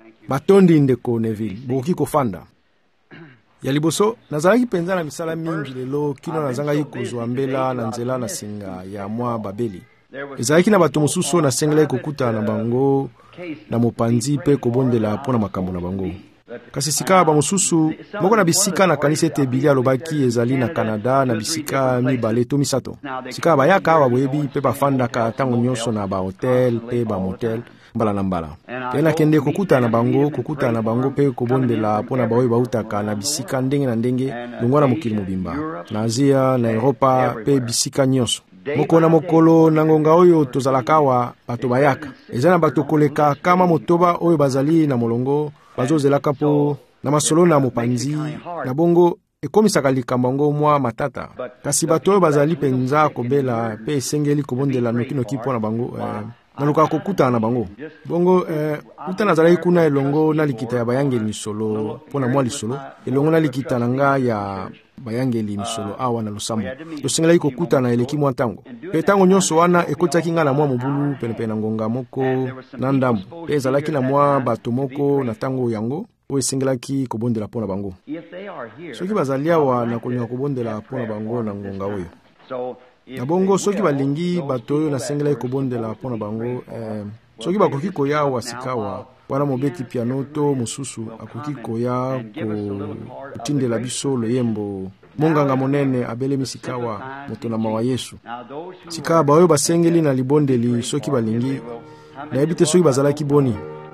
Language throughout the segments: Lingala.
Batondi ndeko Neville boki kofanda ya liboso nazalaki penza na misala mingi lelo kino nazangaki kozwa mbela na nzela na singa ya mwa babeli. Ezalaki na bato mosusu na sengela kokuta na bango na mopanzi pe kobondela mpona makambo na bango. Kasi sika ba mosusu moko na bisika na kanisa ete Bili alobaki ezali na Canada na bisika mibale to misato. Sika bayaka baboyebi pe bafandaka tango nyonso na ba hotel pe ba motel mbala na mbala. Tena kende kokuta na bango pe kobondela mpona baoyo bautaka na bisika ndenge na ndenge longwa mokili mobimba na Asia na Europa pe bisika nyonso. Moko na mokolo na ngonga oyo tozalakawa bato bayaka eza na bato koleka kama motoba oyo bazali na molongo bazozelaka po na masolo na mopanzi na bongo ekomisaka likambo ngo mwa matata. Kasi bato oyo bazali penza kobela pe esengeli kobondela nokinoki mpona bango naluka kokuta na bango bongo uta nazalaki kuna elongo na likita ya bayangeli misolo mpona mwa lisolo elongo na likita na nga ya bayangeli misolo awa na losambo tosengelaki kokuta na eleki mwa ntango pe ntango nyonso wana ekotiaki nga na mwa mobulu penepene na ngonga moko na ndambo pe ezalaki na mwa bato moko na ntango yango oyo esengelaki kobondela mpona bango. Soki bazali awa na kolinga kobondela mpona bango na ngonga oyo na bongo soki balingi bato oyo nasengelaki kobondela mpona bango soki bakoki koya awa sikawa wana mobeti piano to mosusu akoki koya kotindela biso loyembo monganga monene abelemi sikawa moto na mawa Yesu. Sikawa baoyo basengeli na libondeli soki balingi nayebi te soki bazalaki boni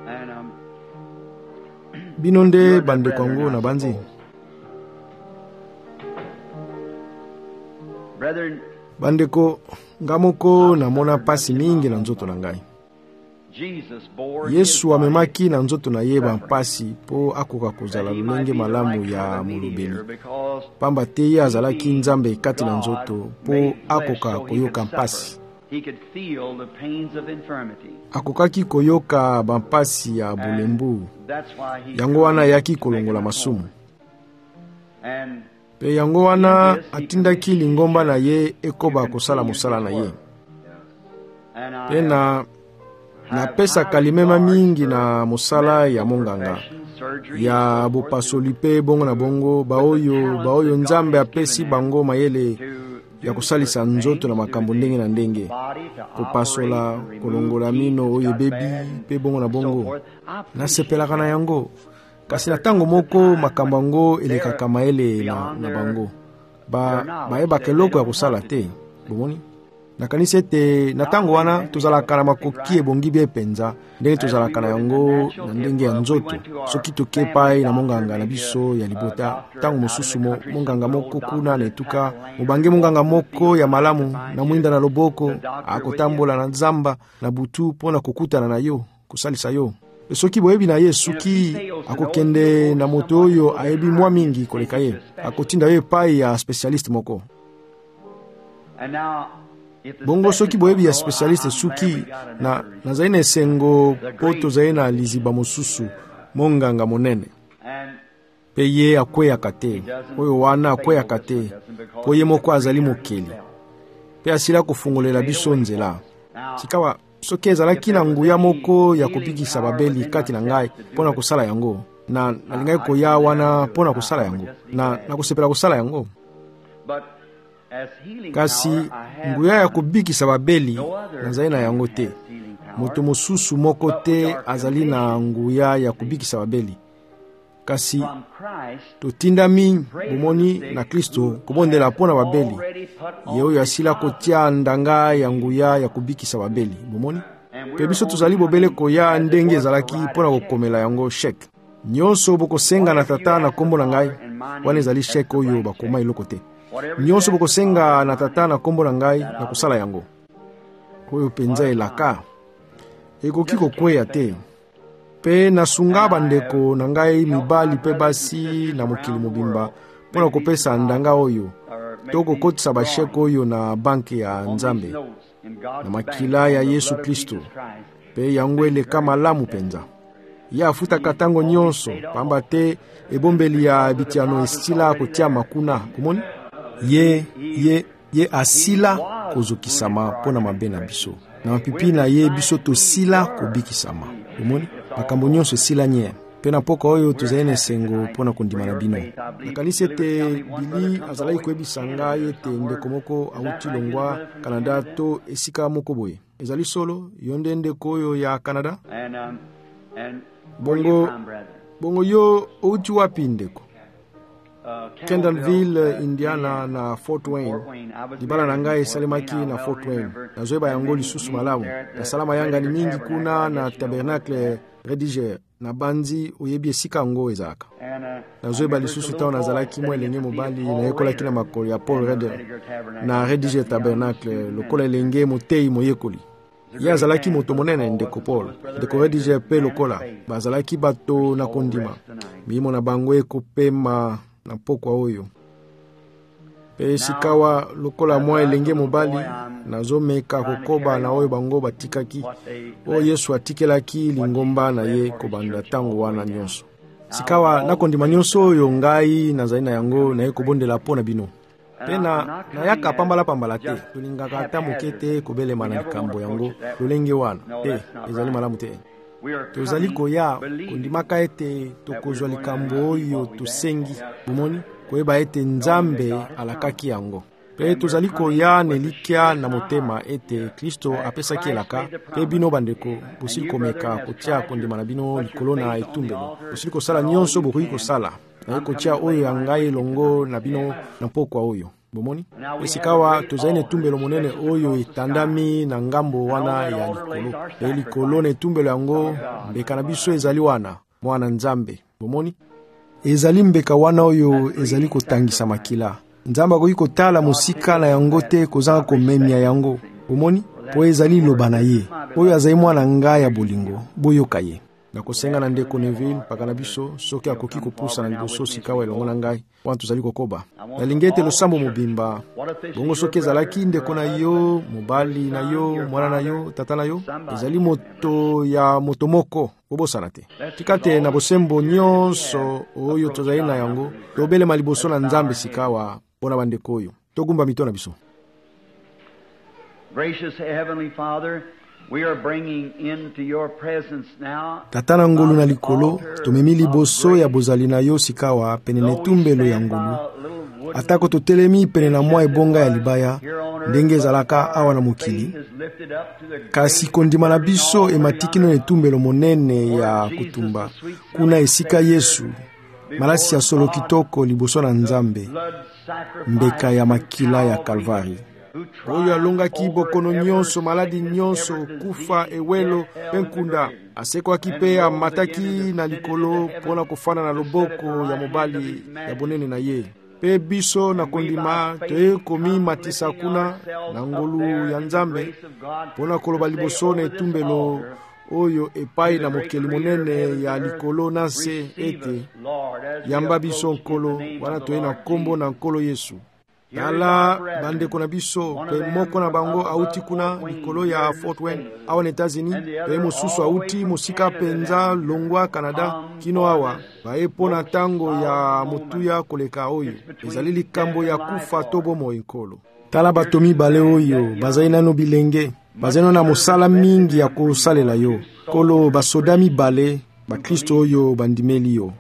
bino nde bandeko yango na banzi. Bandeko ngamoko na mona pasi mingi na nzoto na ngai. Yesu amemaki na nzoto na ye bampasi po akoka kozala lolenge malamu ya molobeli. Pamba te ye azalaki nzambe kati na nzoto po akoka koyoka mpasi. Akokaki koyoka bampasi ya bulembu. Yango wana yaki kolongola masumu. Pe yango wana atindaki lingomba na ye ekoba kosala mosala na ye. Pe na pesa kalimema mingi na mosala ya monganga ya bopasoli pe bongo na bongo baoyo nzambe apesi bango mayele ya kosalisa nzoto na makambo ndenge na ndenge kopasola kolongola mino oyo bebi pe bongo na bongo nasepelaka na yango. Kasi na tango moko makambo yango elekaka mayele na bango bayebaka eloko ya kosala te bomoni. Nakanisi ete na tango wana tozalaka na makoki ebongi bie penza ndenge tozalaka na yango na ndenge ya nzoto soki toke pai na monganga na biso ya libota tango mosusu monganga moko kuna na etuka mobange monganga moko ya malamu na mwinda na loboko akotambola na nzamba na butu mpona kokutana na yo kosalisa yo. Soki boyebi na ye suki akokende na moto oyo ayebi mwa mingi koleka ye akotinda ye pai ya specialiste moko. Bongo soki boyebi ya specialiste suki na zaina esengo po tozali na liziba mosusu monganga monene pe ye akweyaka te oyo wana akweyaka te po ye moko azali mokeli pe asila kofungolela biso nzela. Sikawa soki ezalaki na nguya moko ya kopikisa babeli kati na ngai mpona kosala yango na nalingai koya wana mpona kosala yango na kosepela kosala yango. Kasi nguya ya kobikisa babeli nazali na yango te. Moto mosusu moko te azali na nguya ya kobikisa babeli. Kasi totindami bomoni na Kristo kobondela mpona babeli ye oyo asila kotia ndanga ya nguya ya kobikisa babeli bomoni. Pe biso tozali bobele koya ndenge ezalaki mpona kokomela yango shek nyonso bokosenga na tata na kombo na ngai wana ezali shek oyo bakoma eloko te. Nyonso bokosenga na tata na kombo na ngai na kosala yango oyo penza elaka ekoki kokweya te. Pe nasunga bandeko na ngai mibali pe basi na mokili mobimba mpona kopesa ndanga oyo to kokotisa bashek oyo na banke ya nzambe na makila ya Yesu Kristo pe yango eleka malamu penza. Ye afutaka tango nyonso pamba te ebombeli ya bitiano esila kotia makuna komoni. Ye asila kozokisama mpona mabe na biso na mapipi na ye biso tosila kobikisama komoni. makambo nyonso esila nye mpe na mpoka oyo tozali na esengo mpona kondima na bino. Nakanisi ete Bili azalaki koyebisa ngai ete ndeko moko awuti longwa Canada to esika moko boye. Ezali solo yo nde ndeko oyo ya Canada? Bongo yo outi wapi ndeko? Kendallville, Indiana na Fort Wayne. Libala na ngai esalemaki na Fort Wayne. Nazoyeba yango lisusu malamu. Nasalama yanga ni mingi kuna na Tabernacle Rediger na banzi oyebi esika yango ezalaka. Nazoyeba lisusu ntango nazalaki mwa elenge mobali nayekolaki na makolo ya Paul Reder na Rediger Tabernacle lokola elenge motei moyekoli. Ye azalaki moto monene ndeko Paul. Ndeko Rediger pe lokola bazalaki bato na kondima. Mimo na bango ekopema na pokwa oyo. Pe sikawa lokola mwa elenge mobali nazomeka kokoba na oyo bango batikaki o Yesu atikelaki lingomba na ye kobanda tango wana nyonso. Sikawa nakondima nyonso oyo ngai nazali na yango na ye kobondela mpo na bino. Pe na yaka pambala te tolingaka ata moke te kobelema na likambo yango lolenge wana te ezali malamu te. Tozali koya kondimaka ete tokozwa likambo oyo tosengi bomoni koyeba ete Nzambe alakaki yango. Pe tozali koya nelikia na motema ete Kristo apesaki elaka pe bino bandeko bosili komeka kotia kondima na bino likolo na etumbelo. Bosili kosala nyonso bokoki kosala na kotia oyo ya ngai longo na bino na pokwa oyo. Bomoni esikawa tozali na etumbelo monene oyo etandami na ngambo wana ya likolo. Pe likolo na etumbelo yango mbeka na biso ezali wana mwana Nzambe. Bomoni ezali mbeka wana oyo ezali kotangisa makila. Nzambe akoki kotala mosika na yango te kozanga komemia yango. Bomoni po ezali loba na ye oyo azali mwana ngai ya bolingo boyoka ye. Nakosenga na ndeko Neville paka na biso soki akoki kopusa na liboso sikawa elongo na ngai wana tozali kokoba. Nalingi ete losambo mobimba bongo soki ezalaki ndeko na yo, mobali na yo, mwana na yo, tata na yo, ezali moto ya moto moko bobosana te. Tika te na bosembo nyonso oyo tozali na yango tobelema liboso na Nzambe sikawa mpona bandeko oyo togumba mito na biso. Gracious Heavenly Father, we are bringing into your presence now. Tata na ngolu na likolo tomemi liboso ya bozali na yo sikawa pene netumbelo ya ngolu. Atako totelemi pene na mwa ebonga ya libaya ndenge ezalaka awa na mokili. Kasi kondima na biso ematiki na netumbelo monene ya kutumba kuna esika Yesu malasi ya solo kitoko liboso na Nzambe mbeka ya makila ya Kalvari. Oyo alongaki bokono nyonso, maladi nyonso, kufa, ewelo, penkunda. Asekwaki pe amataki na likolo pona kofana na loboko ya mobali ya bonene na ye. Pe biso na kondima te komi matisa kuna na ngolu ya Nzambe pona koloba liboso na etumbelo oyo epai na mokeli monene ya likolo na se ete yamba biso nkolo wana toye na kombo na nkolo Yesu. Tala bandeko na biso pe moko na bango auti kuna likolo ya Fort Wayne awa na Etats-Unis pe mosusu auti mosika penza longwa Canada kino awa baye pona tango ya motuya koleka oyo ezali likambo ya kufa to bomo ekolo. Tala bato mibale oyo bazali nano bilenge bazali na mosala mingi ya kosalela yo kolo basoda mibale bakristo oyo bandimeli yo.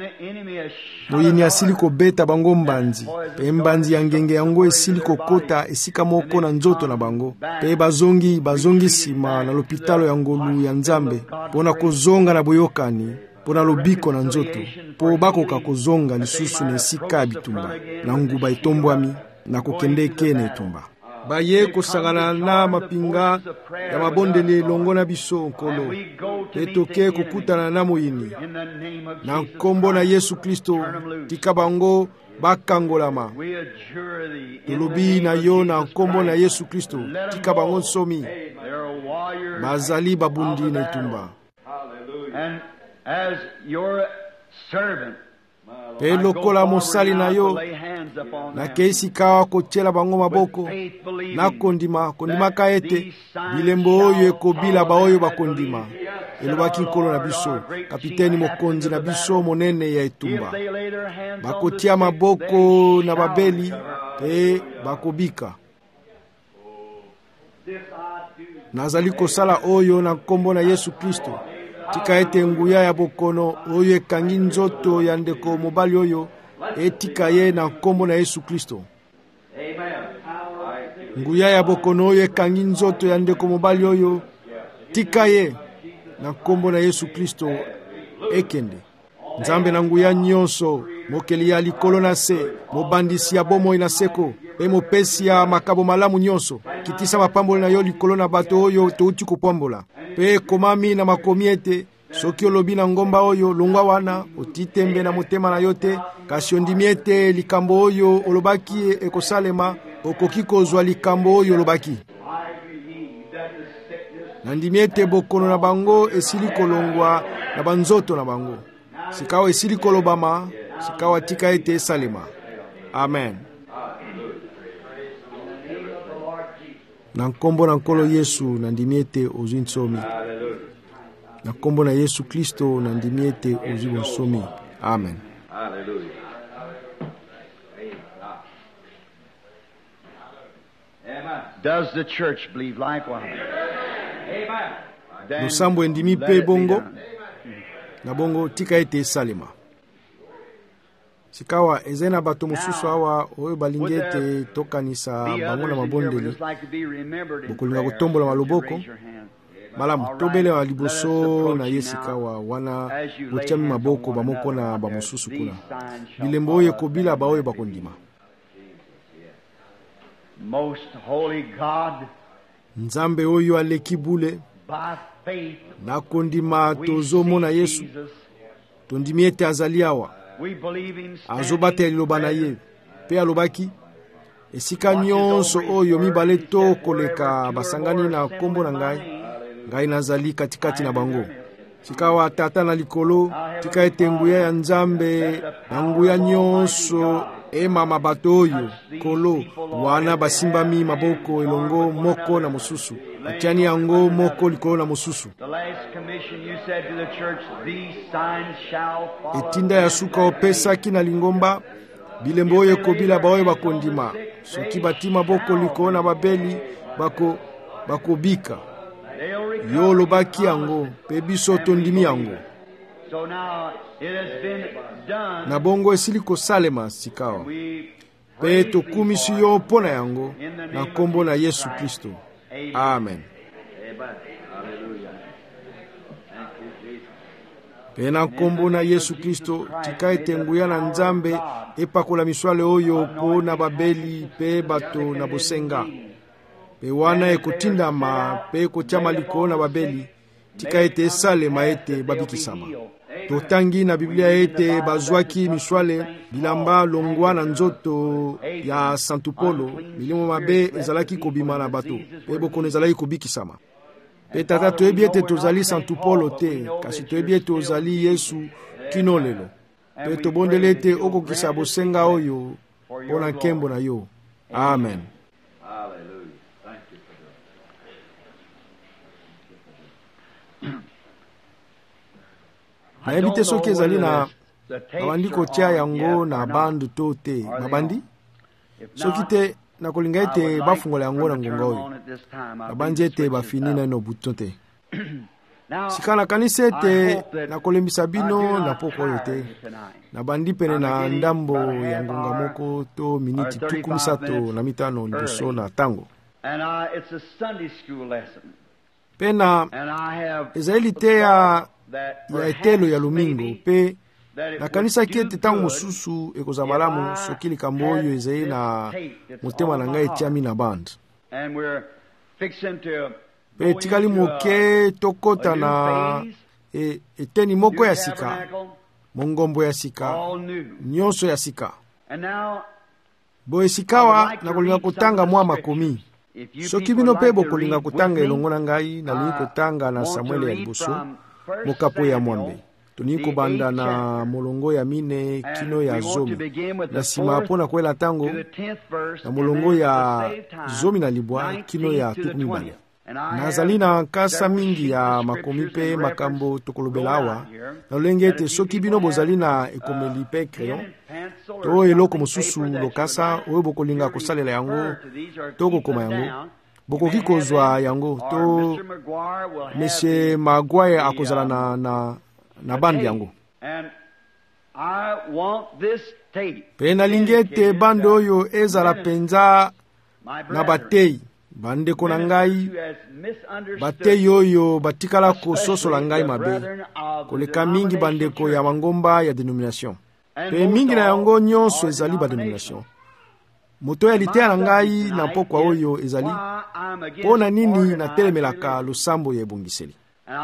Moyini asili kobeta bango mbanzi pe mbanzi ya ngenge yango esili kokota esika moko na nzoto na bango pe bazongi sima na lopitalo ya ngolu ya Nzambe pona kozonga na boyokani pona lobiko na nzoto po bakoka kozonga lisusu na esika ya bitumba na nguba etombwami na kokende ekene etumba. Baye kosangana na mapinga ya mabondeli longo na biso nkolo etoke kokutana na moyini na nkombo na Yesu Kristo tika bango bakangolama. Tolobi na yo na nkombo na Yesu Kristo tika bango nsomi bazali babundi na etumba. And as your servant pe lokola mosali na yo na keisi kawa kochela bango maboko na kondima ka ete bilembo oyo ekobila baoyo bakondima elobaki nkolo na biso kapiteni mokonzi na biso monene ya etumba bakotia maboko na babeli pe bakobika. Nazali kosala oyo na nkombo na Yesu Kristo tika ete nguya ya bokono oyo ekangi nzoto ya ndeko mobali oyo etika ye na nkombo na Yesu Kristo. Nguya ya bokono oyo ekangi nzoto ya ndeko mobali oyo tika ye na nkombo na Yesu Kristo ekende. Nzambe na nguya nyonso mokeli ya likolo na se, mobandisi ya bomoi na seko, pe mopesi ya makabo malamu nyonso, kitisa mapamboli na yo likolo na bato oyo touti kopambola. Pe komami na makomi ete soki olobi na ngomba oyo longwa wana otitembe na motema na yo te, kasi ondimi ete likambo oyo olobaki ekosalema, okoki kozwa likambo oyo olobaki. Nandimi ete bokono na bango esili kolongwa na banzoto na bango. Sikawa esili kolobama, sikawa tika ete esalema. Amen. Na nkombo na nkolo Yesu nandimi ete ozwi nsomi. Na nkombo na Yesu Kristo nandimi ete ozwi nsomi. Amen. Does the church believe likewise? Lusambo endimi pe bongo. Na bongo tika ete esalema. Sikawa ezena bato mosusu awa oyo balingi ete tokanisa bango na mabondeli bokolinga kotombola maloboko malamu tobele wa liboso na ye sikawa wana botiami maboko bamoko na bamosusu kuna bilembo oyo ekobila baoyo bakondima. Most holy God, Nzambe oyo aleki bule by faith na kondima tozomona Yesu tondimi ete azali awa azobata liloba na ye pe alobaki esika nyonso oyo mibale to koleka basangani na kombo na ngai nazali katikati na bango. Sikawa tata na likolo tika ete nguya ya Nzambe na nguya nyonso emama bato oyo kolo wana basimbami maboko elongo moko na mosusu atiani yango moko likolo na mosusu. Etinda ya suka opesaki na lingomba bilembo oyo ekobila baoyo bakondima soki batima boko likolo na babeli bakobika yo olobaki yango pe biso tondimi yango. Na bongo esili kosalema sikawa pe tokumisi yo mpo na yango na nkombo na Yesu Kristo. Amen. Pe na nkombo na Yesu Kristo tika ete nguya na Nzambe epakola miswale oyo po na babeli pe bato na bosenga pe wana ekotindama pe ekotiama likolo na babeli tika ete esalema ete babikisama. Totangi na Biblia ete bazwaki miswale bilamba longwa na nzoto ya Santu Polo milimo mabe ezalaki kobima na bato pe bokono ezalaki kobikisama. Pe tata toyebi ete tozali Santu Polo te kasi toyebi ete tozali Yesu kino lelo pe tobondeli ete okokisa bosenga oyo mpona nkembo na yo. Amen. Nayebi te soki ezali na babandi kotia yango na bandu to te babandi soki te nakolinga ete bafungola yango na ngonga oyo babandi ete bafini na ino buton te. Sika nakanisi ete nakolembisa bino na poko oyo te nabandi pene na ndambo ya ngonga moko to miniti 35 liboso na tango. Pena ezali te ya etelo ya lumingo pe nakanisa ete tango mosusu ekoza malamu soki likambo oyo ezali na motema na ngai etiami na band pe tikali moke tokota na eteni moko ya sika mongombo ya sika nyonso ya sika boye sikawa nakolinga kotanga mwa makomi soki bino pe bokolinga kotanga elongo na ngai nalingi kotanga na Samuele ya liboso mokapo ya mwambe tolingi kobanda na molongo ya mine kino ya zomi na sima mpona kwela tango na molongo ya zomi na libwa kino ya tukumibale. Nazali na nkasa mingi ya makomi pe makambo tokolobela awa na lolenge ete soki bino bozali na ekomeli pe crayon to eloko mosusu lokasa oyo bokolinga kosalela yango to kokoma yango bokoki kozwa yango to Monsieur Maguire akozala na bande yango. Pe nalingi ete bande oyo ezala penza na batei bandeko na ngai, batei oyo batikala kososola ngai mabe koleka mingi bandeko ya mangomba ya denomination. Pe mingi na yango nyonso ezali ba denomination. Moto ya liteya na ngai na pokwa oyo ezali pona nini na telemelaka losambo ya ebongiseli.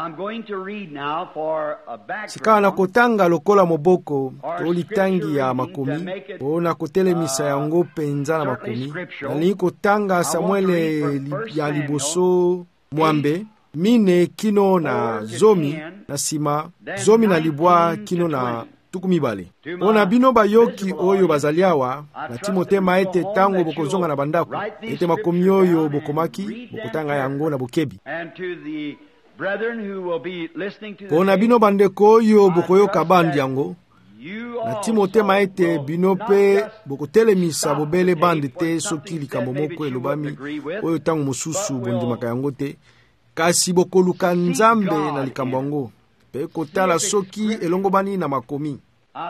Sika na kotanga lokola moboko to litangi ya makomi pona kotelemisa yango penza na makomi. Nalingi kotanga Samuele ya liboso mwambe mine kino na zomi na sima zomi na libwa kino na tukumi bale. Ona bino bayoki oyo bazali awa na Timotema ete tango bokozonga na bandako ete makomi oyo bokomaki bokotanga yango na bokebi. Pona bino bandeko oyo bokoyoka bandi yango na Timotema ete bino pe bokotelemisa bobele bandi te soki likambo moko elobami oyo tango mosusu bondimaka yango te, kasi bokoluka Nzambe na likambo yango pe kotala soki elongobani na makomi.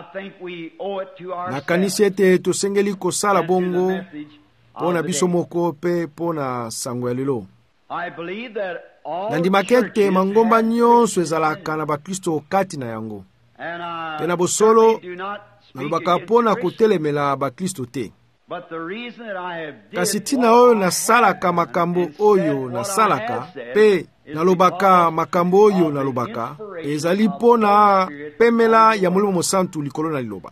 Nakanisi ete tosengeli kosala bongo pona biso moko pe pona sango ya lelo. Nandimaka ete mangomba nyonso ezalaka na bakristo kati na yango. Pe na bosolo nalobaka pona kotelemela bakristo te. Kasi tina oyo nasalaka makambo oyo nasalaka pe nalobaka makambo oyo nalobaka ezali pona pemela ya Molimo Mosantu likolo na liloba.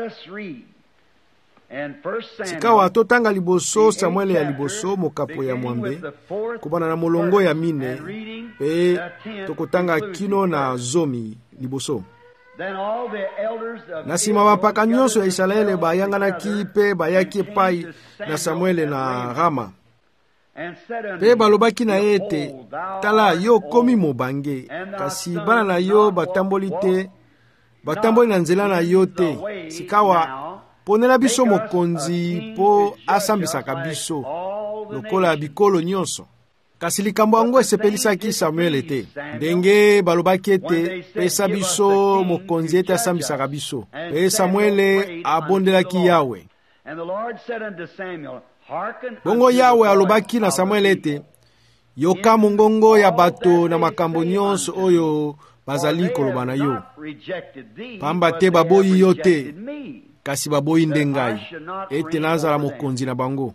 Sikawa totanga liboso Samuele ya liboso mokapo ya mwambe kubana na molongo ya mine pe tokotanga kino na zomi liboso. Na sima mapaka nyonso ya Israele bayanganaki pe bayaki epai na Samuele na Rama. Pe balobaki na ete tala yo komi mobange kasi bana na yo batamboli te, batamboli na nzela na yo te. Sikawa ponela biso mokonzi po asambisaka biso lokola bikolo nyonso. Kasi likambo yango esepelisaki Samuele te. Ndenge balobaki ete pesa biso mokonzi ete asambisaka biso. Pe Samuele abondelaki Yawe. Bongo Yawe alobaki na Samuele ete yoka mongongo ya bato na makambo nyonso oyo bazali koloba na yo. Pamba te baboyi yo te, kasi baboyi nde ngai ete nazala mokonzi na bango.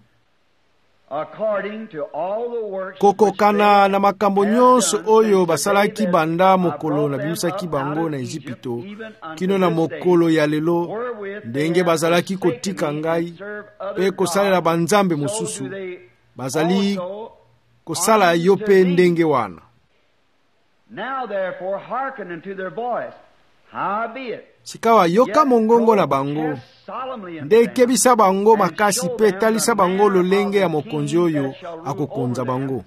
Kokokana na makambo nyonso oyo basalaki banda mokolo na bimisaki bango na Ejipito kino na mokolo ya lelo, ndenge bazalaki kotika ngai pe kosalela banzambe mosusu, bazali kosala yo pe ndenge wana. Sikawa yoka mongongo na bango, ndekebisa bango makasi pe talisa bango lolenge ya mokonzi oyo akokonza bango.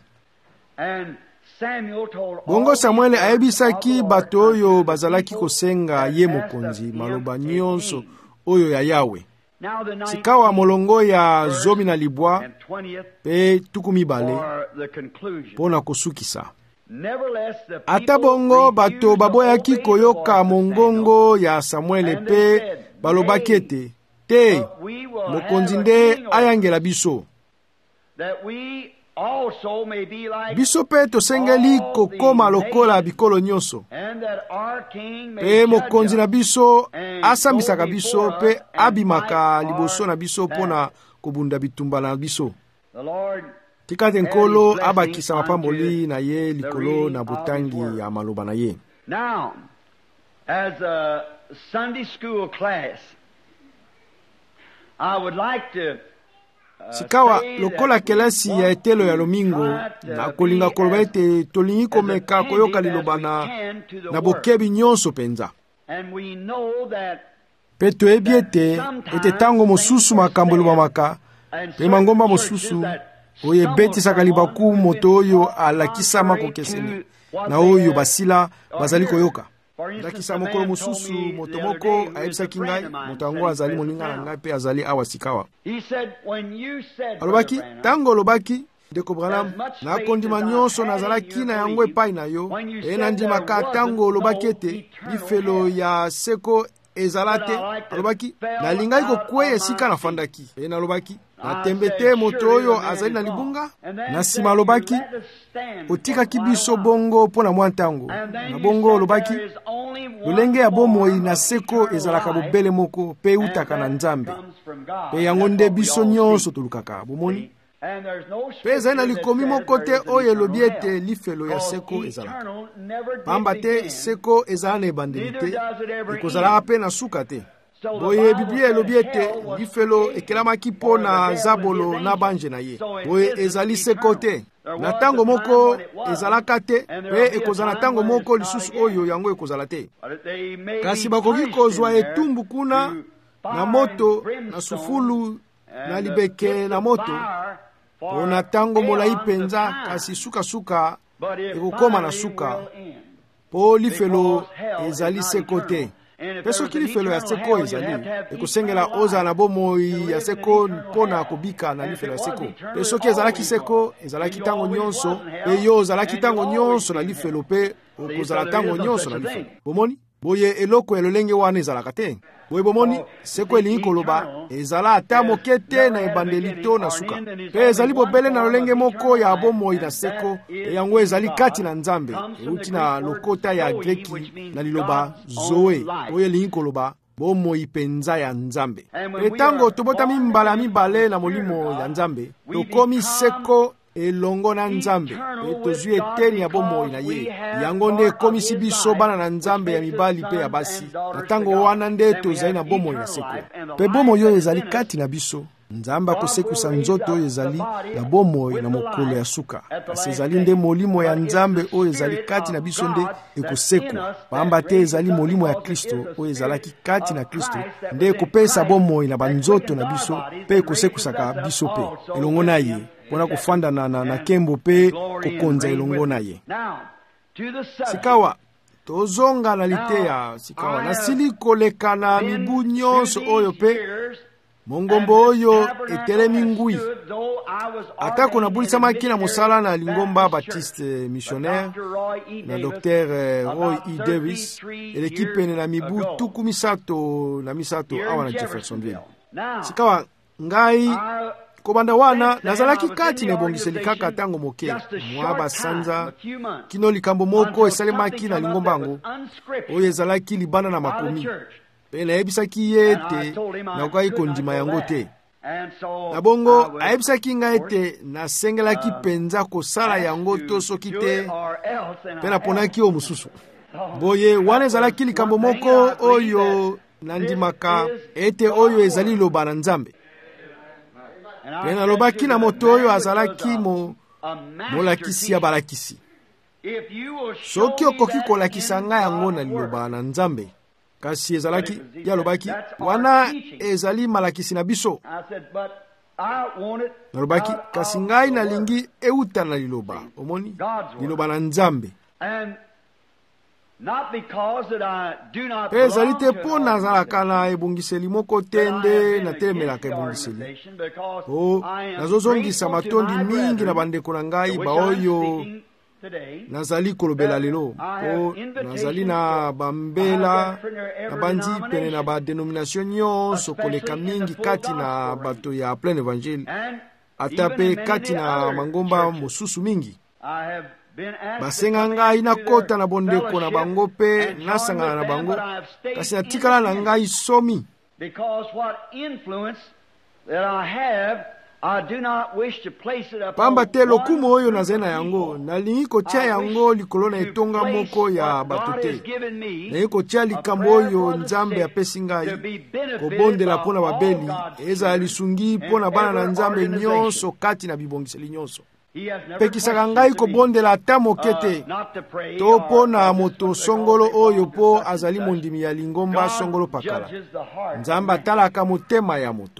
Bongo Samuele ayebisaki bato oyo bazalaki kosenga ye mokonzi maloba nyonso oyo ya Yawe. Sikawa molongo ya zomi na libwa pe tukumi bale pona kosukisa. Ata bongo bato baboyaki koyoka mongongo ya Samuele pe balobaki ete te mokonzi nde ayangela biso. Biso pe tosengeli kokoma lokola bikolo nyonso. Pe mokonzi na biso asambisaka biso pe abimaka liboso na biso pona kobunda bitumba na biso. Tikate nkolo abakisa mapamboli na ye likolo na botangi ya maloba na ye. Now, as a Sunday school class, I would like to Sikawa lokola kelasi ya etelo ya lomingo na kolinga koloba ete tolingi komeka koyoka liloba na bokebi nyonso penza. Pe toyebi ete tango mosusu makambo elobamaka pe mangomba mosusu oyo ebetisaka libaku moto oyo alakisama kokeseni na oyo basila bazali koyoka. Ndakisa mokolo mosusu moto moko ayebisaki ngai moto yango azali moninga na ngai pe azali awa sikawa. Alobaki tango olobaki ndeko Branham na kondima nyonso nazalaki na yango epai na yo na ndimaka ntango olobaki ete lifelo ya seko ezala te. Alobaki nalingaki kokweya esika nafandaki. Nalobaki natembe te moto oyo azali na libunga. Na nsima alobaki otikaki biso bongo mpo na mwa ntango. Na bongo olobaki lolenge ya bomoi na seko ezalaka bobele moko mpe eutaka na Nzambe, mpe yango nde biso nyonso tolukaka. Bomoni mpe ezali na likomi moko te oyo elobi ete lifelo ya seko ezalaka. Pamba te seko ezala na ebandeli te, ekozalaka mpe na suka te. Boye Biblia elobi ete lifelo ekelamaki mpo na Zabolo na banje na ye. Boye ezali seko te. Na tango moko ezalaka te, mpe ekozala na tango moko lisusu oyo yango ekozala te. Kasi bakoki kozwa etumbu kuna na moto na sufulu na libeke na moto na tango molai penza, kasi suka ekokoma na suka po lifelo ezali seko te. Pe soki lifelo ya seko ezali ekosengela oza na bomoi ya seko mpona kobika na lifelo ya seko. Pe soki ezalaki seko ezalaki tango nyonso, pe yo ozalaki tango nyonso na lifelo, pe okozala tango nyonso na lifelo. Bomoni boye eloko elolenge wana ezalaka te. Boye bomoni seko elingi koloba ezala ata moke te na ebandeli to na suka, pe ezali bobele na lolenge moko ya bomoi na seko, yango ezali kati na Nzambe, euti na lokota ya Greki na liloba zoe, oyo elingi koloba bomoi penza ya Nzambe. Pe tango tobotami mbala mibale na molimo ya Nzambe, tokomi seko elongo na Nzambe, tozwi eteni ya bomoi na ye. Yango nde ekomisi biso bana na Nzambe ya mibali pe ya basi. Na tango wana nde tozali na bomoi na seko, pe bomoi oyo ezali kati na biso. Nzambe akosekusa nzoto oyo ezali na bomoi na mokolo ya suka, kasi ezali nde molimo ya Nzambe oyo ezali kati na biso nde ekosekwa. Pamba te ezali molimo ya Kristo oyo ezalaki kati na Kristo nde ekopesa bomoi na banzoto na biso, pe ekosekusaka biso pe elongo na ye mpona kofanda na kembo pe kokonza elongo na ye. Sikawa tozonga na liteya sikawa nasili koleka na mibu nyonso oyo pe mongombo oyo etelemi ngui. Atako nabulisamaki na mosala na Lingomba Baptiste missionnaire na Dr. Roy E. Davis eleki pene na mibu 13 awa na Jeffersonville. Sikawa ngai kobanda wana nazalaki kati na ebongiseli kaka tango moke mwa basanza kino likambo moko esalemaki na Lingombango oyo ezalaki libanda na makomi, pe nayebisaki ye ete nakokaki kondima yango te. Na bongo ayebisaki ngai ete nasengelaki penza kosala yango to soki te, pe naponaki o mosusu. Boye wana ezalaki likambo moko oyo nandimaka ete oyo ezali loba na Nzambe. Pe nalobaki na moto oyo azalaki molakisi ya balakisi, soki okoki kolakisa ngai yango na liloba na Nzambe. Kasi ezalaki yalobaki wana ezali malakisi na biso. Nalobaki kasi ngai nalingi euta na liloba, omoni liloba na Nzambe. Pe ezali te mpo nazalaka na ebongiseli moko te nde natelemelaka ebongiseli. Nazozongisa matondi mingi na bandeko na ngai baoyo nazali kolobela lelo, po nazali na bambela na bandi pene na badenomination nyonso koleka mingi kati na bato ya plein evangile, ata pe kati na mangomba mosusu mingi. Basenga ngai nakota na bondeko na bango pe nasangana na bango, kasi natikala na ngai somi. Pamba te lokumu oyo nazali na yango nalingi kotia yango likolo na etonga moko ya bato te. Nalingi kotia likambo oyo Nzambe apesi ngai kobondela mpona babeli ezala lisungi mpona bana na Nzambe nyonso kati na bibongiseli nyonso. Pekisaka ngai kobondela ata moke te to mpona moto songolo oyo po azali mondimi ya Lingomba songolo pakala. Nzambe atalaka motema ya moto.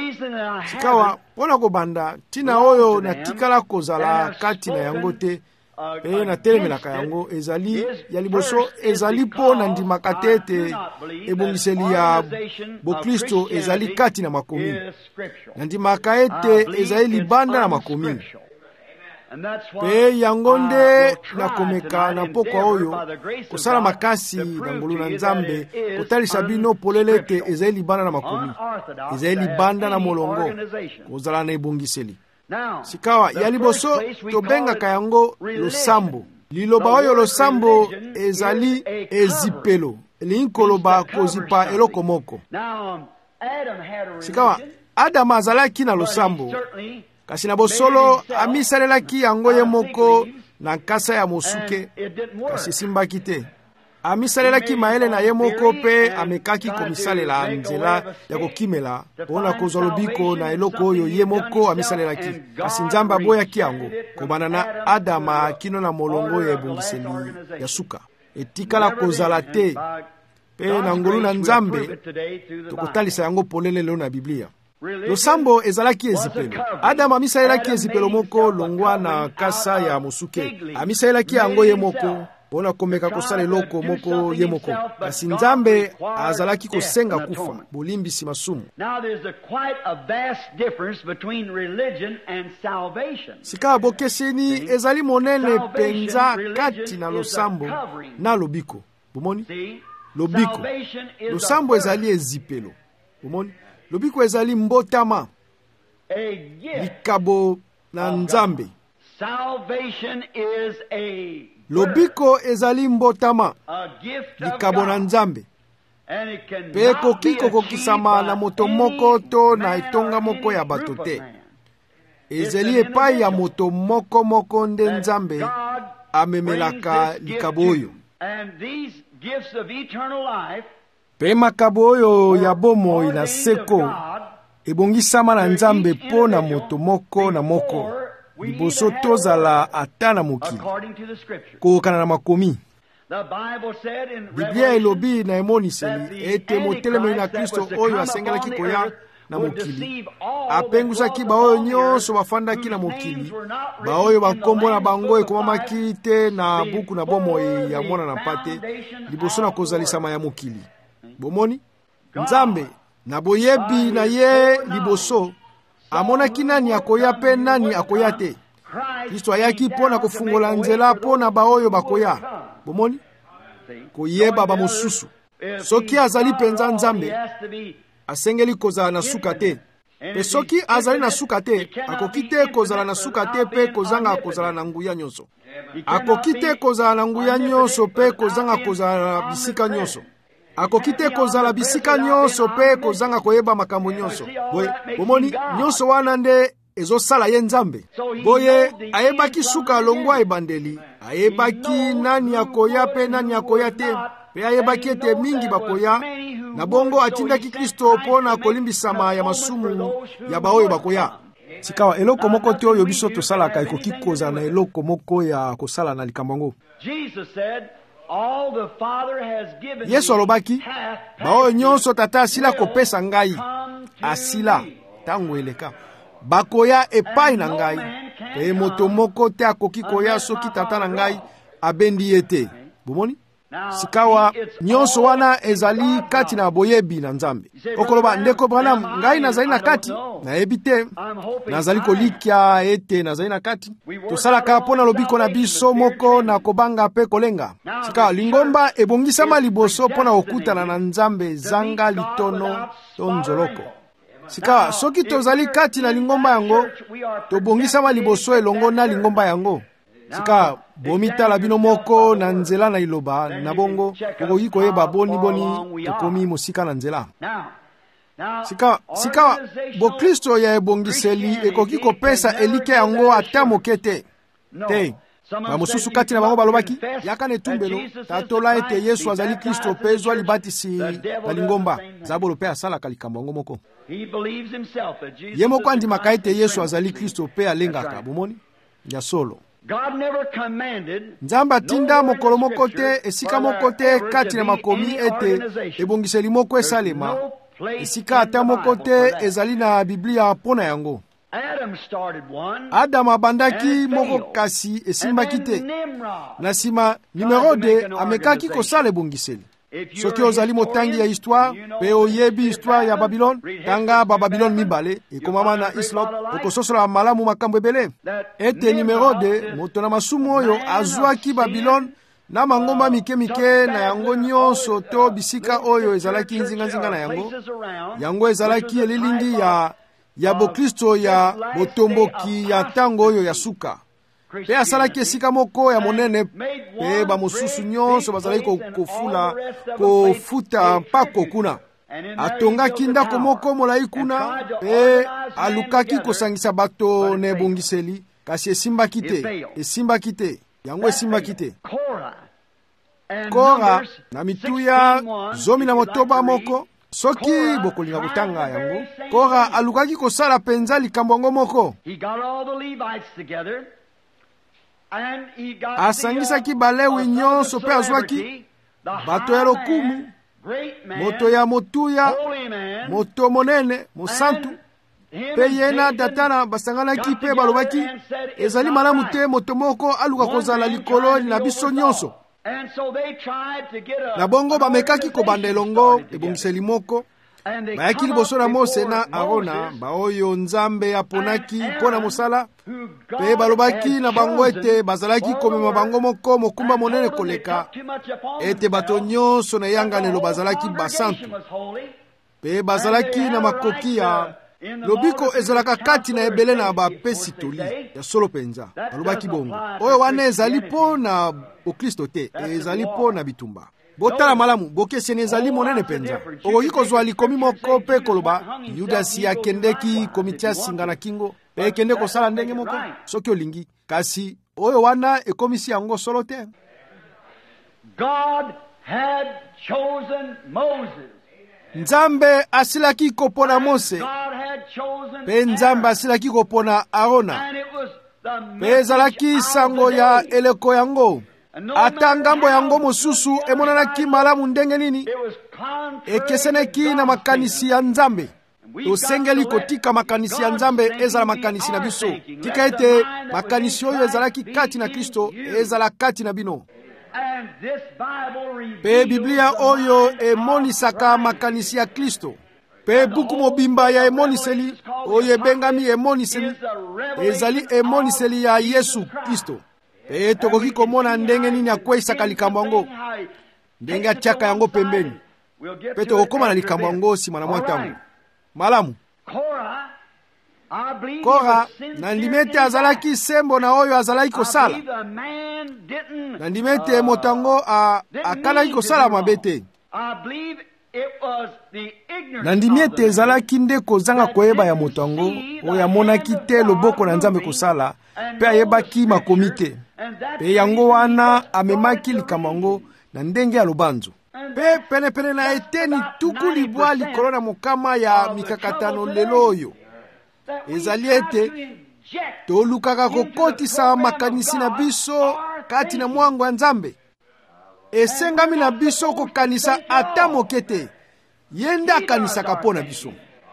Sikawa mpona kobanda tina oyo natikala kozala kati na yango te pe na telemelaka yango ezali ya liboso ezali po na ndimaka te ete ebongiseli ya bokristo ezali kati na makomi, na ndimaka ete ezali libanda na makomi. Pe yango nde nakomeka na pokwa oyo kosala makasi na ngolu na Nzambe kotalisa bino polele ete ezali libanda na makomi, ezali libanda na molongo kozala na ebongiseli. Sikawa ya liboso tobengaka yango losambo. Liloba oyo losambo ezali ezipelo, elingi koloba kozipa eloko moko. Sikawa Adamu azalaki na losambo, kasi na bosolo amisalelaki yango ye moko na nkasa ya mosuke, kasi simbaki te. Amisalelaki mayele na ye moko pe amekaki komisalela nzela ya kokimela mpona kozwa lobiko na eloko oyo ye moko amisalelaki, kasi Nzambe aboyaki yango kobanda na Adama kino na molongo ya ebongiseli ya suka. Etikala kozala te pe na ngolu na Nzambe tokotalisa yango polele lelo na Biblia. Losambo ezalaki ezipelo. Adamu amisalelaki ezipelo moko longwa na kasa ya mosuke, amisalelaki yango ye moko mpona komeka kosala eloko moko ye moko, kasi Nzambe azalaki kosenga kufa bolimbisi masumu. Sika bokeseni ezali monene penza kati na losambo na lobiko. Bomoni? Lobiko. Losambo ezali ezipelo. Bomoni? Lobiko ezali mbotama, likabo na Nzambe. Lobiko ezali mbotama, likabo na Nzambe. Pe kokiko kokisama na moto moko to na etonga moko ya bato te. Ezali epai ya moto moko moko nde Nzambe amemelaka likabo oyo. Pe makabo oyo ya bomoi na seko ebongisama na Nzambe po na moto moko na moko liboso tozala ata na mokili kokana na makomi. Biblia elobi na emoniseli ete motelemeli na Kristo oyo asengelaki koya na mokili apengusaki baoyo nyonso bafandaki na mokili, baoyo bakombo na bango ekomamaki te na buku na bomoi ya mwana na mpate liboso na kozalisama ya mokili. Bomoni? Nzambe na boyebi na ye liboso amonaki nani akoya pe nani akoya te. Kristo ayaki mpo na kofungola nzela mpo na baoyo bakoya. Bomoni? Koyeba ba mosusu. Soki azali penza Nzambe asengeli kozala na suka te. Pe soki azali na suka te akoki te kozala na suka te pe kozanga kozala na nguya nyonso. Akoki te kozala na nguya nyonso pe kozanga kozala na bisika nyonso. Akoki te kozala bisika nyonso pe kozanga koyeba makambo nyonso. Boye, bomoni nyonso wana nde ezosala ye Nzambe. Boye, ayebaki suka longwa ebandeli. Ayebaki nani akoya pe nani akoya te. Pe ayebaki ete mingi bakoya. Na bongo atindaki Kristo pona kolimbisama ya masumu ya baoyo bakoya. Sikawa eloko moko te oyo biso tosalaka ekoki kozala na eloko moko ya kosala na likambo ngo. Yesu alobaki baoyo nyonso tata asila kopesa ngai asila tango eleka bakoya epai na ngai, pe moto moko te akoki koya soki tata na ngai abendi ye te. Bomoni? Sikawa nyonso wana ezali kati na boyebi na Nzambe. Okoloba ndeko Branham ngai nazali na kati nayebi te, nazali kolikia ete nazali na kati. Tosalaka mpona lobiko na biso moko na kobanga pe kolenga. Sikawa lingomba ebongisama liboso mpona okutana na Nzambe zanga litono to nzoloko. Sikawa soki tozali kati na lingomba yango tobongisama liboso elongo na lingomba yango. Sika bomitala bino moko na nzela na iloba na bongo okoki koyeba boni tokomi mosika na nzela. Sika bokristo ya ebongiseli ekoki kopesa elike yango ata moke te. Bamosusu kati na bango balobaki yaka netumbelo tatola ete Yesu azali Kristo pe ezwa libatisi na lingomba zabolo pe asalaka likambo yango moko. Ye moko andimaka ete Yesu azali Kristo pe alengaka. Bomoni? Ya solo. Nzambe atinda mokolo moko te esika moko te kati na makomi ete ebongiseli moko esalema, esika ata moko te ezali na Biblia mpona yango. Adamu abandaki moko kasi esimbaki te. Na nsima Nimrode amekaki kosala ebongiseli. Soki ozali motangi ya histoire pe oyebi histoire ya Babylone, tanga Babylone mibale ekomama na Islop, okososola malamu makambo ebele. Ete Nimrode, moto na masumu oyo, azwaki Babylone na mangomba mike na yango nyonso to bisika oyo ezalaki nzinga na yango. Yango ezalaki elilingi ya bokristo ya botomboki ya tango oyo ya suka. Pe asalaki esika moko ya monene pe bamosusu nyonso bazalaki kofuta mpako kuna. Atongaki ndako moko molai kuna pe alukaki kosangisa bato na ebongiseli, kasi esimbaki te. Yango esimbaki te. Kora na mituya 19 moko, soki bokolinga kotanga yango, Kora alukaki kosala penza likambo yango moko. Asangisaki balewi nyonso pe azwaki bato ya lokumu, moto ya motuya, moto monene, mosantu, pe yena datana basanganaki pe balobaki ezali malamu te moto moko aluka kozala likolo na biso nyonso. Na bongo bamekaki kobanda elongo ebongiseli moko. Bayaki liboso na Mose na Arona, baoyo Nzambe aponaki mpona mosala, pe balobaki na bango ete bazalaki komema bango moko mokumba monene koleka, ete bato nyonso na yanganelo bazalaki basantu, pe bazalaki na makoki ya lobiko ezalaka kati na ebele na bapesi toli ya solo penza. Balobaki bongo, oyo wana ezali po na Okristo te, ezali po na bitumba. Botala malamu, bokeseni ezali monene penza. Okoki kozwa likomi moko pe koloba Yudasi akendeki komitia singa na kingo pe ekende kosala ndenge moko soki olingi, kasi oyo wana ekomisi yango solo te. God had chosen Moses. Nzambe asilaki kopona Mose, pe Nzambe asilaki kopona Arona, pe ezalaki sango ya eleko yango. Ata ngambo yango mosusu emonanaki malamu ndenge nini, ekeseneki na makanisi ya Nzambe. Tosengeli kotika makanisi ya Nzambe ezala makanisi na biso. Tika ete makanisi oyo ezalaki kati na Kristo ezala kati na bino. Pe Biblia oyo emonisaka makanisi ya Kristo. Pe buku mobimba ya emoniseli oyo ebengami emoniseli ezali emoniseli ya Yesu Kristo. Pe tokoki komona ndenge nini akwesaka likambo yango, ndenge atiaka yango pembeni. Pe tokokoma na likambo yango nsima na mwa ntango. Malamu. Kora nandimete azalaki sembo na oyo azalaki kosala. Nandimete motango akanaki kosala mabe te. Nandimete ezalaki nde kozanga koyeba ya motango oyo amonaki te loboko na Nzambe kosala, pe ayebaki makomi te. Pe yango wana amemaki likambo yango na ndenge ya lobanzo. Pe penepene na eteni tuku libwa likolo na mokama ya mikakatano lelo oyo. Ezali ete tolukaka kokotisa makanisi na biso kati na mwango ya Nzambe. Esengami na biso kokanisa ata moke te, yende akanisaka po na biso.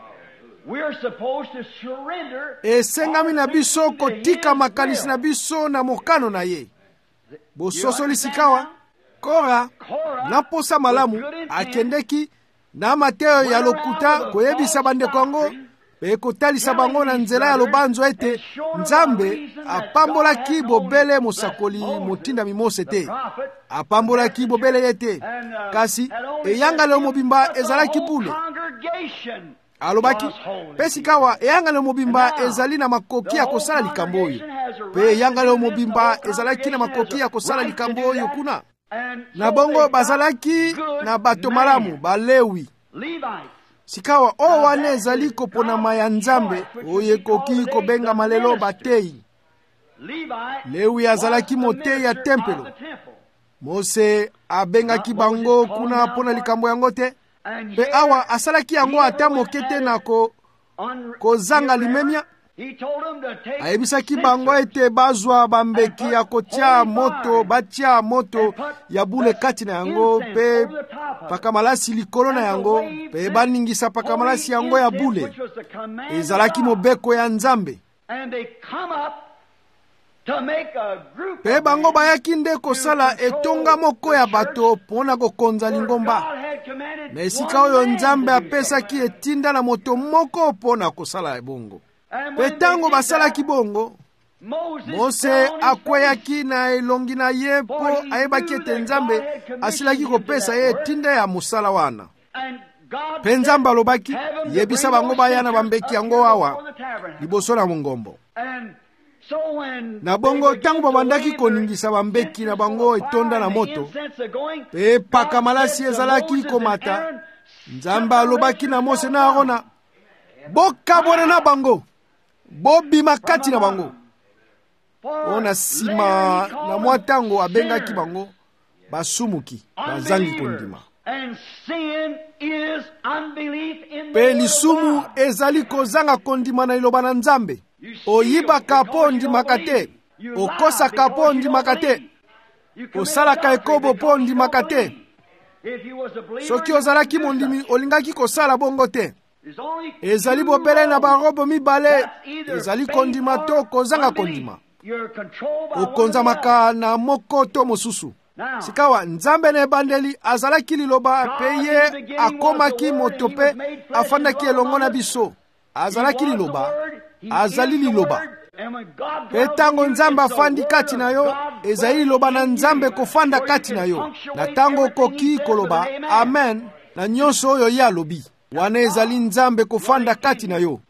Esengami na biso kotika makanisi na biso na mokano na ye. Bososo lisikawa, Kora na posa malamu akendeki na Mateo ya lokuta koyebisa bandeko yango pe kotalisa bango na nzela ya lobanzo ete Nzambe apambolaki bobele mosakoli motinda mimose te. Apambolaki bobele ete, kasi eyangalo mobimba ezalaki bule. Alobaki, pe sikawa eyangalo mobimba ezali na makoki ya kosala likambo oyo. Pe eyangalo mobimba ezalaki na makoki ya kosala likambo oyo kuna. Na bongo bazalaki na bato malamu, balewi. Sikawa o wane ezali kopona ya Nzambe oyo ekoki kobenga malelo batei. Lewi azalaki motei ya tempelo. Mose abengaki bango kuna pona likambo yango te. Pe awa asalaki yango ata moke te na kozanga limemia. Ayebisaki bango ete bazwa bambeki ya kotia moto, batia moto ya bule kati na yango, pe pakamalasi likolo na yango, pe baningisa pakamalasi yango ya bule. Ezalaki mobeko ya Nzambe. Pe bango bayaki nde kosala etonga moko ya bato mpona kokonza lingomba. Na esika oyo Nzambe apesaki etinda na moto moko mpona kosala ebongo. Pe tango basalaki bongo, Mose akweyaki na elongi na ye mpo ayebaki ete Nzambe asilaki kopesa ye etinda ya mosala wana. Pe Nzambe alobaki, yebisa bango baya na bambeki yango awa liboso na Mongombo. Na bongo tango babandaki koningisa bambeki na bango etonda na moto, pe paka malasi ezalaki komata, Nzambe alobaki na Mose na Arona, bokabona na bango, bobima kati na bango. Ona sima na mwa tango abengaki bango basumuki, bazangi kondima. Pe lisumu ezali kozanga kondima na iloba na Nzambe. Oyibaka po ndimaka te, okosaka po ndimaka te, osalaka ekobo po ndimaka te. Soki ozalaki mondimi olingaki kosala bongo te. Ezali bobele na barobo mibale, ezali kondima to kozanga kondima. Okonzamaka na moko to mosusu. Sikawa Nzambe na ebandeli azalaki liloba pe ye akomaki moto pe afandaki elongo na biso. Azalaki liloba, azali liloba. Pe tango Nzambe afandi kati na yo, ezali liloba na Nzambe kofanda kati na yo. Na tango koki koloba amen na nyonso oyo ye alobi, wana ezali Nzambe kofanda kati na yo.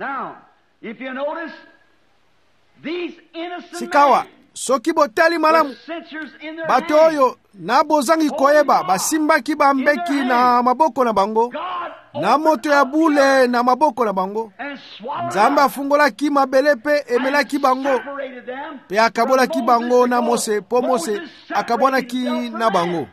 Sikawa soki botali malamu, bato oyo na bozangi koyeba basimbaki bambeki na maboko na bango, na moto ya bule na maboko na bango. Nzambe afungolaki mabele pe emelaki bango, pe akabolaki bango na Mose, po Mose akabonaki na bango.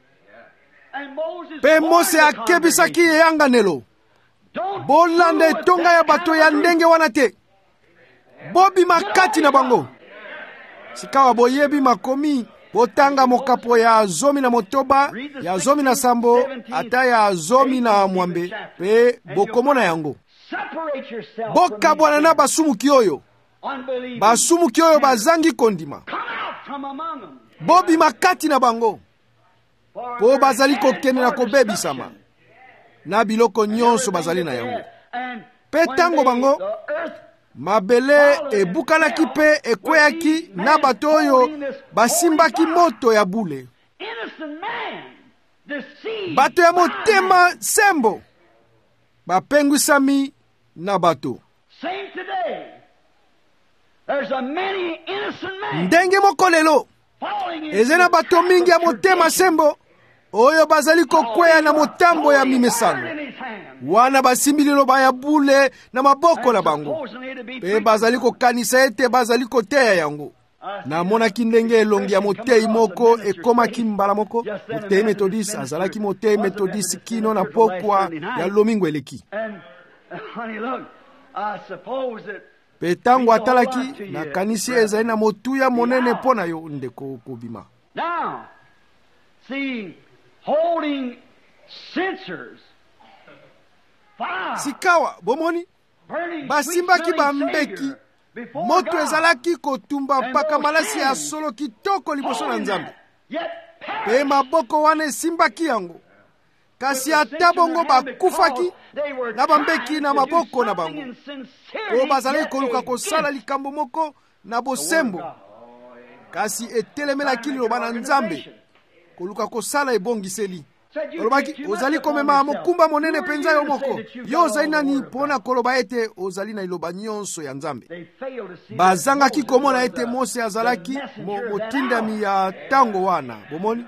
Pe Mose akebisaki eyanganelo, bolanda etonga ya bato ya ndenge wana te, bobima kati na bango. Sikawa boyebi makomi, botanga mokapo ya 19, ya 17, ata ya 19, pe bokomona yango. Bokabwana na basumuki oyo, basumuki oyo bazangi kondima, bobima kati na bango, po bazali kokende na kobebisama na biloko nyonso bazali na yango. Pe tango bango mabele ebukalaki pe ekweyaki na bato oyo basimbaki moto ya bule, bato ya motema sembo bapengwisami na bato. Ndenge moko lelo ezena bato mingi ya motema sembo oyo bazali kokweya na motambo ya mimesano, wana basimbi liloba ya bule na maboko na bango, pe bazali kokanisa ete bazali koteya yango. Na monaki ndenge elongi ya motei moko ekomaki mbala moko, motei Methodist azalaki motei Methodist kino na pokwa ya lomingo eleki. Pe tango atalaki na kanisi ezali na motuya monene pona yo ndeko kobima. Now, see, holding censers, fire, sikawa bomoni basimbaki bambeki, moto ezalaki kotumba mpaka malasi ya solo kitoko liboso na Nzambe, pe maboko wana esimbaki yango. Kasi ata bongo bakufaki na bambeki na maboko na bango, po bazali koluka kosala likambo moko na bosembo. Kasi etelemelaki liloba na Nzambe koluka kosala ebongiseli. Olobaki ozali komema mokumba monene penza yo moko, yo ozali nani pona koloba ete ozali na iloba nyonso ya Nzambe. Bazangaki komona ete Mose azalaki motindami ya tango wana. Bomoni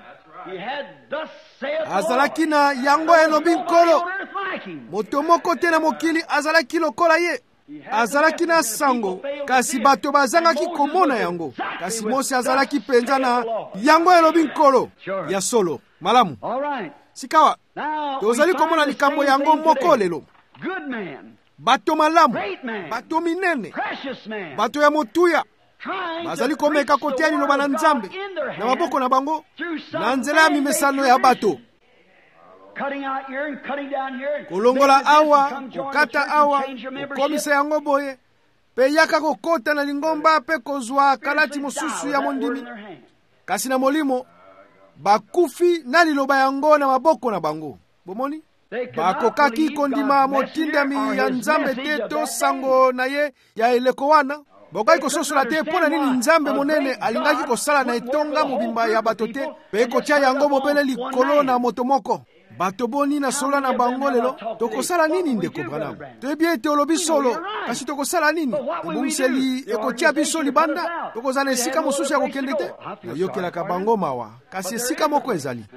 azalaki na yango elobi nkolo, moto moko te na mokili azalaki lokola ye. Azalaki na sango, kasi bato bazangaki komona yango. Kasi Mose azalaki penza na yango elobi nkolo ya solo. Malamu sikawa tozali komona likambo yango moko lelo. Bato malamu, bato minene, bato ya motuya bazali komeka kotia liloba na Nzambe na maboko na bango na nzela ya mimesano ya bato. Kolongola awa, kokata awa, kokomisa yango boye, pe yaka kokota na lingomba pe kozwa kalati mosusu ya mondimi. Kasi na molimo bakufi na liloba yango na maboko na bango. Bomoni? Bakokaki kondima motindami ya Nzambe te to sango na ye ya eleko wana. Bokai kososola te pona nini Nzambe monene alingaki kosala na etonga mobimba ya bato te pe kotia yango mobele likolo na moto moko. Bato boni na sola na bango lelo, tokosala nini ndeko Branham? Toyebi ete olobi solo, kasi tokosala nini? Ebongiseli ekotia biso libanda, tokozala esika mosusu ya kokende te. Nayokelaka bango mawa, kasi esika moko ezali.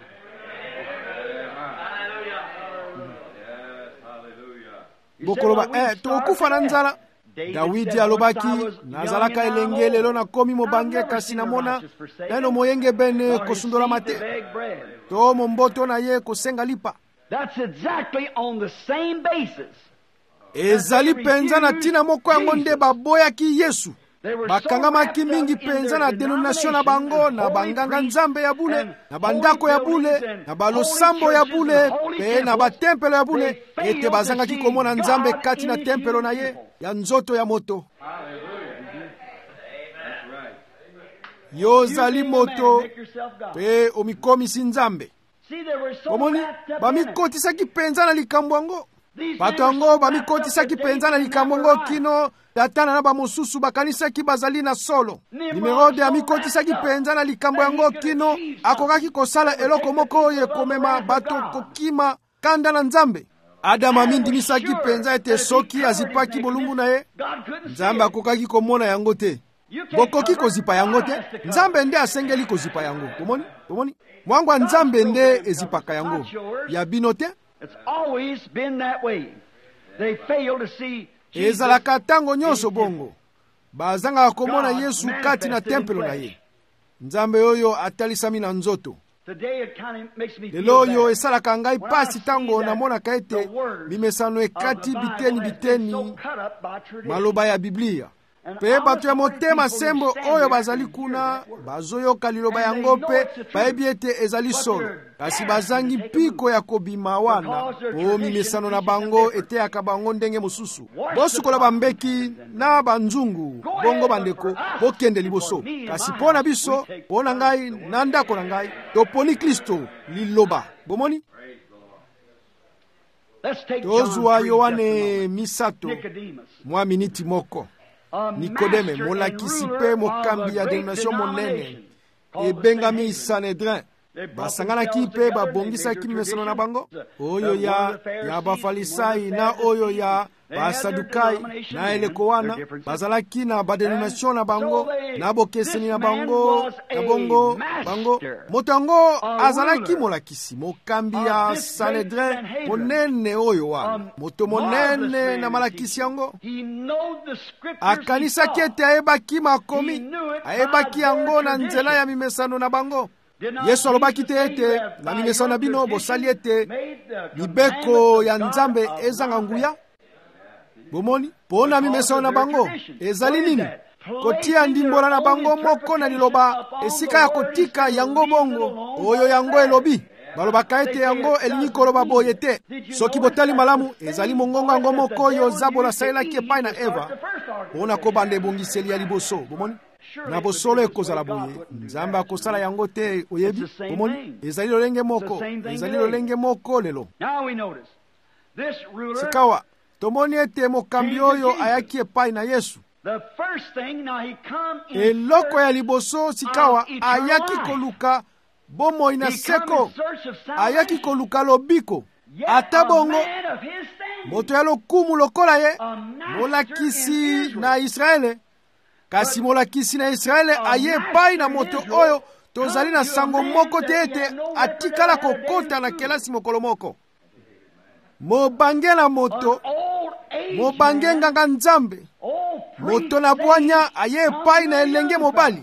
Bokoloba, tokufa na nzala. Dawidi alobaki, nazalaka elenge lelo nakomi mobange kasi namona nano moyenge bene kosundola mate. To momboto na ye kosenga lipa. That's exactly on the same basis. Ezali penza na tina moko yango nde baboyaki Yesu. Bakangamaki mingi penza na denomination na bango, na banganga Nzambe ya bule, na bandako ya bule, na balosambo ya bule, pe na batempelo ya bule, ete bazangaki komona Nzambe kati na tempelo na ye ya nzoto ya moto. Yo zali moto pe omikomisi Nzambe. Komoni bamikotisaki penza na likambo yango. Bato yango bamikotisaki penza na likambo yango kino datana na bamosusu bakanisaki bazali na solo. Nimerode amikotisaki penza na likambo yango kino akokaki kosala eloko moko oyo ekomema bato kokima kanda na Nzambe. Adam amindimisaki penza ete soki azipaki bolumbu na ye, Nzambe akokaki komona yango te. Bokoki kozipa yango te. Nzambe nde asengeli kozipa yango. Komoni? Mwangwa Nzambe nde ezipaka yango. Ya bino te? It's always been that way. They fail to see Jesus. Ezalaka tango nyonso bongo. Bazanga komona Yesu kati na tempelo na ye. Nzambe oyo atalisami na nzoto. Today it kind of makes me feel lelo yo bad. esalaka ngai pasi tango namona kaete mimesano ekati biteni maloba ya Biblia. Pe bato ya motema sembo oyo bazali kuna bazoyoka liloba yango pe bayebi ete ezali solo, kasi bazangi mpiko ya kobima wana o mimesano na bango eteyaka bango ndenge mosusu. Bosukola bambeki na banzungu bongo bandeko bokende liboso, kasi pona biso pona ngai na ndako na ngai toponi Kristo liloba. Bomoni? Tozwa Yohane misato mwa miniti moko. Nikodeme molakisi pe mokambi ya denomination monene ebengami Sanhedrin basanganaki pe babongisaki mimesano na bango oyo ya bafalisai na oyo ya basadukai na eleko wana bazalaki na badenomination na bango na bokeseni na bango na bongo bango moto yango azalaki molakisi mokambi ya Sanhedrin monene oyo wana moto monene na malakisi yango akanisaki ete ayebaki makomi ayebaki yango na nzela ya mimesano na bango. Yesu alobaki te ete na mimesano na bino bosali ete mibeko ya Nzambe ezanga nguya. Bomoni? Pona mimesano na bango ezali nini? Kotia ndimbola na bango moko na liloba esika ya kotika yango bongo oyo yango elobi. Balobaka ete yango elingi koloba boye te. Soki botali malamu ezali mongongo yango moko oyo Zabola salelaki epai na Eva pona kobanda ebongiseli ya liboso. Bomoni? Na bosolo ekozala boye Nzambe akosala yango te oyebi. Bomoni? Ezali lolenge moko, ezali lolenge moko lelo. Sikawa tomoni ete mokambi oyo ayaki epai na Yesu. Eloko ya liboso sikawa ayaki koluka bomoi na seko, ayaki koluka lobiko. Ata bongo moto ya lokumu lokola ye molakisi na Israele, kasi molakisi na Israele aye epai na moto oyo tozali na sango moko te ete atikala kokota na kelasi mokolo moko. Mobange na moto, mobange nganga Nzambe, moto na bwanya aye epai na elenge mobali.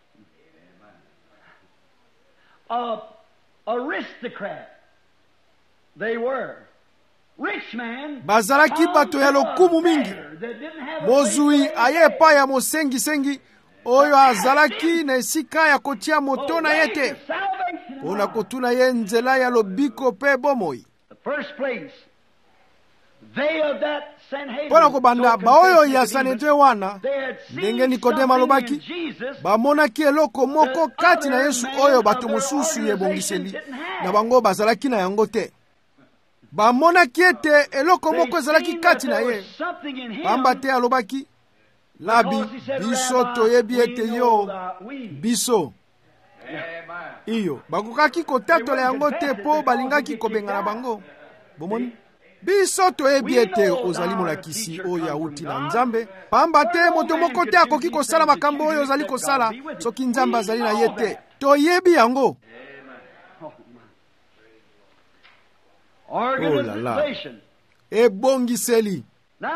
Aristocrat. They were. Rich man. Bazalaki bato ya lokumu mingi. Mozui aye epai ya mosengi oyo azalaki na esika ya kotia moto na yete. Ona kotuna ye nzela ya lobiko pe bomoi. The first place mpona kobanda baoyo ya Sanhedrin wana, ndenge Nikodemo alobaki, bamonaki eloko moko kati na Yesu oyo bato mosusu ebongiseli na bango bazalaki na yango te. Bamonaki ete eloko moko ezalaki kati na ye, pamba te alobaki, Labi, biso toyebi ete yo biso. Iyo bakokaki kotatola yango te po balingaki kobenga na bango. Bomoni, biso toyebi ete ozali molakisi oyo auti na Nzambe, pamba te moto moko te akoki kosala makambo oyo ozali kosala soki Nzambe azali na ye te. Toyebi yango. Organization. Ebongiseli.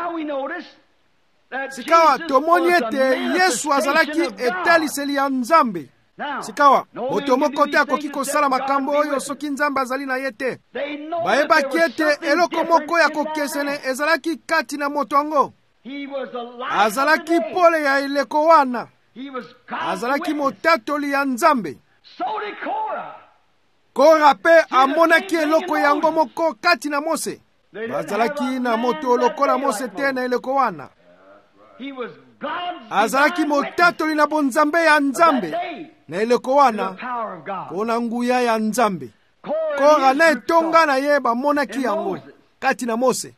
Sikawa tomoni ete Yesu azalaki etaliseli ya Nzambe. Sikawa moto moko te akoki kosala makambo oyo soki Nzambe azali na ye te. Bayebaki ete eloko moko ya kokesene ezalaki kati na moto yango. Azalaki pole ya eleko wana. Azalaki motatoli ya Nzambe. Kora pe amonaki eloko yango moko kati na Mose. Bazalaki na moto lokola Mose te na eleko wana. Azalaki motatoli na bonzambe ya Nzambe na eleko wana kona nguya ya Nzambe. Kora na etonga na ye bamonaki yango kati na Mose.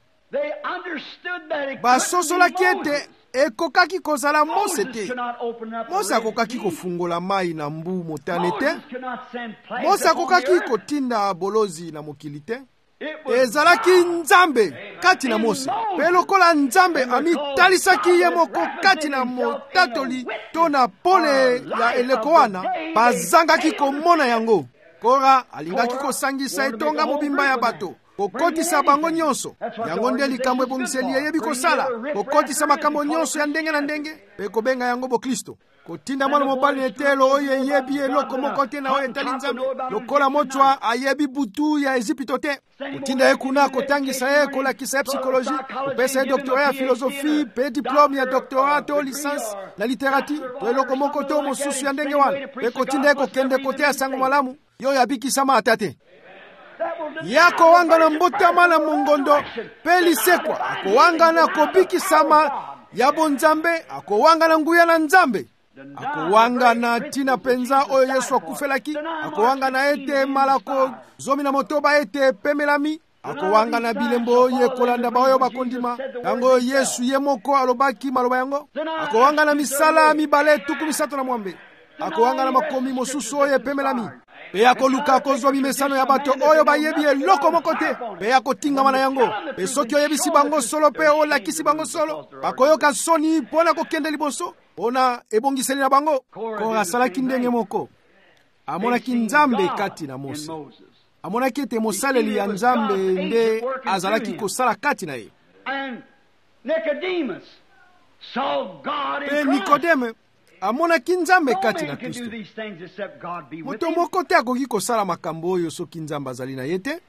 Basosolaki ete ekokaki kozala Mose te. Mose akokaki kofungola mai na mbu motane te. Mose akokaki kotinda bolozi na mokili te. Ezalaki Nzambe kati na Mose. Pe lokola Nzambe amitalisaki ye moko kati na motatoli to na pole ya eleko wana, bazangaki komona yango. Kora alingaki kosangisa etonga mobimba ya bato, kokotisa bango nyonso. Yango nde likambo ebongiseli eyebi kosala, kokotisa makambo nyonso ya ndenge na ndenge, pe kobenga yango Bokristo. Kotinda mwana mobali netelo oyo eyebi eloko moko te na oyo etali Nzambe, lokola mochwa ayebi butu ya Ezipito te. Kotinda ye kuna kotangisa ye kolakisa ya psikoloji, kopesa ye doktorat ya filosofi, pe diplome ya doktorat to licence na literati, to eloko moko to mosusu ya ndenge wana. Pe kotinda ye kokende kote ya sango malamu, yo yabikisama atate. Yako wanga na mbotama na mongondo, pe lisekwa, ako wanga na kobikisama ya bonzambe, ako wanga na nguya na Nzambe. Akowanga na tina penza oyo Yesu akufelaki. Akowanga na ete malako zomi na motoba ete pemelami. Akowanga na bilembo ye kolanda baoyo bakondima yango Yesu ye moko alobaki maloba yango. Akowanga na misala mibale tuku misato na mwambe. Akowanga na makomi mosusu oyo pemelami. Pe akoluka kozwa mimesano ya bato oyo bayebi eloko moko te. Pe akotingama na yango. Pe soki oyebisi bango solo pe olakisi bango solo, bakoyoka soni mpona kokende liboso ona ebongiseli na bango. Kora asalaki ndenge moko. Amonaki Nzambe kati na Mose. Amonaki ete mosaleli ya Nzambe nde azalaki kosala kati na ye. Pe Nikodeme amonaki Nzambe kati na Kristo. Moto moko te akoki kosala makambo oyo soki Nzambe azali na ye te.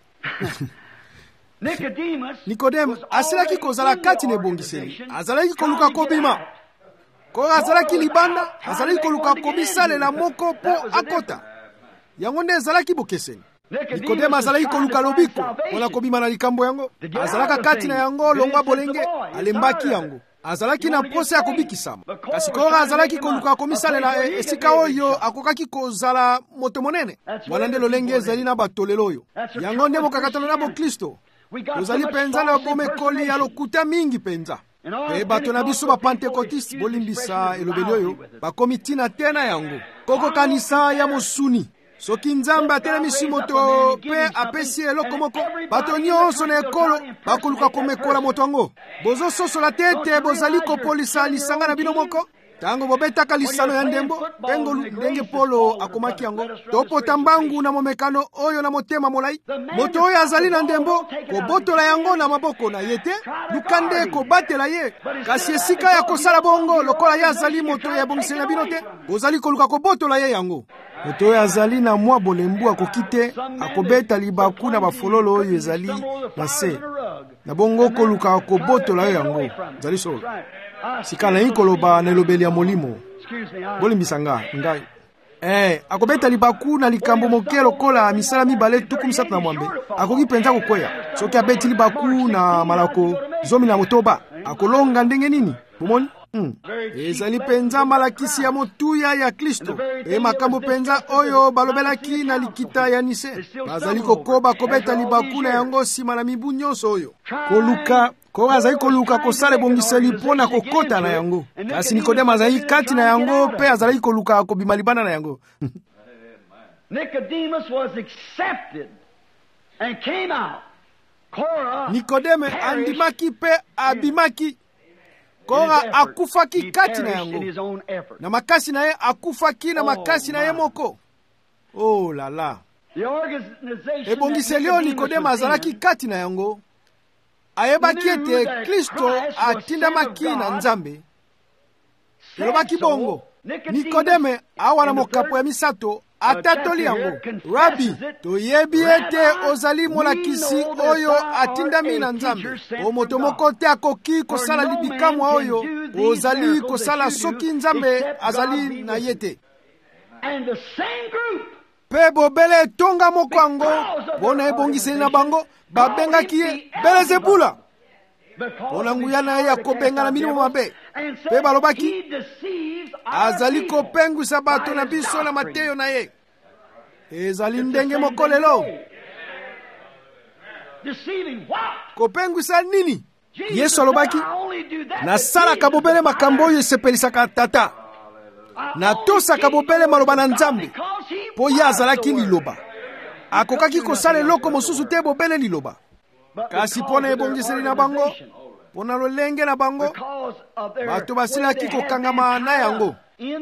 Nikodeme asilaki kozala kati na ebongiseli. Azalaki koluka kobima. Kora azalaki libanda, azalaki koluka kobisalela moko po akota. Yango nde ezalaki bokeseni. Nikodemo azalaki koluka lobiko mpona kobima na likambo yango. Azalaka kati na yango longwa bolenge, alembaki yango. Azalaki na posa ya kobikisama. Kasi Kora azalaki koluka komisalela esika oyo akokaki kozala moto monene. Wana nde lolenge ezali na bato lelo oyo. Yango nde bokakatana na Bokristo. Ozali penza na bomekoli ya lokuta mingi penza. Pe bato na biso ba Pentekotiste bolimbisa elobeli oyo bakomi tina tena yango. Koko kanisa ya mosuni. Soki Nzambe atelemisi moto pe apesi eloko moko, bato nyonso na ekolo bakoluka komekola moto yango. Bozo sosola tete bozali kopolisa lisanga na bino moko. Tango bobetaka lisano ya ndembo, tengolu ndenge Polo akomaki yango. Topota mbangu na momekano oyo na motema molai. Moto oyo azali na ndembo, kobotola yango na maboko na yete, lukande kobatela ye. Kasi esika ya kosala bongo, lokola ye azali moto ya bongiseli na bino te, bozali koluka kobotola ye yango. Moto oyo azali na mwa bolembu akokite, akobeta libaku na bafololo oyo ezali na se. Na bongo koluka kobotola ye yango. Zali solo. Sika na ikoloba na elobeli ya molimo. Bolimbisa ngai. akobeta libaku na likambo moke lokola misala mibale tuku misatu na mwambe, akoki penza kokweya. Soki abeti libaku na malako 19 akolonga ndenge nini? Bomoni? Ezali penza malakisi ya motuya ya Kristo. Makambo penza oyo balobelaki na likita ya Nise. Bazali kokoba kobeta libaku na yango sima na mibu nyonso oyo. Koluka ko azali koluka kosala ebongiseli mpona kokota na yango. Kasi Nikodemo azali kati na yango pe azali koluka kobima libanda na yango. Nicodemus was accepted and came out. Nikodemo andimaki pe abimaki. Kora akufaki kati na yango. Na makasi na ye akufaki na makasi na ye moko. Oh la la. Ebongiseli oyo Nikodemo azalaki kati na yango. Ayebaki ete Kristo atindamaki na Nzambe. Elobaki bongo. Nikodemo awa na mokapo ya misato atatoli yango. Rabi, toyebi ete ozali molakisi oyo atindami na Nzambe. Moto moko te akoki kosala libikamwa oyo ozali kosala soki Nzambe azali na ye te. Pe bobele tonga moko yango bona ebongiseli na bango babengaki ye Belzebula. Bona nguya na ye ya kobenga na milimo mabe. Pe balobaki azali kopengwisa bato na biso na mateyo na ye. Ezali ndenge moko lelo. Kopengwisa nini? Yesu alobaki nasalaka bobele makambo oyo esepelisaka Tata. Natosaka bobele maloba na Nzambe po ye azalaki liloba. Akokaki kosala eloko mosusu te bobele liloba. Kasi pona ebongiseli na bango, pona lolenge na bango, bato basilaki kokangama na yango.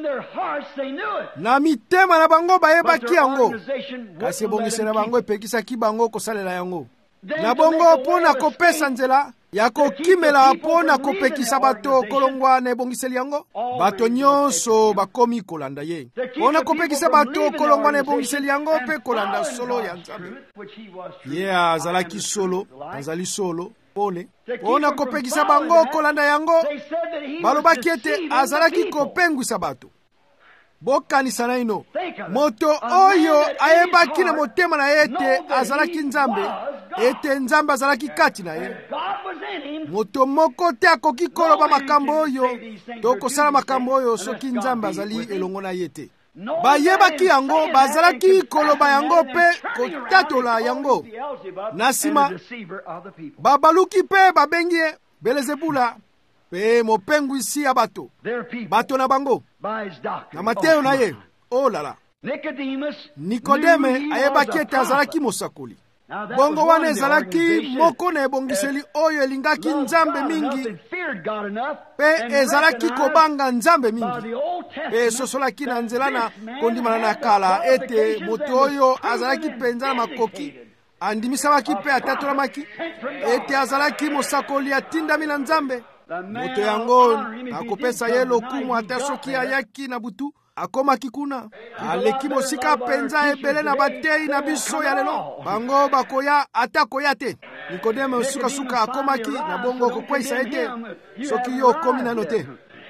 Na mitema na bango bayebaki yango. Kasi ebongiseli na bango epekisaki bango kosalela yango. Na bongo pona kopesa nzela ya kokimela pona kopekisa bato kolongwa na ebongiseli yango. Bato nyonso bakomi kolanda ye. Pona kopekisa bato kolongwa na ebongiseli yango pe kolanda solo ya Nzambe. Ye azalaki solo, azali solo, pole. Pona kopekisa bango kolanda yango, balobaki ete azalaki kopengwisa bato. Bokanisa na ino. Moto oyo ayebaki na motema na ete azalaki Nzambe, ete Nzambe azalaki kati na ye. Moto moko te akoki koloba makambo oyo to kosala makambo oyo soki Nzambe azali elongo na ye te. Bayebaki yango, bazalaki koloba yango pe kotatola yango. Nasima babaluki pe babengi Belzebula pe mopengwisi ya bato. Bato na bango na mateyo na ye. Oh lala. Nikodemo ayebaki ete azalaki mosakoli. Bongo wana ezalaki moko na ebongiseli oyo elingaki Nzambe mingi pe ezalaki kobanga Nzambe mingi. Pe esosolaki na nzela na kondimana na kala ete moto oyo azalaki penza na makoki andimisamaki pe atatolamaki ete azalaki mosakoli atindami na Nzambe. Moto yango akopesa ye lokumu ata soki ayaki na butu akomaki kuna. Aleki mosika penza ebele na batei na biso ya lelo. Bango bakoya ata koya te. Nikodemo suka akomaki na bongo kokwesa ete soki yo komi na note.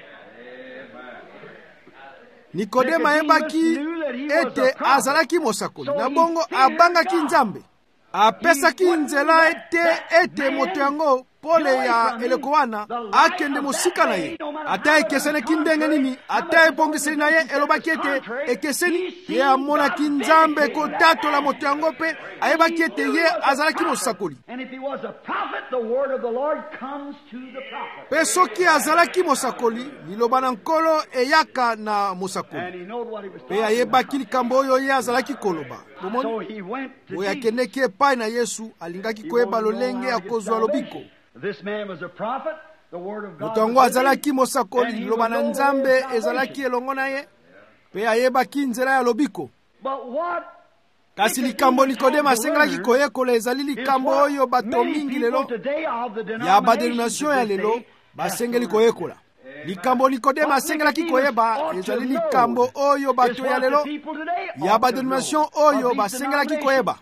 Nikodemo ayebaki ete azalaki mosakoli na bongo abangaki Nzambe. Apesaki nzela ete moto yango pole ya eleko wana akende mosika na ye. Ata ekeseneki ndenge nini, ata ebongiseli na ye elobaki ete ekeseni, ye amonaki Nzambe kotatola moto yango pe ayebaki ete ye azalaki mosakoli. Pe soki azalaki mosakoli, liloba na Nkolo eyaka na mosakoli. Pe ayebaki likambo oyo ye azalaki koloba. Bomoni, oyo akendeki epai na Yesu alingaki koyeba lolenge akozwa lobiko. Moto yango azalaki mosakoli, liloba na Nzambe ezalaki elongo na ye, pe ayebaki nzela ya lobiko. Kasi likambo Nikodemo asengelaki koyekola ezali likambo oyo bato mingi lelo ya badenomination ya lelo basengeli koyekola. Likambo Nikodemo asengelaki koyeba ezali likambo oyo bato ya lelo ya badenomination oyo basengelaki koyeba.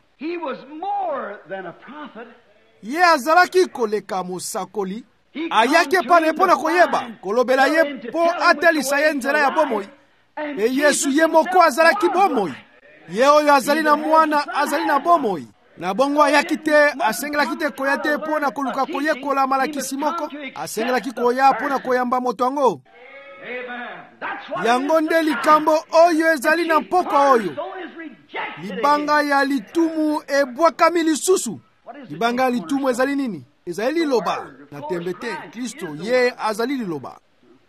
Ye azalaki koleka mosakoli, ayaki pale mpona koyeba kolobela ye po atalisa ye nzela ya bomoi, e Yesu ye moko azalaki bomoi. Ye oyo azali na mwana azali na bomoi. Na bongo ayaki te, asengelaki te koya te mpo na koluka koyekola malakisi moko, asengelaki koya mpo na koyamba moto yango. Yango nde likambo oyo ezali na mpoka oyo. Libanga ya litumu ebwakami lisusu. Libanga ya litumu ezali nini? Ezali liloba. Na tembe te, Kristo ye azali liloba.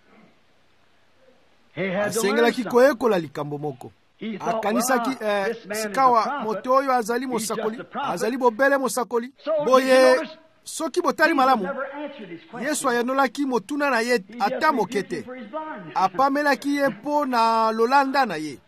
Asengelaki koyekola likambo moko. Akanisaki sikawa moto oyo azali mosakoli, azali bobele mosakoli. Boye soki botali malamu, Yesu ayanolaki motuna na ye ata mokete. Apamelaki ye po na lolanda na ye.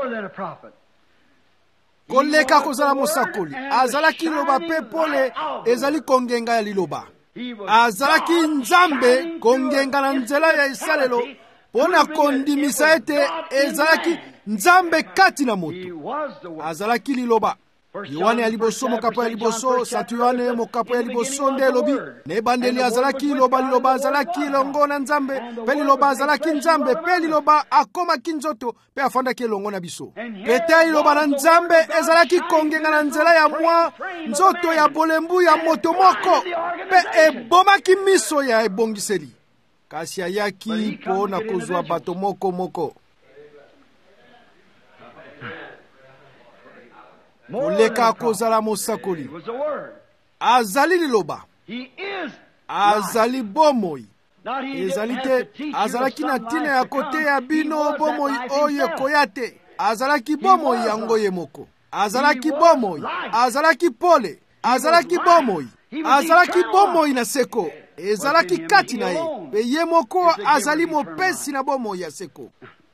Koleka kozala mosakoli, azalaki liloba pe pole ezali kongenga ya liloba. Azalaki nzambe kongenga na nzela ya esalelo pona kondimisa ete ezalaki nzambe kati na moto. Azalaki liloba. Yohane ya liboso mokapo ya liboso, Santu Yohane mokapo ya liboso nde lobi. Nebandeli azalaki liloba, liloba azalaki longo na nzambe, pe liloba azalaki nzambe, pe liloba akomaki nzoto, pe afandaki elongo na biso. Pete liloba na nzambe ezalaki kongenga na nzela ya mwa nzoto ya bolembu ya moto moko, pe ebomaki miso ya ebongiseli. Kasi ayaki po na kozwa bato moko moko. Koleka kozala mosakoli. Azali liloba. Azali bomoi. Ezali te, azalaki na tina ya kote ya bino bomoi oyo koyate. Azalaki bomoi yango ye moko. Azalaki bomoi. Azalaki pole. Azalaki bomoi. Azalaki bomoi na seko. Ezalaki kati na ye. Pe ye moko azali mopesi na bomoi ya seko.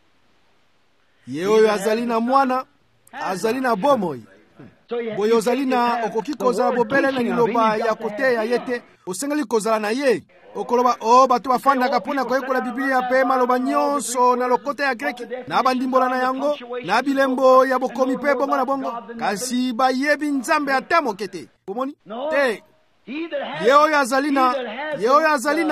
Ye oyo azali na mwana, azali na bomoi. Boye ozali na okoki kozala bobele na liloba ya kote ya yete, osengeli kozala na ye. Okoloba bato bafandaka mpona koyekola Biblia pe maloba nyonso na lokote ya Greki, na bandimbola na yango, na bilembo ya bokomi pe bongo na bongo, kasi bayebi nzambe ata moke te. Bomoni? Te. Ye oyo azali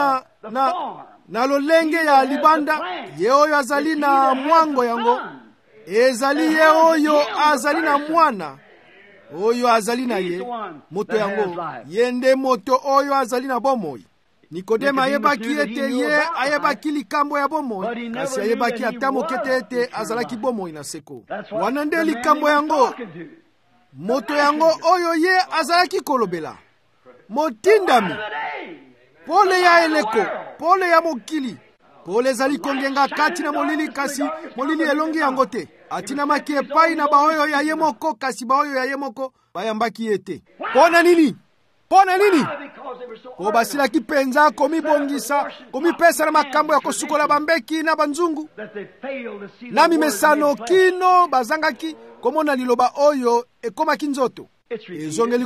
na lolenge ya libanda, ye oyo azali na mwango yango, ezali ye oyo azali na mwana, oyo azali na ye, moto yango, yende moto oyo azali na bomoi. Nikodema ayebaki ete ye ayebaki likambo ya bomoi, kasi ayebaki ata mokete ete azalaki bomoi na seko. Wana nde likambo yango, moto yango oyo ye azalaki kolobela. Motindami, pole ya eleko, pole ya mokili, pole ezali kongenga kati na molili, kasi molili elongi yango te. Atinamaki epai na baoyo ya ye moko, kasi baoyo ya ye moko bayambaki ete. Pona nini? Pona nini? Po basilaki penza komibongisa, komipesa na makambo ya kosukola bambeki na banzungu. Na mimesano kino bazangaki komona liloba oyo ekomaki nzoto. Ezongeli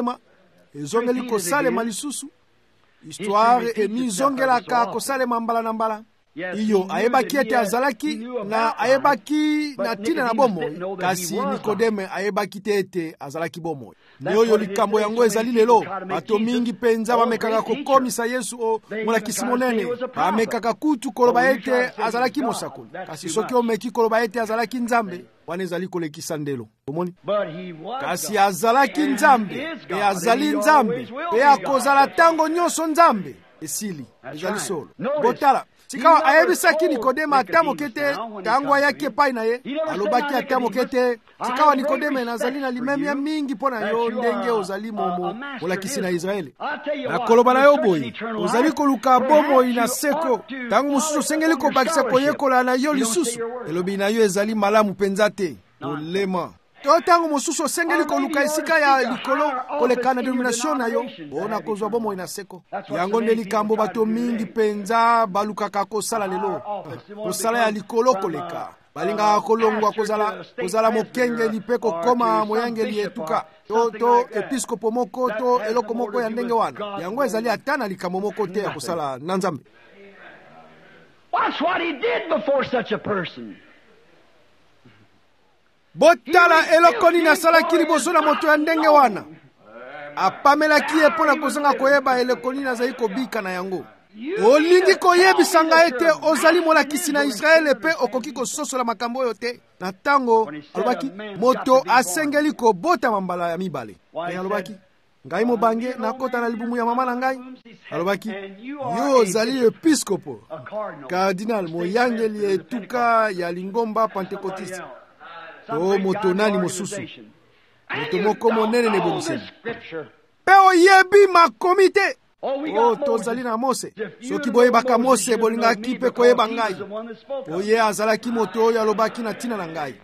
kosalema lisusu. Histoire emizongelaka kosalema mbala na mbala. Iyo ayebaki ete azalaki na ayebaki na tina na bomoi, kasi Nikodeme ayebaki te ete azalaki bomoi. Oyo likambo yango ezali lelo. Bato mingi penza bamekaka kokomisa Yesu molakisi monene, bamekaka kutu koloba ete azalaki mosakoli, kasi soki omeki koloba ete azalaki nzambe, wana ezali kolekisa ndelo. Omoni? Kasi azalaki nzambe, pe azali nzambe, pe akozala tango nyonso nzambe. Esili ezali solo. Botala sikawa ayebisaki Nikodema ata mokete tango ayaki epai na ye, alobaki ata mokete sikawa Nikodeme nazali na limemia mingi mpona yo ndenge ozali molakisi na Israeli. Nakoloba na yo boye, ozali koluka bomoi na seko, tango mosusu osengeli kobakisa koyekola na yo lisusu, elobi na yo ezali malamu penza te. Olema to tango mosusu osengeli koluka esika ya likolo koleka na denomination na yo, ona kozwa bomoi na seko. Yango nde likambo bato mingi penza balukaka kosala lelo, kosala ya likolo koleka. Balingaka kolongwa kozala mokengeli pe kokoma moyangeli etuka to episkopo moko to eloko moko ya ndenge wana. Yango ezali ata na likambo moko te ya kosala na Nzambe. Watch what he did before such a person. Botala eloko nini asalaki liboso na moto ya ndenge wana. Apamelaki ye mpona kozanga koyeba eloko nini azali kobika na yango. olingi koyebisa ngai ete ozali molakisi na Israele mpe okoki kososola makambo oyo te. Na ntango alobaki moto asengeli kobotama mbala ya mibale. Pe alobaki ngai mobange nakota na libumu ya mama na ngai. Alobaki yo ozali episkopo, kardinal, moyangeli etuka ya lingomba pentekotiste. O moto nani mosusu, moto moko monene na ebongiseli mpe oyebi makomi te. O tozali na Mose. Soki boyebaka Mose bolingaki mpe koyeba ngai. Oye azalaki moto oyo alobaki na ntina na ngai.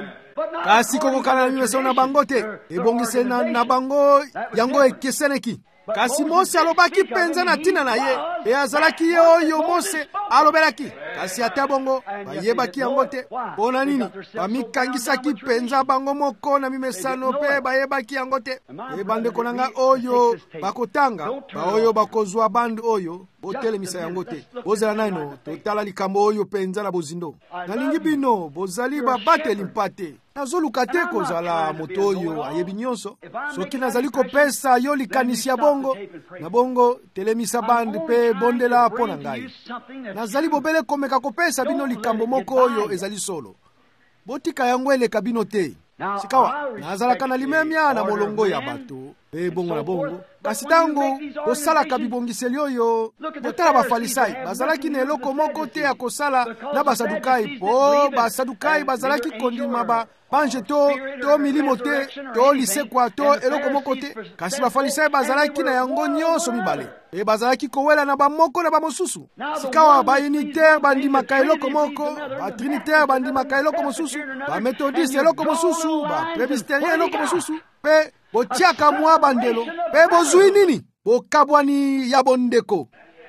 Kasi kokokana na mimeso na bango te. Ebongiseli na bango yango ekeseneki. Kasi Mose alobaki penza na ntina na ye. E azalaki ye oyo Mose alobelaki. Kasi ata bongo bayebaki yango te. Pona nini? Bamikangisaki penza bango moko na mimesano pe bayebaki yango te. E bandeko na nga oyo bakotanga, oyo bakozwa band oyo botelemisa yango te. Bozala naino totala likambo oyo penza na bozindo. Nalingi bino bozali babateli mpate. Nazoluka te kozala moto oyo ayebi nyonso. Soki nazali kopesa yo likanisi ya bongo, na bongo telemisa bandi pe bondela mpo na ngai. Nazali bobele komeka kopesa bino likambo moko oyo ezali solo. Botika yango eleka bino te. Sikawa nazalaka na limemia na molongo ya bato pe bongo na bongo. Kasi tango bosalaka bibongiseli oyo, botala bafalisai bazalaki na eloko moko te ya kosala na basadukai. Po basadukai bazalaki kondima banje to milimo te, to lisekwa to eloko moko te. Kasi bafalisai bazalaki na yango nyonso mibale. E bazalaki kowela na bamoko na bamosusu. Sikawa baunitaire bandimaka eloko moko, batrinitaire bandimaka eloko mosusu, bamethodiste eloko mosusu, bapresbyterien eloko mosusu. Pe botiaka mwa bandelo pe bozwi nini bokabwani ya bondeko.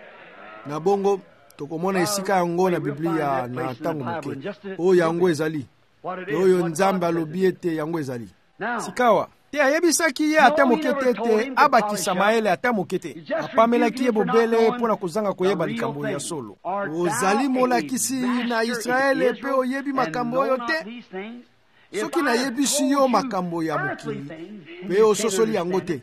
Na bongo tokomona esika yango na Biblia na ntango moke oyo yango ezali, oyo Nzambe alobi ete yango ezali. Sikawa te ayebisaki ye ata moke te ete abakisa mayele ata moke te. Apamelaki ye bobele mpona kozanga koyeba likambo ya solo. Ozali molakisi na Israele pe oyebi makambo oyo te. Soki nayebisi yo makambo ya mokili pe ososoli yango te.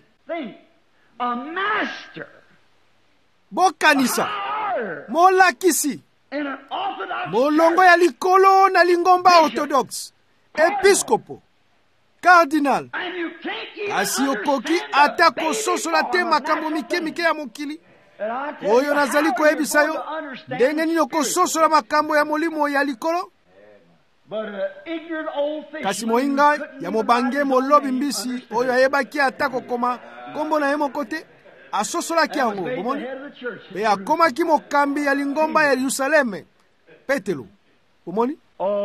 Bokanisa molakisi molongo ya likolo na lingomba orthodoxe, episkopo, cardinal. Kasi okoki ata kososola te makambo mike ya mokili oyo nazali koyebisa yo. Ndenge nini okososola makambo ya molimo ya likolo? Kasi moinga ya mobange molobi mbisi oyo ayebaki ata kokoma kombo na ye moko te asosolaki yango, bomoni? Pe akomaki mokambi ya lingomba ya Yerusaleme, Petelo, bomoni?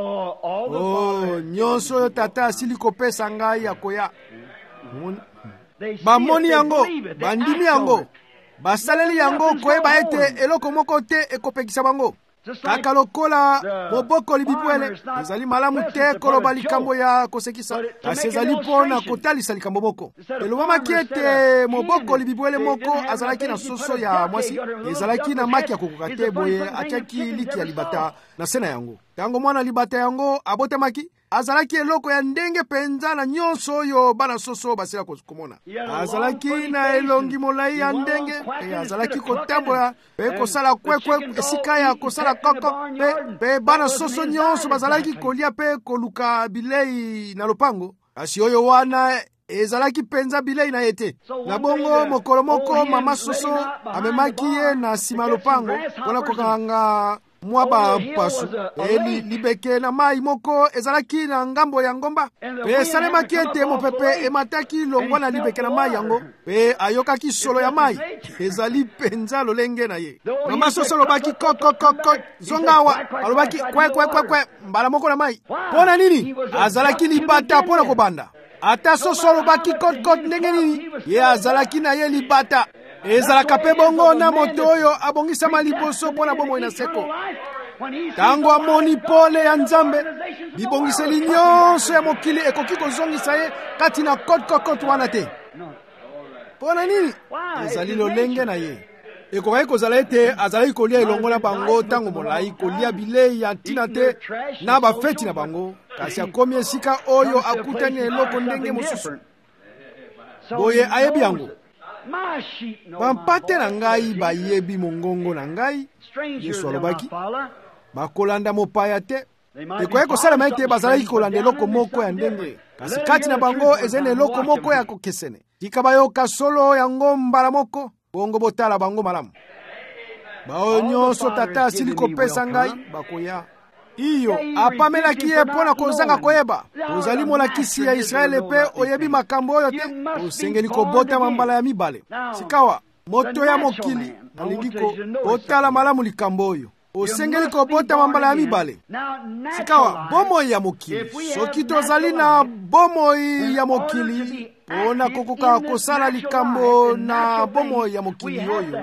Nyonso oyo tata asili kopesa ngai ya koya, bomoni? Bamoni yango, bandimi yango, basaleli yango koyeba ete eloko moko te ekopekisa bango. Kaka lokola mobokoli bibwele ezali malamu te koloba likambo ya kosekisa, kasi ezali mpona kotalisa likambo moko. Elobamaki ete mobokoli bibwele moko azalaki na soso ya mwasi, ezalaki na maki ya kokoka te, boye atiaki liki ya libata na se na yango. Tango mwana libata yango abotamaki, azalaki eloko ya ndenge penza na nyonso oyo bana soso basila komona. Azalaki na elongi molai ya ndenge, azalaki kotambola pe kosala kwekwe esika ya kosala koko, pe bana soso nyonso bazalaki kolia pe koluka bilei na lopango. Kasi oyo wana ezalaki penza bilei na yete. Na bongo mokolo moko mama soso amemaki ye na sima lopango mpona kokanga mwa bampasu libeke na mai moko ezalaki na ngambo ya ngomba. Pe esalemaki ete mopepe emataki longwa na libeke na mai yango, pe ayokaki solo ya mai ezali penza lolenge na ye. Mama soso alobaki kokokoko zongawa, alobaki kwe mbala moko na mai. Pona nini? Azalaki libata pona kobanda. Ata soso alobaki kot ndenge nini? Ye azalaki na ye libata. Ezalaka pe bongo na moto oyo abongisama liboso mpona bomoi na seko. Tango amoni pole ya Nzambe, bibongiseli nyonso ya mokili ekoki kozongisa ye kati na kot wana te. Pona nini? Ezali lolenge na ye. Ekokai kozala ete azalaki kolia elongo na bango tango molai, kolia bilei ya ntina te na bafeti na bango. Kasi akomi esika oyo akutani eloko ndenge mosusu. Boye ayebi yango. bampate na ngai bayebi mongongo na ngai. Yesu alobaki bakolanda mopaya te. Ekoki kosalema ete bazalaki kolanda eloko moko ya ndenge, kasi kati na bango ezali na eloko moko ya kokesene. Tika bayoka solo yango mbala moko, bongo botala bango malamu. Baoyo nyonso tata asili kopesa ngai bakoya. Iyo apamelaki ye mpo na kozanga koyeba. Ozali molakisi ya Israele mpe oyebi makambo oyo te, osengeli kobotama mbala ya mibale. Sikawa moto ya mokili nalingi kotala malamu likambo oyo. Osengeli kobotama mbala ya mibale. Sikawa bomoi ya mokili. Soki tozali na bomoi ya mokili, pona kokoka kosala likambo na bomoi ya mokili oyo,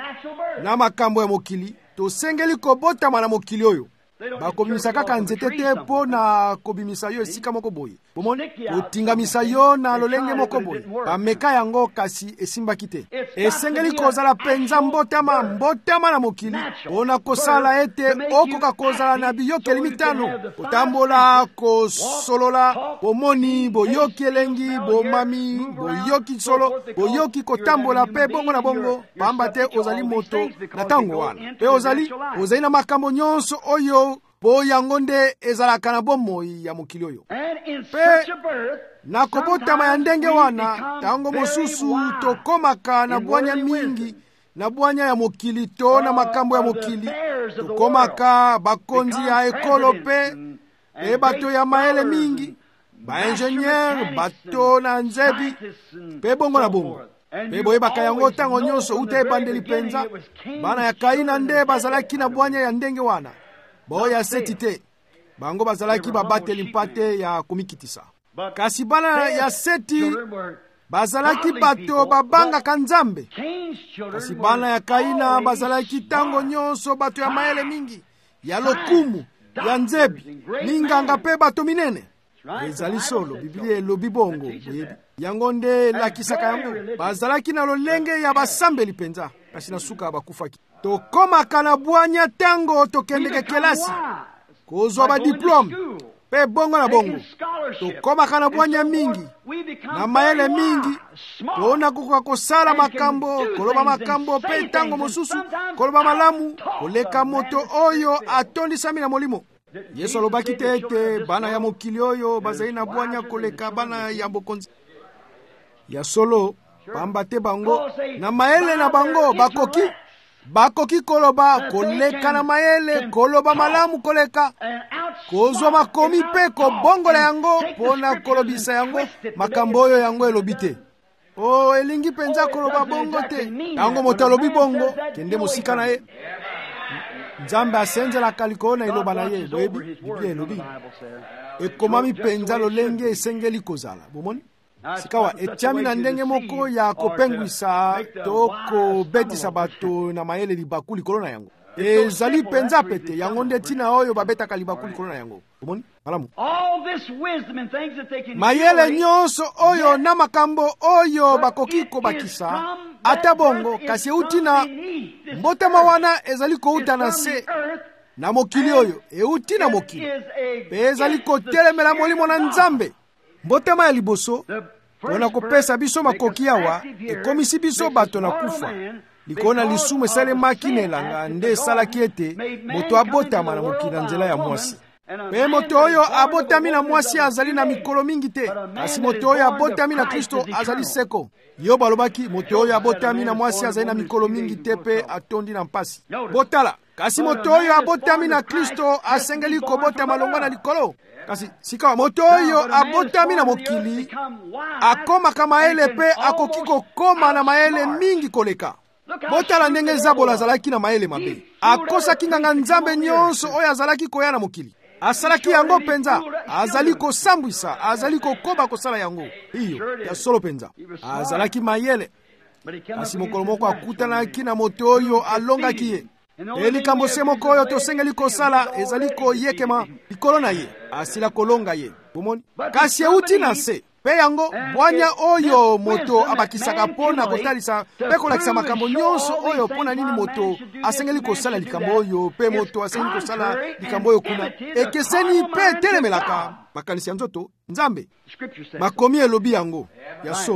na makambo ya mokili, tosengeli kobotama na mokili oyo. Bakobimisa kaka nzete te mpo na kobimisa yo esika moko boye. Bomoni, kotingamisa yo na lolenge moko boye. Bameka yango kasi esimbaki te. Esengeli kozala penza mbotama na mokili. Ona kosala ete okoka kozala na biyokeli mitano. Kotambola, kosolola, bomoni, boyoki elengi, bomami, boyoki solo, boyoki kotambola pe bongo na bongo. Pamba te ozali moto na tango wana. Pe ozali na makambo nyonso oyo po yango nde ezalaka na bomoi ya mokili oyo. Pe na kobotama ya ndenge wana, tango mosusu tokomaka na bwanya mingi, na bwanya ya mokili to na makambo ya mokili. Tokomaka bakonzi ya ekolo pe bato ya maele mingi, ba-ingenieur, bato na nzebi, pe bongo na bongo. Pe boyebaka yango tango nyonso uta ebandeli penza, bana ya Kaina nde bazalaki na bwanya ya ndenge wana. Boya Seti te, bango bazalaki babateli mpate ya komikitisa. Kasi bana ya Seti bazalaki bato babangaka Nzambe. Kasi bana ya Kaina bazalaki tango nyonso bato ya maele mingi, ya lokumu, ya nzebi, minganga pe bato minene. Ezali solo, Biblia elobi bongo, boyebi. Yango nde lakisaka yango. Bazalaki na lolenge ya basambeli penza, kasi na suka bakufaki. Tokomaka na bwanya tango tokendeke kelasi, kozwa ba diplome, pe bongo na bongo. Tokomaka na bwanya mingi, na maele mingi, pona kuka kosala makambo, koloba makambo, pe tango mosusu, koloba malamu, koleka moto oyo atondisami na molimo. Yesu alobaki te ete bana ya mokili oyo bazali na bwanya koleka bana ya bokonzi. Ya solo, pamba te bango, na maele na bango bakoki koloba, koleka na maele, koloba malamu koleka, kozwa makomi pe kobongola yango, pona kolobisa yango, makambo oyo yango elobi te. O elingi penza koloba bongo te, yango moto alobi bongo, kende mosika na ye. Nzambe asenzelaka likolo na iloba na ye, boyebi, Biblia elobi. Ekomami penza lolenge esengeli kozala, bomoni? Sikawa etiami na ndenge moko ya kopengwisa to kobetisa bato na mayele libaku likolo na yango. Ezali penza pete yango nde tina oyo babetaka libaku likolo na yango. Bomoni? Malamu. Mayele nyonso oyo na makambo oyo bakoki kobakisa ata bongo, kasi euti na mbotama wana ezali kouta na se na mokili oyo, euti na mokili. Pe ezali kotelemela molimo na Nzambe. Mbotama ya liboso, pona kopesa biso makoki awa, ekomisi biso bato na kufa. Likona lisumu esalemaki na elanga nde esalaki ete moto abotama na mokili na nzela ya mwasi. Pe moto oyo abotami na mwasi azali na mikolo mingi te, kasi moto oyo abotami na Kristo azali seko. Yoba alobaki moto oyo abotami na mwasi azali na mikolo mingi te pe atondi na mpasi. Botala, kasi moto oyo abotami na Kristo asengeli kobotama longa na likolo. Kasi sikawa moto oyo abotami na mokili akomaka maele pe akoki kokoma na maele mingi koleka. Botala ndenge Zabola azalaki na maele mabe. Akosaki nganga Nzambe nyonso oyo azalaki koya na mokili. Asalaki yango penza, azali kosambwisa, azali kokoba kosala yango. Iyo, ya solo penza. Azalaki mayele. Kasi mokolo moko akutanaki na moto oyo alongaki ye. Likambo se moko oyo tosengeli kosala ezali koyekema likolo na ye, asila kolonga ye. Bomoni? Kasi euti na se. Pe yango, bwanya oyo moto abakisaka pona kotalisa, pe kolakisa makambo nyonso oyo pona nini moto asengeli kosala likambo oyo, pe moto asengeli kosala likambo oyo kuna. Ekeseni pe telemelaka makanisi ya nzoto, Nzambe. Makomi elobi yango, ya solo.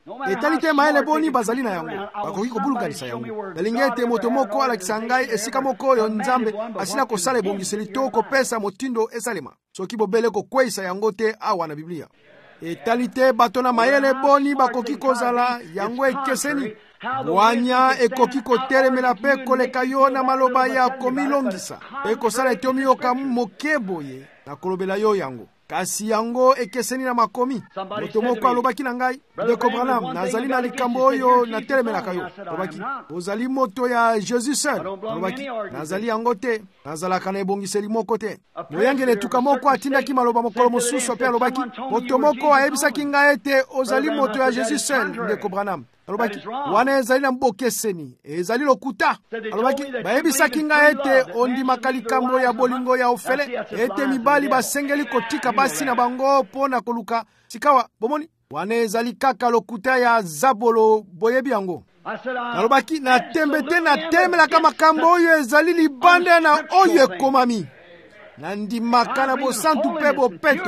etali te mayele boni bazali na yango bakoki kobulukanisa yango. nalingi ete moto moko alakisa ngai esika moko oyo nzambe asila kosala ebongiseli to kopesa motindo esalema, soki bobele kokweyisa yango te awa na Biblia. etali te bato na mayele boni bakoki kozala yango ekeseni. bwanya ekoki kotelemela mpe koleka yo na maloba ya komilongisa mpe kosala ete omiyoka moke boye na kolobela yo yango. kasi yango ekeseni na makomi. moto moko alobaki na ngai, ndeko Branham, nazali na likambo oyo natelemelaka yo. alobaki, ozali moto ya Jésus seul. alobaki, nazali yango te, nazalaka na ebongiseli moko te. moyangeli etuka moko atindaki maloba mokolo mosusu mpe alobaki, moto moko ayebisaki ngai ete ozali moto ya Jésus seul, ndeko Branham. alobaki, wana ezali na mbokeseni, ezali lokuta. alobaki, bayebisaki ngai ete ondimaka likambo ya bolingo ya ofele, ete mibali basengeli kotika basi na bango mpo na koluka sikawa. bomoni, wana ezali kaka lokuta ya zabolo, boyebi yango. alobaki, natembe te natemelaka makambo oyo ezali libanda na oyo ekomami. nandimaka na bosantu mpe bopeto.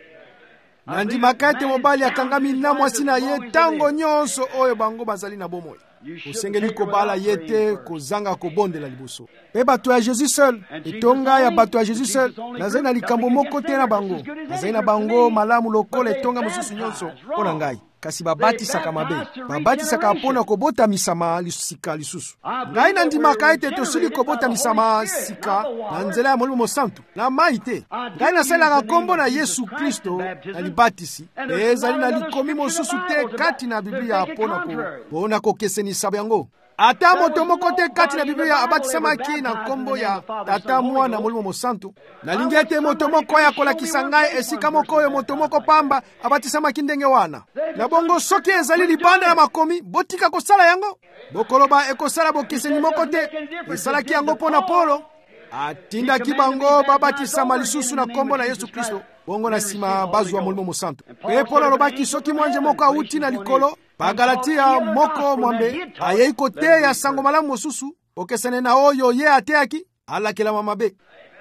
nandimaka ete mobali akangami na mwasi na ye ntango nyonso oyo bango bazali na bomoi. osengeli kobala ye te kozanga kobondela liboso. mpe bato ya Jésus seul, etonga ya bato ya Jésus seul, nazali na likambo moko te na bango. nazali na bango malamu lokola etonga mosusu nyonso mpo na ngai. kasi babatisaka mabe, babatisaka mpo na kobotamisama sika lisusu. ngai nandimaka ete tosili kobotamisama sika na nzela ya Molimo Mosantu na mai te. ngai nasalelaka kombo na Yesu Kristo na libatisi, ezali na likomi mosusu te kati na Biblia mpo na kokesenisa yango. ata moto moko te kati na Biblia abatisamaki na kombo ya Tata, Mwana, Molimo Mosantu. nalingi ete moto moko ya kolakisa ngai esika moko oyo moto moko pamba abatisamaki ndenge wana. na bongo soki ezali libanda ya makomi, botika kosala yango. bokoloba ekosala bokeseni moko te. esalaki yango mpo na Polo, atindaki bango babatisama lisusu na kombo na Yesu Kristo, bongo na nsima bazwa Molimo Mosantu. mpe Polo alobaki, soki mwanje moko awuti na likolo, bagalatia moko mwambe ayei koteya sango malamu mosusu, okesene na oyo ye ateyaki, alakelama mabe.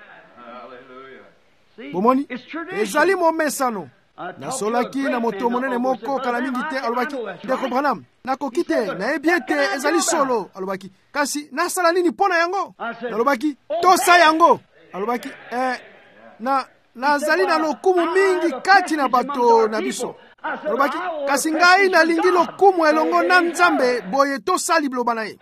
bomoni, ezali momesano. nasolaki na moto monene moko kala mingi te, alobaki, ndeko Branham, nakoki te, nayebi ete ezali solo. alobaki, kasi nasala nini mpo na yango? nalobaki, tosa yango. alobaki, nazali na lokumu mingi kati na bato na biso. alobaki, kasi ngai nalingi lokumu elongo na Nzambe, boye tosali biloba na ye.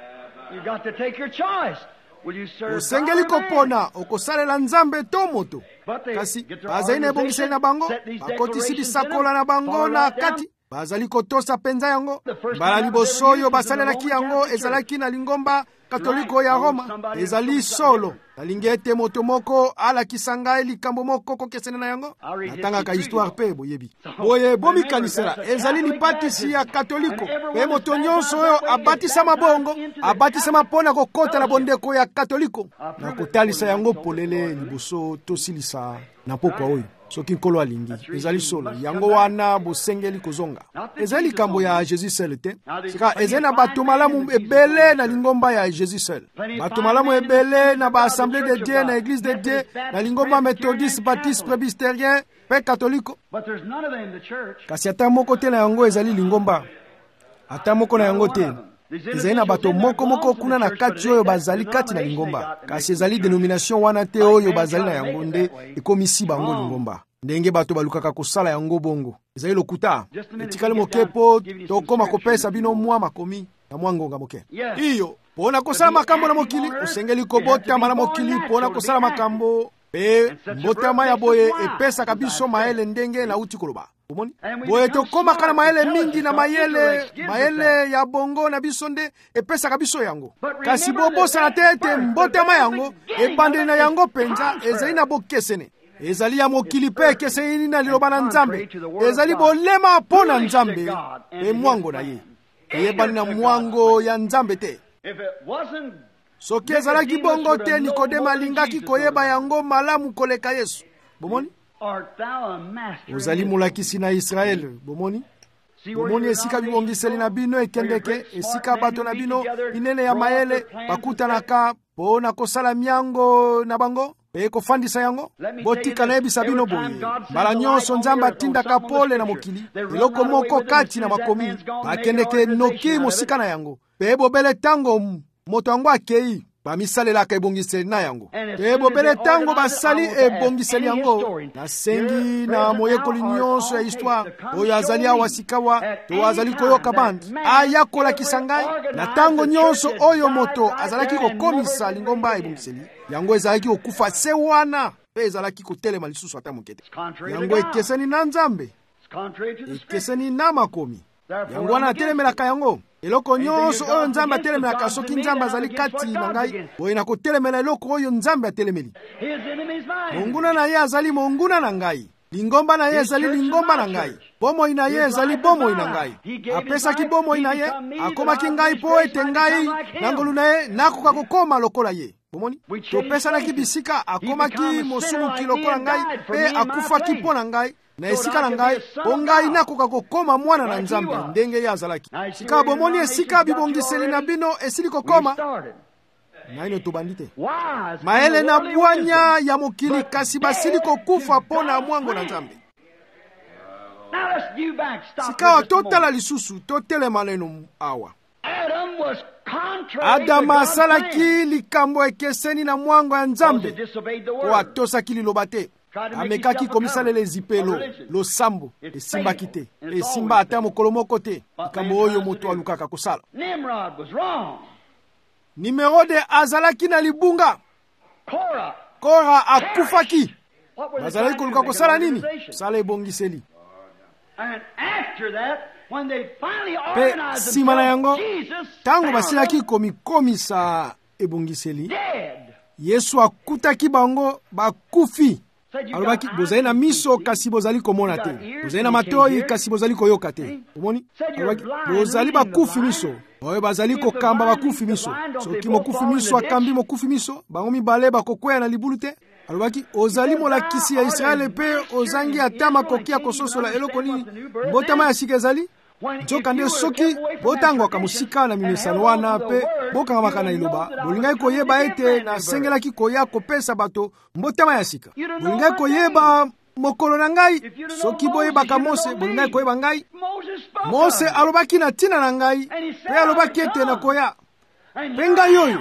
osengeli kopona okosalela Nzambe to moto. kasi bazali na ebongiseli na bango, bakotisi bisakola na bango na kati, bazali kotosa penza yango. mbala liboso oyo basalelaki yango ezalaki na lingomba katoliko ya Roma. ezali solo. nalingi ete moto moko alakisa ngai likambo moko kokesene na yango. natangaka histoire mpe boyebi. boye bomikanisela, ezali libatisi ya katoliko. mpe moto nyonso oyo abatisama bongo, abatisama mpo na kokota na bondeko ya katoliko. na kotalisa yango polele liboso tosilisa na pokwa oyo. soki nkolo alingi, ezali solo. yango wana bosengeli kozonga. ezali likambo ya Jésus seul te. sika ezali na bato malamu ebele na lingomba ya Jésus seul. bato malamu ebele na ba-assemblée de Dieu, na église de Dieu, na lingomba méthodiste, baptiste, presbytérien mpe katoliko. kasi ata moko te na yango ezali lingomba. ata moko na yango te. ezali na bato moko kuna na kati oyo bazali kati na lingomba. kasi ezali denomination wana te oyo bazali na yango nde ekomisi bango lingomba. ndenge bato balukaka kosala yango bongo. ezali lokuta. etikali moke po tokoma kopesa bino mwa makomi na mwa ngonga moke. iyo mpona kosala makambo na mokili, osengeli kobotama na mokili mpona kosala makambo. mpe mbotama ya boye epesaka biso mayele ndenge nauti koloba. omoni, boye tokomaka na mayele mingi, na mayele ya bongo na biso nde epesaka biso yango. kasi bobosana te ete mbotama yango ebandeli na yango penza ezali na bokesene. ezali ya mokili mpe ekeseni na liloba na Nzambe. ezali bolema mpo na Nzambe mpe mwango na ye. eyebani na mwango ya Nzambe te. soki ezalaki bongo te, Nikodema alingaki koyeba yango malamu koleka Yesu. bomoni, ozali molakisi na Israele. bomoni, esika bibongiseli na bino ekendeke, esika bato na bino inene ya mayele bakutanaka po na kosala miango na bango pe kofandisa yango. Botika na yebisa bino boye mbala nyonso Nzambe atindaka pole na mokili eloko moko kati na makomi bakendeke noki mosika na yango pe bobele tango moto yango akei bamisalelaka ebongiseli na yango pe bobele tango basali ebongiseli yango nasengi na moyekoli nyonso ya histoire oyo azali awa sikawa to azali koyoka bandi aya kolakisa ngai na tango nyonso oyo moto azalaki kokomisa lingomba ebongiseli yango ezalaki kokufa se wana pe ezalaki kotelema lisusu ata mokete yango ekeseni na Nzambe ekeseni na makomi yango wana atelemelaka yango eloko nyonso oyo Nzambe atelemelaka soki Nzambe azali kati na ngai boye na kotelemela eloko oyo Nzambe atelemeli. Monguna na ye azali monguna na ngai, lingomba na ye ezali lingomba na ngai, bomoi na ye ezali bomoi na ngai. Apesaki bomoi na ye akomaki ngai po ete ngai na ngolu na ye nakoka kokoma lokola ye. Bomoni topesanaki bisika akomaki mosumuki lokola ngai pe akufaki mpo na ngai na esika na ngai po ngai nakoka kokoma mwana na Nzambe ndenge ye azalaki. Sika bomoni esika bibongiseli na bino esili kokoma naino tobandi te. Maele na bwanya ya mokili kasi basili kokufa mpo na mwango na Nzambe. Sika totala lisusu totelema neno awa Adama asalaki likambo ekeseni na mwango ya Nzambe po atosaki liloba te. Amekaki komisalela ezipelo losambo esimbaki te esimba ata mokolo moko te likambo oyo moto alukaka kosala. Nimrode azalaki na libunga, Kora akufaki. Bazalaki koluka kosala nini? Kosala ebongiseli. Pe sima na yango tango basilaki komikomisa ebongiseli, Yesu akutaki bango bakufi. Alobaki bozali na miso kasi bozali komona te, bozali na matoi kasi bozali koyoka te. Omoni? Alobaki bozali bakufi miso, oyo bazali kokamba bakufi miso. Soki mokufi miso akambi mokufi miso, bango mibale bakokwea na libulu te. Alobaki ozali molakisi ya Israele pe ozangi ata makoki ya kososola eloko nini mbotama ya sika ezali. Njoka nde soki botangwaka musika na mimesano wana pe bokangamaka na iloba bolingai koyeba ete na sengelaki koya kopesa bato mbotama ya sika. Bolingai koyeba mokolo na ngai soki boyebaka Mose bolingai koyeba ngai. Mose alobaki na tina na ngai pe alobaki ete na koya pe ngai yoyo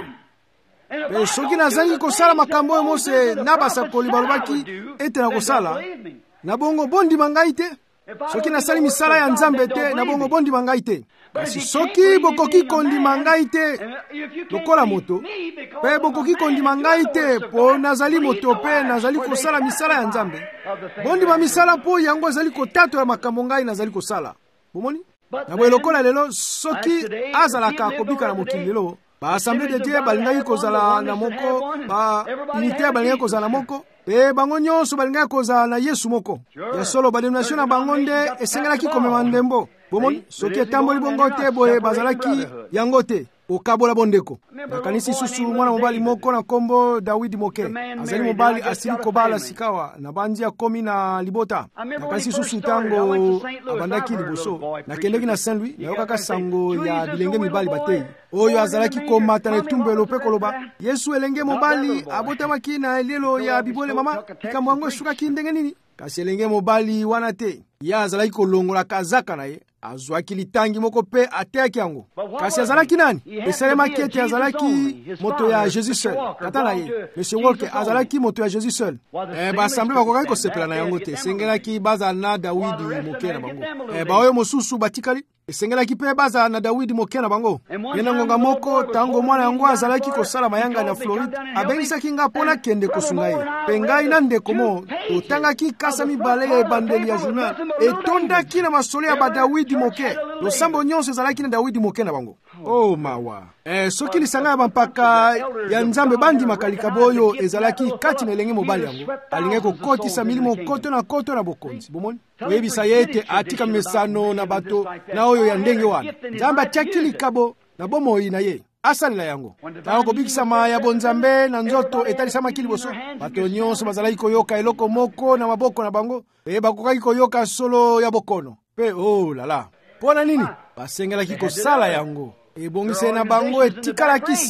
pe soki nazangi kosala makambo oyo Mose na basakoli balobaki ete na kosala na bongo bondima ngai te. Soki nasali misala ya Nzambe te na bongo bondima ngai te. Kasi soki bokoki kondima ngai te lokola moto pe bokoki kondima ngai te po nazali moto pe nazali kosala misala ya Nzambe, bondima misala po yango ezali kotato ya makambo ngai nazali kosala. Bomoni? Na boye lokola lelo soki azalaka kobika na mokili lelo Assemblée de Dieu balingaki kozala na moko, ba unité balingaki kozala na moko, pe bango nyonso balingaki kozala na Yesu moko. Ya solo badenomination na bango nde esengelaki komema ndembo. Bomoni soki etamboli bongo te boye bazalaki yango te. Okabola bondeko. Nakanisi susu mwana mobali moko na kombo David Moke. Azali mobali asili kobala sikawa na bandi ya komi na libota. Nakanisi susu tango abandaki liboso. Nakendeki na Saint Louis na yokaka sango ya bilenge mibali batei. Oyo azalaki komata na tumbelo pe koloba. Yesu elenge mobali abotamaki na elelo ya bibole mama. Likambo yango esukaki ndenge nini? Kasi elenge mobali wana te. Ya azalaki kolongola kazaka na ye. Azwaki litangi moko pe ateki yango. Kasi azalaki nani? Esalemaki ete azalaki moto ya Jésus seul. Katala ye. Monsieur Walker azalaki moto ya Jésus seul. Ba assemblée bakokaki kosepela na yango te. Esengelaki baza na Dawidi moke na bango. Ba oyo mosusu batikali. Esengelaki pe baza na Dawidi moke na bango. Yena ngonga moko tango mwana yango azalaki kosala mayanga na Floride. Abengisaki nga pona kende kosunga ye. Pe ngai na ndeko mo otangaki kasa mibale ya ebandeli ya journal. Etondaki na masolo ya ba Dawidi moke. Losambo nyonso ezalaki na Dawidi moke na bango. Oh mawa. Soki lisanga ya bampaka ya Nzambe bandi makalika boyo ezalaki kati na elenge mobali yango. Alinge kokotisa milimo koto na bokonzi. Bomoni? Oyebisa yete atika mesano na bato na oyo ya ndenge wana. Nzambe atiaki likabo na bomoi na ye. Asalela yango. Tango kobikisama ya bonzambe na nzoto etalisama kiliboso. Bato nyonso bazalaki koyoka eloko moko na maboko na bango. Pe bakokaki koyoka solo ya bokono. Pe oh lala. Pona nini? Basengelaki kosala yango. Ebongise na bango etikala kisima.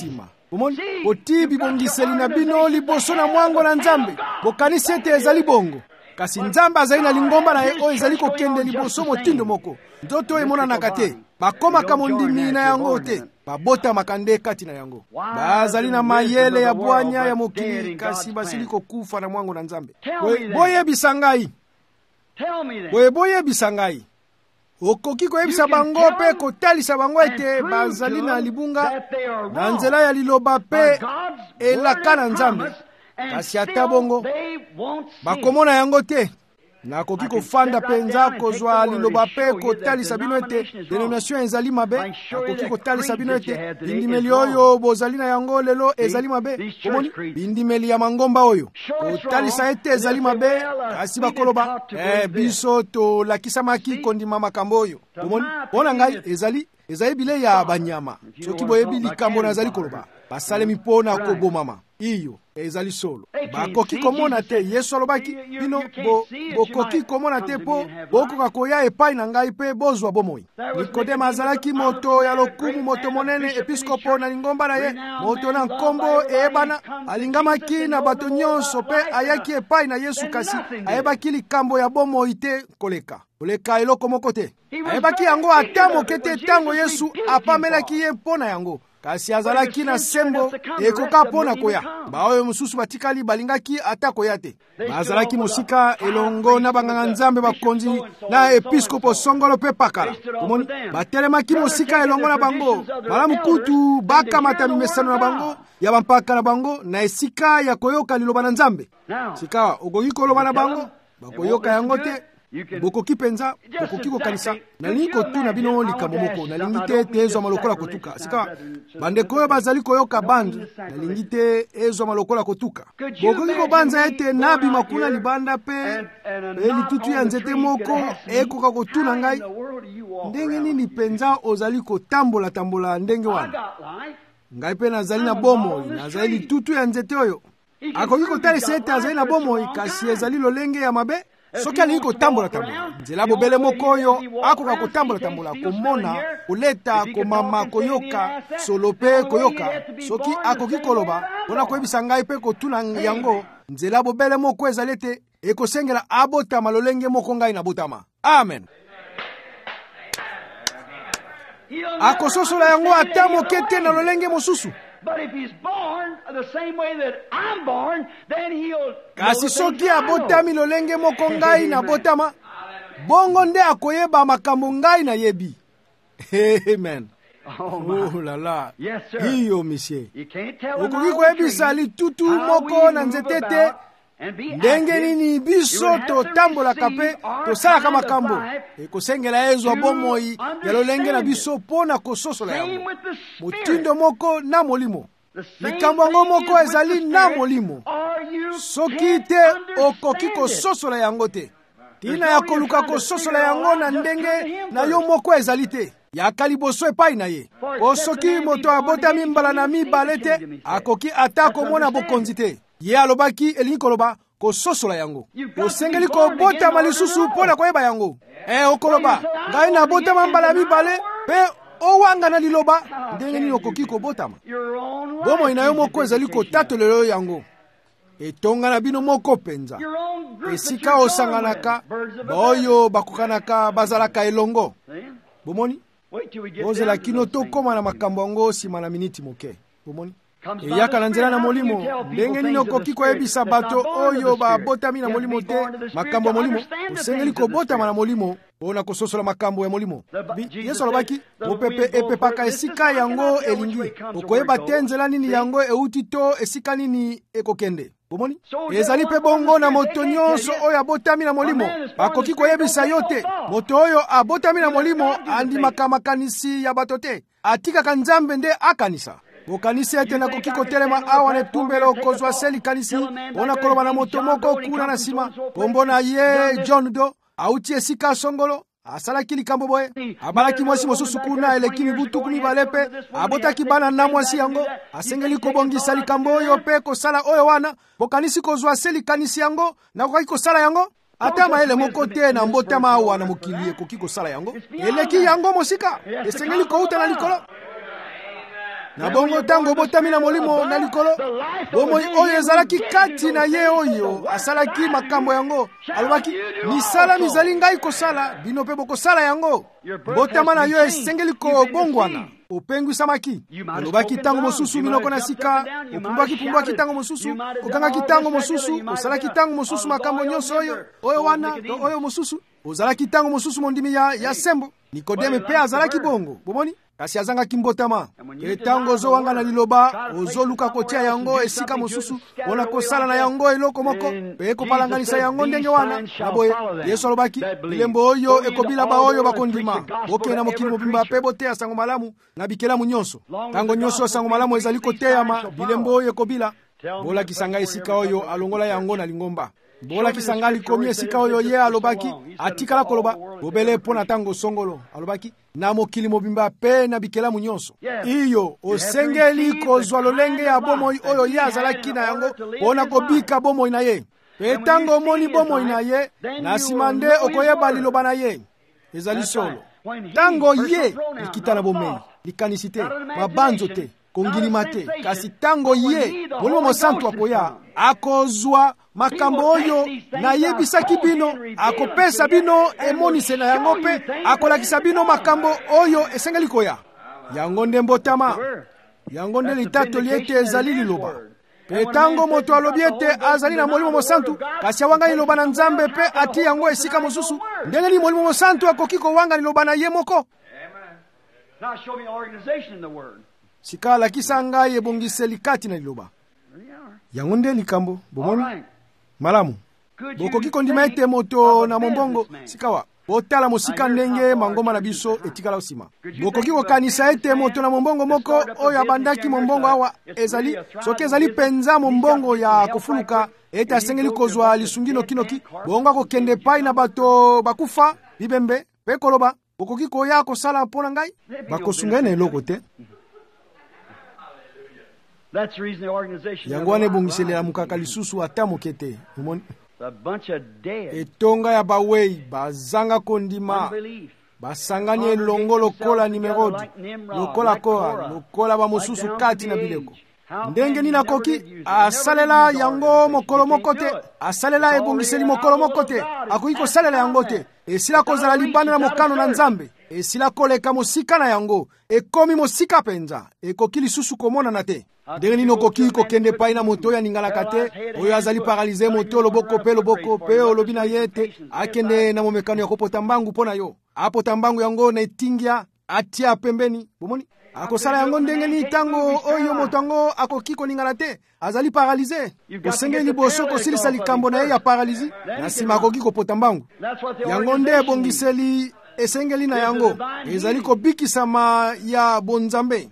Pomoni poti bibongiseli na bino liboso na mwango na Nzambe bokanisi ete ezali bongo kasi Nzambe azali na lingomba na ye oyo ezali kokende liboso motindo moko ndoto oyo emonanaka te bakomaka mondimi na yango te babotamaka nde kati na yango bazali na mayele ya bwanya ya mokili kasi basili kokufa na mwango na Nzambe boyebisa ngai boyebisa ngai okoki koyebisa bango mpe kotalisa bango ete bazali na libunga na nzela ya liloba mpe elaka na Nzambe kasi ata bongo bakomona yango te nakoki kofanda penza kozwa liloba mpe kotalisa bino ete denomination ezali mabe nakoki kotalisa bino ete bindimeli oyo bozali na yango lelo ezali mabe omoni bindimeli ya mangomba oyo kotalisa ete ezali mabe kasi bakoloba biso tolakisamaki kondima makambo oyo omoni mpona ngai ezali bile ya banyama soki boyebi likambo nazali koloba basalemi mpona kobomama iyo ezali solo bakoki komona te Yesu alobaki bino bokoki komona te mpo bokoka koya epai na ngai mpe bozwa bomoi Nikodemo azalaki moto ya lokumu moto monene episkopo na lingomba na ye moto na nkombo eyebana alingamaki na bato nyonso mpe ayaki epai na Yesu kasi ayebaki likambo ya bomoi te koleka eloko moko te ayebaki yango ata moke te ntango Yesu apamelaki ye mpo na yango kasi azalaki na sembo ekoka mpona koya baoyo mosusu batikali balingaki ata koya te bazalaki mosika elongo na banganga Nzambe bakonzi na episkopo songolo mpe pakala omoni batelemaki mosika elongo na bango malamu kutu bakamata mimesano na bango ya bampaka na bango na esika ya koyoka liloba na Nzambe sika okoki koloba na bango bakoyoka yango te bokoki penza bokoki kokanisa nalingi kotuna bino likambo moko nalingi te ezwama lokola kotuka sika bandeko oyo bazali koyoka bandu nalingi te ezwama lokola kotuka bokoki kobanza ete nabima kuna libanda mpe litutu ya nzete moko ekoka kotuna ngai ndenge nini penza ozali kotambola ndenge wana ngai mpe nazali na bomoi nazali litutu ya nzete oyo akoki kotalisa ete azali na bomoi kasi ezali lolenge ya mabe soki alingi kotambola nzela bobele moko oyo akoka kotambola komona koleta komama koyoka solo mpe koyoka soki akoki koloba mpona koyebisa ngai mpe kotuna yango nzela bobele moko ezali ete ekosengela abotama lolenge moko ngai nabotama amen akososola yango ata moke te na lolenge mosusu kasi soki abotami lolenge moko ngai nabotama bongo nde akoyeba makambo ngai nayebi amen oh la la iyo monsieur okoki koyebisa litutu moko na nzete te ndenge nini biso totambolaka mpe tosalaka makambo ekosengela ezwa bomoi ya lolenge na biso mpona kososola yango motindo moko na molimo likambo yango moko ezali na molimo soki te okoki kososola yango te tina ya koluka kososola yango na ndenge na yo moko ezali te yaka liboso epai na ye po soki moto abotami mbala na mibale te akoki ata komona bokonzi te ye alobaki elingi koloba kososola yango osengeli kobotama lisusu mpo na koyeba yango okoloba ngai nabotama mbala mibale mpe owanga na liloba ndenge nini okoki kobotama bomoi na yo moko ezali kotatolelo yo yango etonga na bino moko penza esika osanganaka baoyo bakokanaka bazalaka elongo bomoni ozela kino tokoma na makambo yango nsima na miniti moke bomoni eyaka na nzela na molimo ndenge nini okoki koyebisa bato oyo babotami na molimo te makambo ya molimo osengeli kobotama na molimo mpona kososola makambo ya molimo Yesu alobaki mopepe epepaka esika yango elingi okoyeba te nzela nini yango euti to esika nini ekokende bomoni ezali mpe bongo na moto nyonso oyo abotami na molimo akoki koyebisa yo te moto oyo abotami na molimo andimaka makanisi ya bato te atikaka Nzambe nde akanisa bokanisi ete nakoki kotelema awa na etumbelo kozwa se likanisi mpona koloba na moto moko kuna na nsima kombo na ye John Do auti esika songolo asalaki likambo boye abalaki mwasi mosusu kuna eleki mibutuku mibale mpe abotaki bana na mwasi yango asengeli kobongisa likambo oyo mpe kosala oyo wana bokanisi kozwa se likanisi yango nakokaki kosala yango ata mayele moko te na mbotama awa na mokili ekoki kosala yango eleki yango mosika esengeli kouta na likolo na bongo tango botami na molimo na likolo bomoi oyo ezalaki kati na ye oyo asalaki makambo yango alobaki misala mizali ngai kosala bino mpe bokosala yango botama na yo esengeli kobongwana opengwisamaki alobaki ntango mosusu minoko na sika opumbwaki ntango mosusu okangaki ntango mosusu osalaki ntango mosusu makambo nyonso oyo wana oyo mosusu ozalaki ntango mosusu mondimi ya sembo Nikodeme mpe azalaki bongo bomoni kasi azangaki mbotama etango ozowanga na liloba ozoluka kotia yango esika mosusu ona kosala na yango eloko moko mpe ekopalanganisa yango ndenge wana na boye Yesu alobaki bilembo oyo ekobila baoyo bakondima bokende na mokili mobimba mpe boteya sango malamu na bikelamu nyonso ntango nyonso sango malamu ezali koteyama bilembo oyo ekobila bolakisa ngai esika oyo alongola yango na lingomba bolakisa ngai likomi esika oyo ye alobaki atikala koloba bobele mpo na ntango songolo alobaki na mokili mobimba mpe na bikelamu nyonso iyo osengeli kozwa lolenge ya bomoi oyo ye azalaki na yango mpona kobika bomoi na ye mpe ntango omoni bomoi na ye na nsima nde okoyeba liloba na ye ezali solo ntango ye likita na bomei likanisi te mabanzo te kongilima te kasi ntango ye molimo mosantu akoya akozwa makambo oyo nayebisaki bino akopesa bino emonise na yango mpe akolakisa bino makambo oyo esengeli koya yango nde mbotama yango nde litatoli ete ezali liloba mpe ntango moto alobi ete azali na molimo mosantu kasi awanga liloba na Nzambe mpe ati yango esika mosusu ndenge ni molimo mosantu akoki kowanga liloba na ye moko sika alakisa ngai ebongiseli kati na liloba yango nde likambo bomoni malamu bokoki kondima ete moto na mombongo sikawa botala mosika ndenge mangoma na biso etikala osima bokoki kokanisa ete moto na mombongo moko oyo abandaki mombongo awa ezali soki ezali penza mombongo ya kofuluka ete asengeli kozwa lisungi nokinoki bongo kokende pai na bato bakufa bibembe mpe koloba bokoki koya kosala mpo na ngai bakosunga na eloko te yango wana ebongiselela mokaka lisusu ata moke te etonga ya bawei bazanga kondima basangani elongo lokola Nimerodi lokola Kora lokola bamosusu kati na bileko ndenge nini akoki asalela yango mokolo moko te asalela ebongiseli mokolo moko te akoki kosalela yango te esila kozala libanda na mokano na Nzambe esila koleka mosika na yango ekomi mosika penza ekoki lisusu komonana te ndenge nini okoki kokende pai na moto oyo aninganaka te oyo azali paralize moto loboko mpe olobi na ye ete akende na momekano ya kopota mbangu mpo na yo apota mbangu yango na etingya atia pembeni bomoni akosala yango ndenge nini ntango oyo moto yango akoki koningana te azali paralize osengeli liboso kosilisa likambo na ye ya paralizi na nsima akoki kopota mbangu yango nde ebongiseli esengeli na yango ezali kobikisama ya bonzambe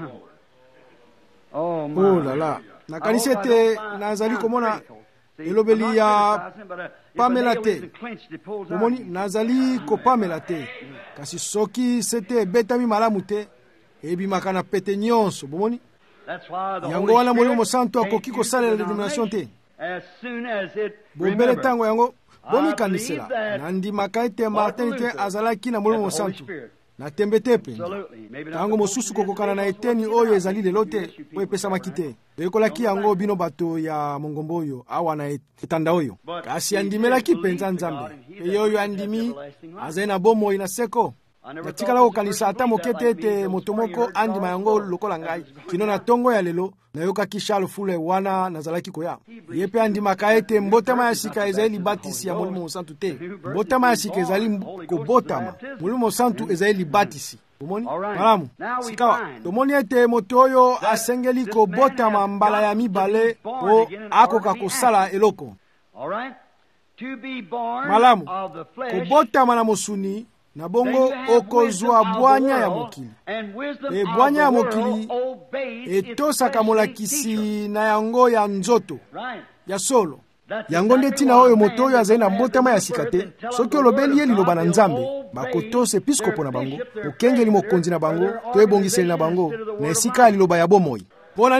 oh lala nakanisi ete nazali komona elobeli ya pamela te omoni nazali kopamela te kasi soki sete ebetami malamu te ebimaka na pete nyonso bomoni yango wana molimo mosantu akoki kosalela illumination te bombele ntango yango bomikanisela nandimaka ete Martin te azalaki na molimo mosantu na tembe te penza ntango mosusu kokokana na eteni oyo ezali lelo te po epesamaki te ekolaki yango bino bato ya mongombo oyo awa na etanda oyo kasi andimelaki penza Nzambe eye oyo andimi azali na bomoi na seko natikala kokanisa ata moke te ete moto moko andima yango lokola ngai kino na ntongo ya lelo nayokaki Charles Fule wana nazalaki koya ye mpe andimaka ete mbotama ya sika ezali libatisi ya molimo mosantu te mbotama ya sika ezali kobotama molimo mosantu ezali libatisi omoni malamu sikawa tomoni ete moto oyo asengeli kobotama mbala ya mibale po akoka kosala eloko malamu kobotama na mosuni na bongo okozwa bwanya ya mokili bwanya ya mokili etosaka molakisi na yango ya nzoto ya solo yango nde ntina oyo moto oyo azali na mbotama ya sika te soki olobeli ye liloba na Nzambe bakotosa episkopo na bango okengeli mokonzi na bango to ebongiseli na bango na esika ya liloba ya bomoi mpo na nini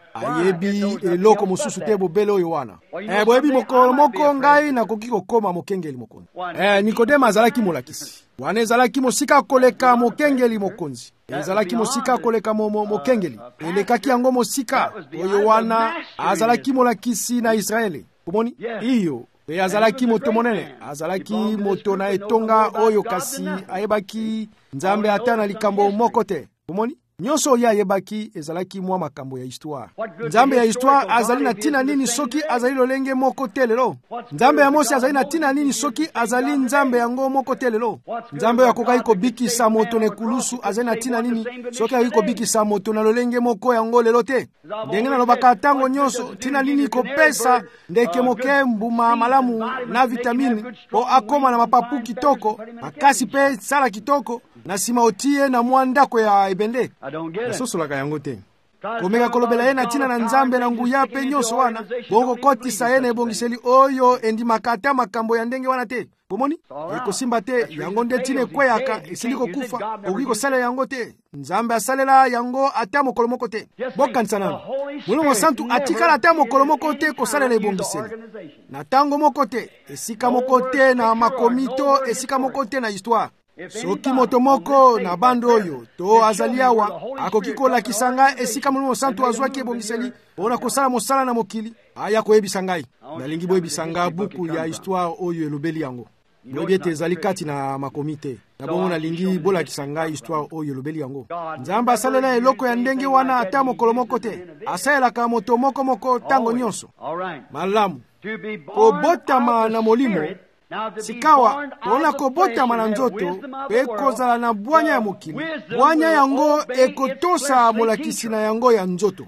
ayebi eloko mosusu te bobele oyo wana. Boyebi mokolo moko ngai nakoki kokoma mokengeli mokonzi. Nikodema azalaki molakisi. Wana ezalaki mosika koleka mokengeli mokonzi. Ezalaki mosika koleka mokengeli. Elekaki yango mosika oyo wana azalaki molakisi na Israeli. Pomoni? Iyo. Azalaki moto monene. Azalaki moto na etonga oyo kasi ayebaki nzambe ata na likambo moko te. Pomoni? Nyonso ya yebaki ezalaki mwa makambo ya histoire. Nzambe ya histoire azali na tina nini soki azali lolenge moko te lelo? Nzambe ya Mose azali na tina nini soki azali nzambe yango moko te lelo? Nzambe ya kokai kobikisa moto na kulusu azali na tina nini soki ayi kobikisa moto na lolenge moko yango lelo te? Ndenge nalobaka tango nyonso tina nini kopesa ndeke moke mbuma malamu na vitamine po akoma na mapapu kitoko, makasi pe sala kitoko, na sima otie na mwa ndako ya ebende. Nasosolaka yango te. Komeka kolobela ye na tina na nzambe na nguya pe nyonso wana, bongo kotisa ye na ebongiseli oyo endimaka ata makambo ya ndenge wana te. Pomoni? Ekosimba te, yango nde tina ekweyaka, esili kokufa, okoki kosala yango te. Nzambe asalela yango ata mokolo moko te. Bokanisa nanu. Molimo Santu atikala ata mokolo moko te kosalela ebongiseli. Na tango moko te, esika moko te na makomito, esika moko te na histoire. Soki moto moko na bando oyo to azali awa akoki kolakisa ngai esika Molimo Santu azwaki ebongiseli mpona kosala mosala na mokili, aya koyebisa ngai. Nalingi boyebisa ngai buku ya histoire oyo elobeli yango. Boyebi ete ezali kati na makomi te. Na bongo nalingi bolakisa ngai histoire oyo elobeli yango. Nzambe asalela eloko ya ndenge wana ata mokolo moko te. Asalelaka moto moko tango nyonso. Malamu. Kobotama na molimo. Sikawa, tona kobotama na nzoto, pe kozala na bwanya ya mokili. Bwanya yango ekotosa molakisi na yango ya nzoto.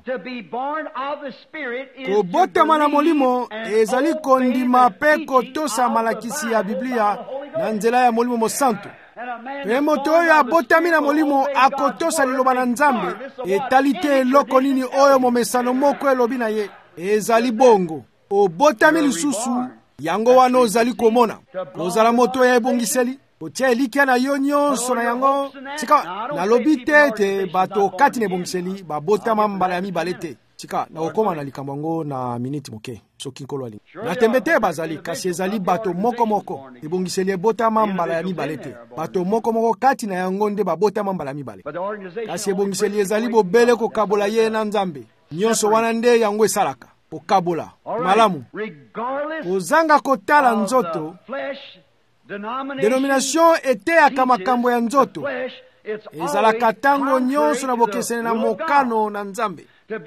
Kobotama na molimo, ezali kondima pe kotosa malakisi ya Biblia na nzela ya Molimo Mosantu. Pe moto oyo abotami na molimo akotosa liloba na Nzambe, etali te eloko nini oyo momesano moko elobi na ye. Ezali bongo. Obotami lisusu, yango wana ozali komona. Kozala moto ya ebongiseli, otia elikia na yo nyonso na yango. Sika, nalobi te bato kati na ebongiseli, babotama mbala ya mibale te. Sika, na okoma na likambo yango na miniti moke. Soki nkolo ali. Na tembe te bazali, kasi ezali bato moko. Ebongiseli ebotama mbala ya mibale te. Bato moko kati na yango nde babotama mbala ya mibale. Kasi ebongiseli ezali bobele kokabola ye na Nzambe. Nyonso wana nde yango esalaka. Okabola. Malamu. Ozanga kotala nzoto. Denomination eteyaka makambo ya nzoto. Ezalaka tango nyonso na bokesene na mokano na Nzambe.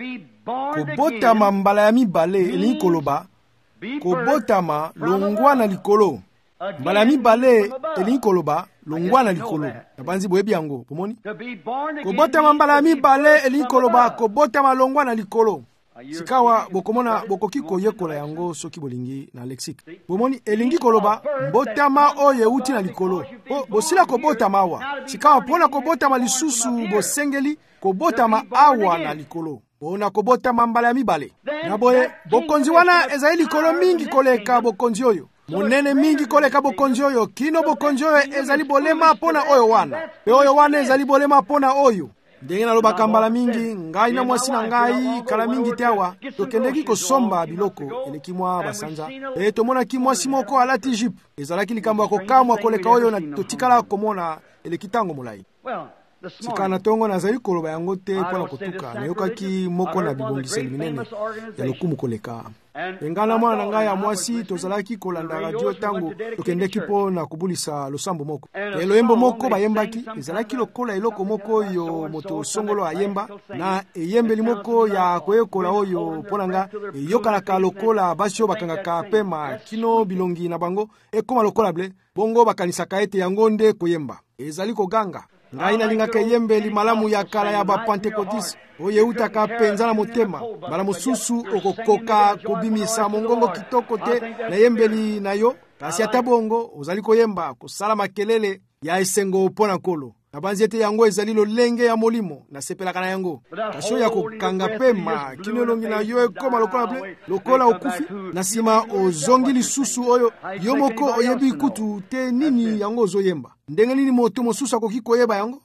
Kobotama mbala ya mibale elingi koloba. Kobotama longwa na likolo. Mbala ya mibale elingi koloba longwa na likolo. Nabanzi boyebi yango. Pomoni? Kobotama mbala ya mibale elingi koloba kobotama longwa na likolo. Sikawa bokomona bokoki koyekola yango soki bolingi na lexique. Bomoni elingi koloba botama oyo euti na likolo. Bosila kobotama awa. Sikawa pona kobotama lisusu bosengeli kobotama awa na likolo. Bona kobotama mbala ya mibale. Na boye bokonzi wana ezali likolo mingi koleka bokonzi oyo. Monene mingi koleka bokonzi oyo. Kino bokonzi oyo ezali bolema pona oyo wana. Pe oyo wana ezali bolema pona oyo. Ndenge nalobaka mbala mingi, ngai na mwasi na ngai, kala mingi te awa, tokendeki kosomba biloko, eleki mwa basanza. Tomonaki mwasi moko alati jipe, ezalaki likambo ya kokamwa koleka oyo na totikala komona eleki tango molai. Sika na tongo nazali koloba yango te mpona kotuka, nayokaki moko na bibongiseli minene ya lokumu koleka. Engana mwana na ngai ya mwasi tozalaki kolanda radio tango tokendeki po na kubulisa losambo moko. Eloyembo moko bayembaki ezalaki lokola eloko moko oyo moto songolo ayemba na eyembeli moko ya koyekola oyo ponanga eyokalaka lokola basi oyo bakangaka pema kino bilongi na bango ekoma lokola ble bongo bakanisaka ete yango nde koyemba. Ezali koganga. Ngai nalingaka eyembeli malamu ya kala ya bapentekotisi oyo eutaka penza na motema. Mbala mosusu okokoka kobimisa mongongo kitoko te na yembeli na yo. Kasi ata bongo ozali koyemba kosala makelele ya esengo mpona nkolo. Na banzi ete yango ezali lolenge ya molimo na sepelaka na yango. Kasi oyo ya kokanga pema kino elongi na yo ekoma lokola ble lokola okufi na nsima ozongi lisusu oyo yo moko oyebi kutu te nini yango ozoyemba. Ndenge nini moto mosusu akoki koyeba yango?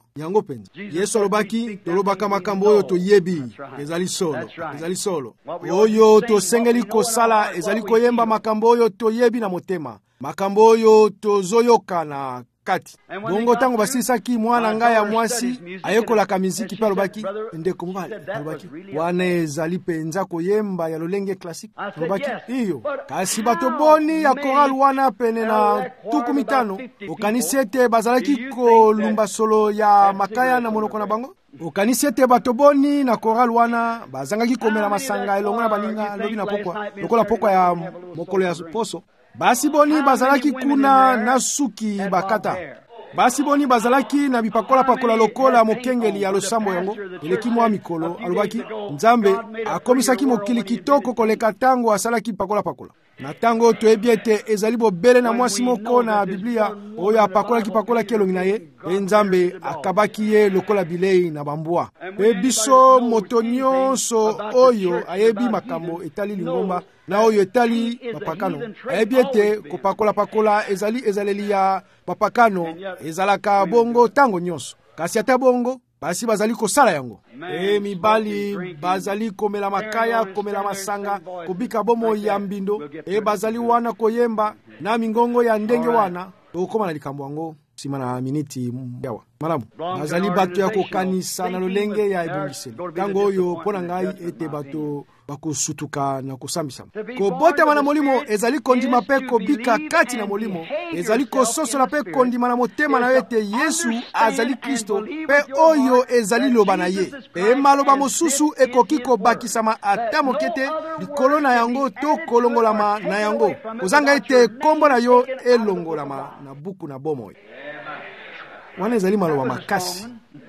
yango penza. Yesu alobaki tolobaka makambo oyo toyebi ezali solo. Oyo tosengeli kosala ezali koyemba makambo oyo toyebi na motema, makambo oyo tozoyoka na kati. Bongo tango basilisaki mwana ngai ya mwasi ayekolaka miziki pe alobaki ndeko mobali, alobaki wana ezali penza koyemba ya lolenge klasiki. Alobaki iyo kasi bato boni ya koral wana pene na 15 okanisi ete bazalaki kolumba solo ya makaya na monoko na bango. Okanisi ete bato boni na koral wana bazangaki komela masanga elongo na baninga lobi na pokwa lokola pokwa ya mokolo ya poso. Basi boni bazalaki kuna na suki bakata. Basi boni bazalaki na bipakola lokola mokengeli ya losambo yango eleki mwa mikolo. Alobaki Nzambe akomisaki mokili kitoko koleka tango asalaki pakola. Na tango toyebi ete ezali bobele na mwasi moko na Biblia oyo apakola kelongi na ye, Nzambe akabaki ye lokola bilei na bambwa. Pe biso moto nyonso oyo ayebi makambo etali lingomba na oyo etali bapakano ayebi ete kopakola ezaleli ya bapakano ezalaka bongo tango nyonso. Kasi ata bongo basi bazali kosala yango. Mibali bazali komela makaya, komela masanga, kubika bomo ya mbindo. Bazali wana koyemba na mingongo ya ndenge wana. Tokoma na likambo yango sima na miniti yawa. Malamu bazali bato ya kokanisa na lolenge ya ebongiseli. Tango oyo pona ngai ete bato bakosutuka na kosambisa. Kobota mana molimo ezali kondima pe kobika kati na molimo. Ezali kososola pe kondima na motema na ete Yesu azali Kristo pe oyo ezali loba na ye. Pe maloba mosusu ekoki kobakisama ata mokete likolo na yango to kolongolama na yango. Kozanga ete kombo na yo elongolama na buku na bomo. Wana ezali maloba makasi.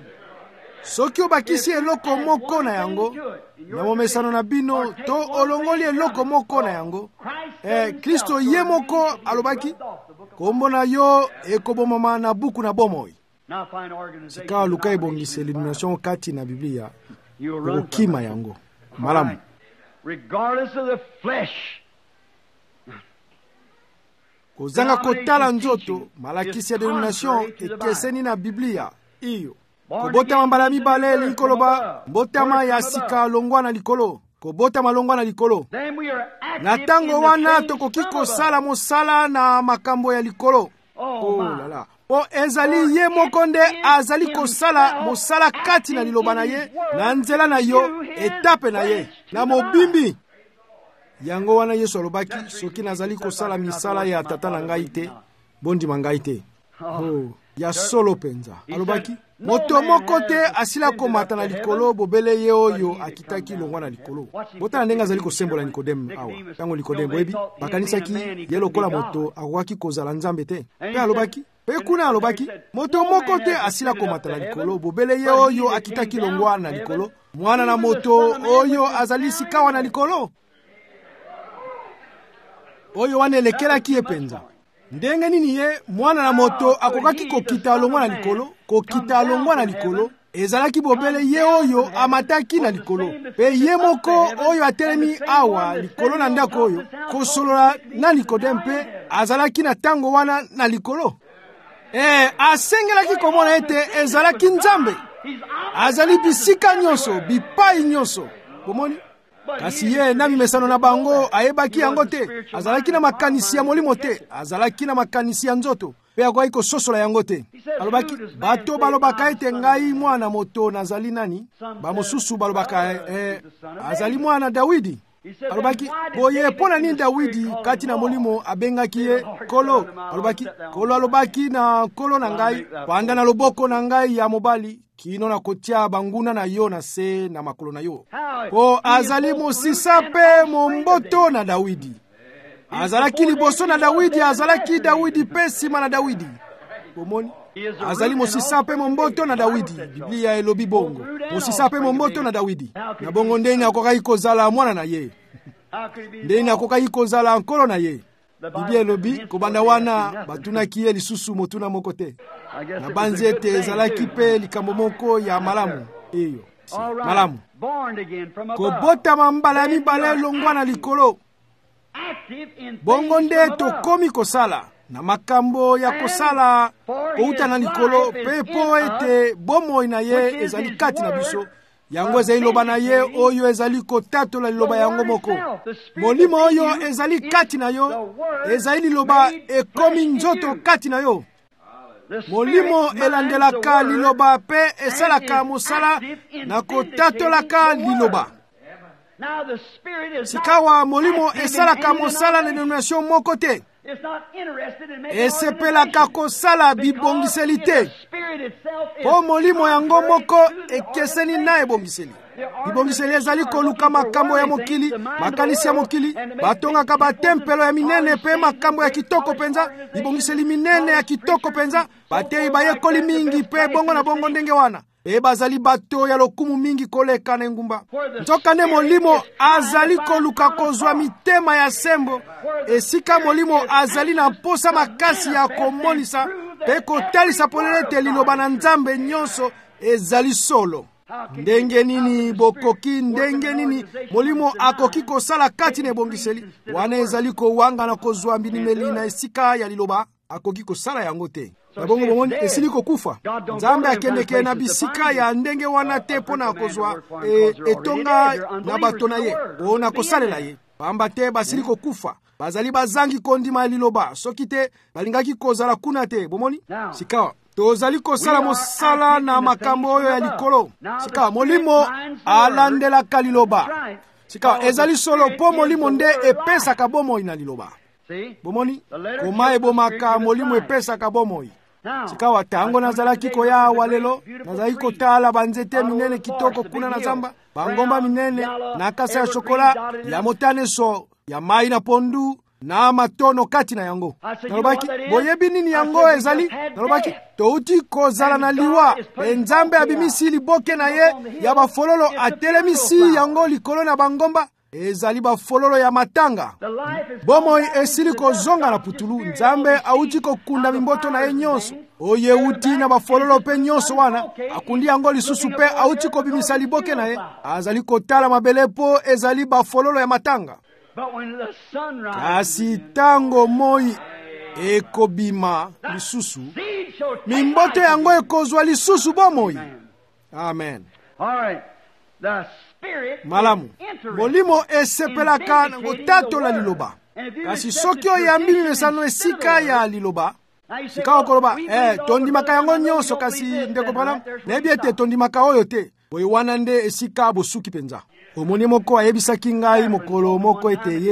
Soki obakisi eloko moko na yango na momesano na bino to olongoli eloko moko na yango, Kristo ye moko alobaki kombo na yo ekobomama na buku na bomoi. Sika luka ebongisa elimination kati na Biblia okima yango. Malamu regardless of the flesh, kozanga kotala nzoto malakisi ya denomination ekeseni na Biblia iyo. Kobotama mbala mibale likoloba mbotama ya sika longwa na likolo. Kobotama longwa na likolo. Na tango wana tokoki kosala mosala na makambo ya likolo. Lala. Po ezali ye mokonde azali kosala mosala kati na liloba na ye, na nzela na yo, etape na ye, na mobimbi. Yango wana Yesu alobaki soki nazali kosala misala ya tata na ngai te, bondima ngai te. Ya solo penza. Alobaki moto moko te asila komata na likolo bobele ye oyo akitaki longwa na likolo. Bota ndenga azali kosembola Nikodemu awa. Tango Nikodemu ebi bakanisaki ye lokola moto akwaki kozala Nzambe te. Pe alobaki pe kuna alobaki moto moko te asila komata na likolo bobele ye oyo akitaki longwa na likolo. Mwana na moto oyo azali sikawa na likolo. Oyo wana elekelaki ye penza. Ndenge nini ye mwana na moto akokaki kokita longwa na likolo, kokita longwa na likolo, ezalaki bobele ye oyo amataki na likolo. Pe ye moko oyo atelemi awa likolo na ndako oyo, kosolola na Nikodemu pe azalaki na tango wana na likolo. Asengelaki komona ete ezalaki Nzambe. Azali bisika nyonso, bipai nyonso. Bomoni? Kasi ye na mimesano na bango ayebaki yango te. Azalaki na makanisi ya molimo te. Azalaki na makanisi ya nzoto. Pe akwai kososola yango te. Alobaki bato balobaka ete ngai mwana moto nazali nani? Bamosusu balobaka azali mwana Dawidi. Alobaki boye pona nini Dawidi kati na molimo abengaki ye kolo? Alobaki kolo alobaki na kolo na ngai panda na loboko na ngai ya mobali kino na kotia banguna na yo na se na makolo na yo. Po azali mosisa pe momboto na Dawidi. Azalaki liboso na Dawidi, azalaki Dawidi pe sima na Dawidi. Pomoni? Azali mosisa pe momboto na Dawidi. Biblia elobi bongo. Mosisa pe momboto na Dawidi. Na bongo ndeni akokaki kozala mwana na ye. Ndeni akokaki kozala nkolo na ye. Biblia elobi kobanda wana batunaki ye lisusu motuna moko te. Na banzi ete ezalaki pe likambo moko ya malamu. Eyo. Malamu. Kobotama mbala mibale longwa na likolo. Bongo nde tokomi kosala. na makambo ya kosala kouta na likolo pe po ete bomoi na ye ezali kati na biso. Yango ezali loba na ye oyo ezali kotatola liloba yango moko. Molimo oyo ezali kati na yo ezali liloba ekomi nzoto kati na yo. Molimo elandelaka liloba pe esalaka mosala na kotatolaka liloba. Sikawa molimo esalaka mosala na denomination moko te. Esepelaka kosala bibongiseli te. Po molimo yango moko ekeseni na ebongiseli. Bibongiseli ezali koluka makambo ya mokili, makanisi ya mokili, batongaka batempelo ya minene pe makambo ya kitoko penza, bibongiseli minene ya kitoko penza, batei bayekoli mingi pe bongo na bongo ndenge wana. Pe bazali bato ya lokumu mingi koleka na engumba. Nzokande molimo azali koluka kozwa mitema ya sembo. Esika molimo azali na posa makasi ya komonisa pe kotalisa polele te liloba na Nzambe nyonso ezali solo. Ndenge nini bokoki, ndenge nini molimo akoki kosala kati na ebongiseli wana ezali kowanga na kozwa mbinimeli na esika ya liloba akoki kosala yango te. Na bongo bomoni esili kokufa. Nzambe akendeke na bisika ya ndenge wana te pona kozwa etonga na bato na ye pona kosalela ye. Pamba te basili kokufa, bazali bazangi kondima liloba, soki te balingaki kozala kuna te. Bomoni sikawa tozali kosala mosala na makambo oyo ya likolo. Sikawa molimo alandelaka liloba. Sikawa ezali solo po molimo nde epesaka bomoi na liloba. Bomoni koma ebomaka molimo epesaka bomoi. Sikawa tango nazalaki koya walelo nazali kotala banzete minene kitoko kuna na zamba, bangomba minene na kasa ya shokola ya motane so ya mai na pondu na matono kati na yango. Nalobaki boyebi nini yango ezali? Nalobaki touti kozala na liwa Nzambe abimisi liboke na ye ya bafololo atelemisi yango likolo na bangomba ezali bafololo ya matanga. Bomoi esili kozonga na putulu. Nzambe auti kokunda mimboto na ye nyonso oye uti na bafololo pe nyonso wana akundi yango lisusu pe auti kobimisa liboke na ye azali kotala mabele po ezali bafololo ya matanga. Kasi tango moi ekobima lisusu mimboto yango ekozwa lisusu bomoi. Amen. Malamu molimo esepelaka na kotatola liloba. Kasi soki oyambi mimesano esika ya liloba sikawa koloba tondimaka yango nyonso kasi ndeko bana nayebi ete tondimaka oyo te boye wana nde esika bosuki penza. Omoni moko ayebisaki ngai mokolo moko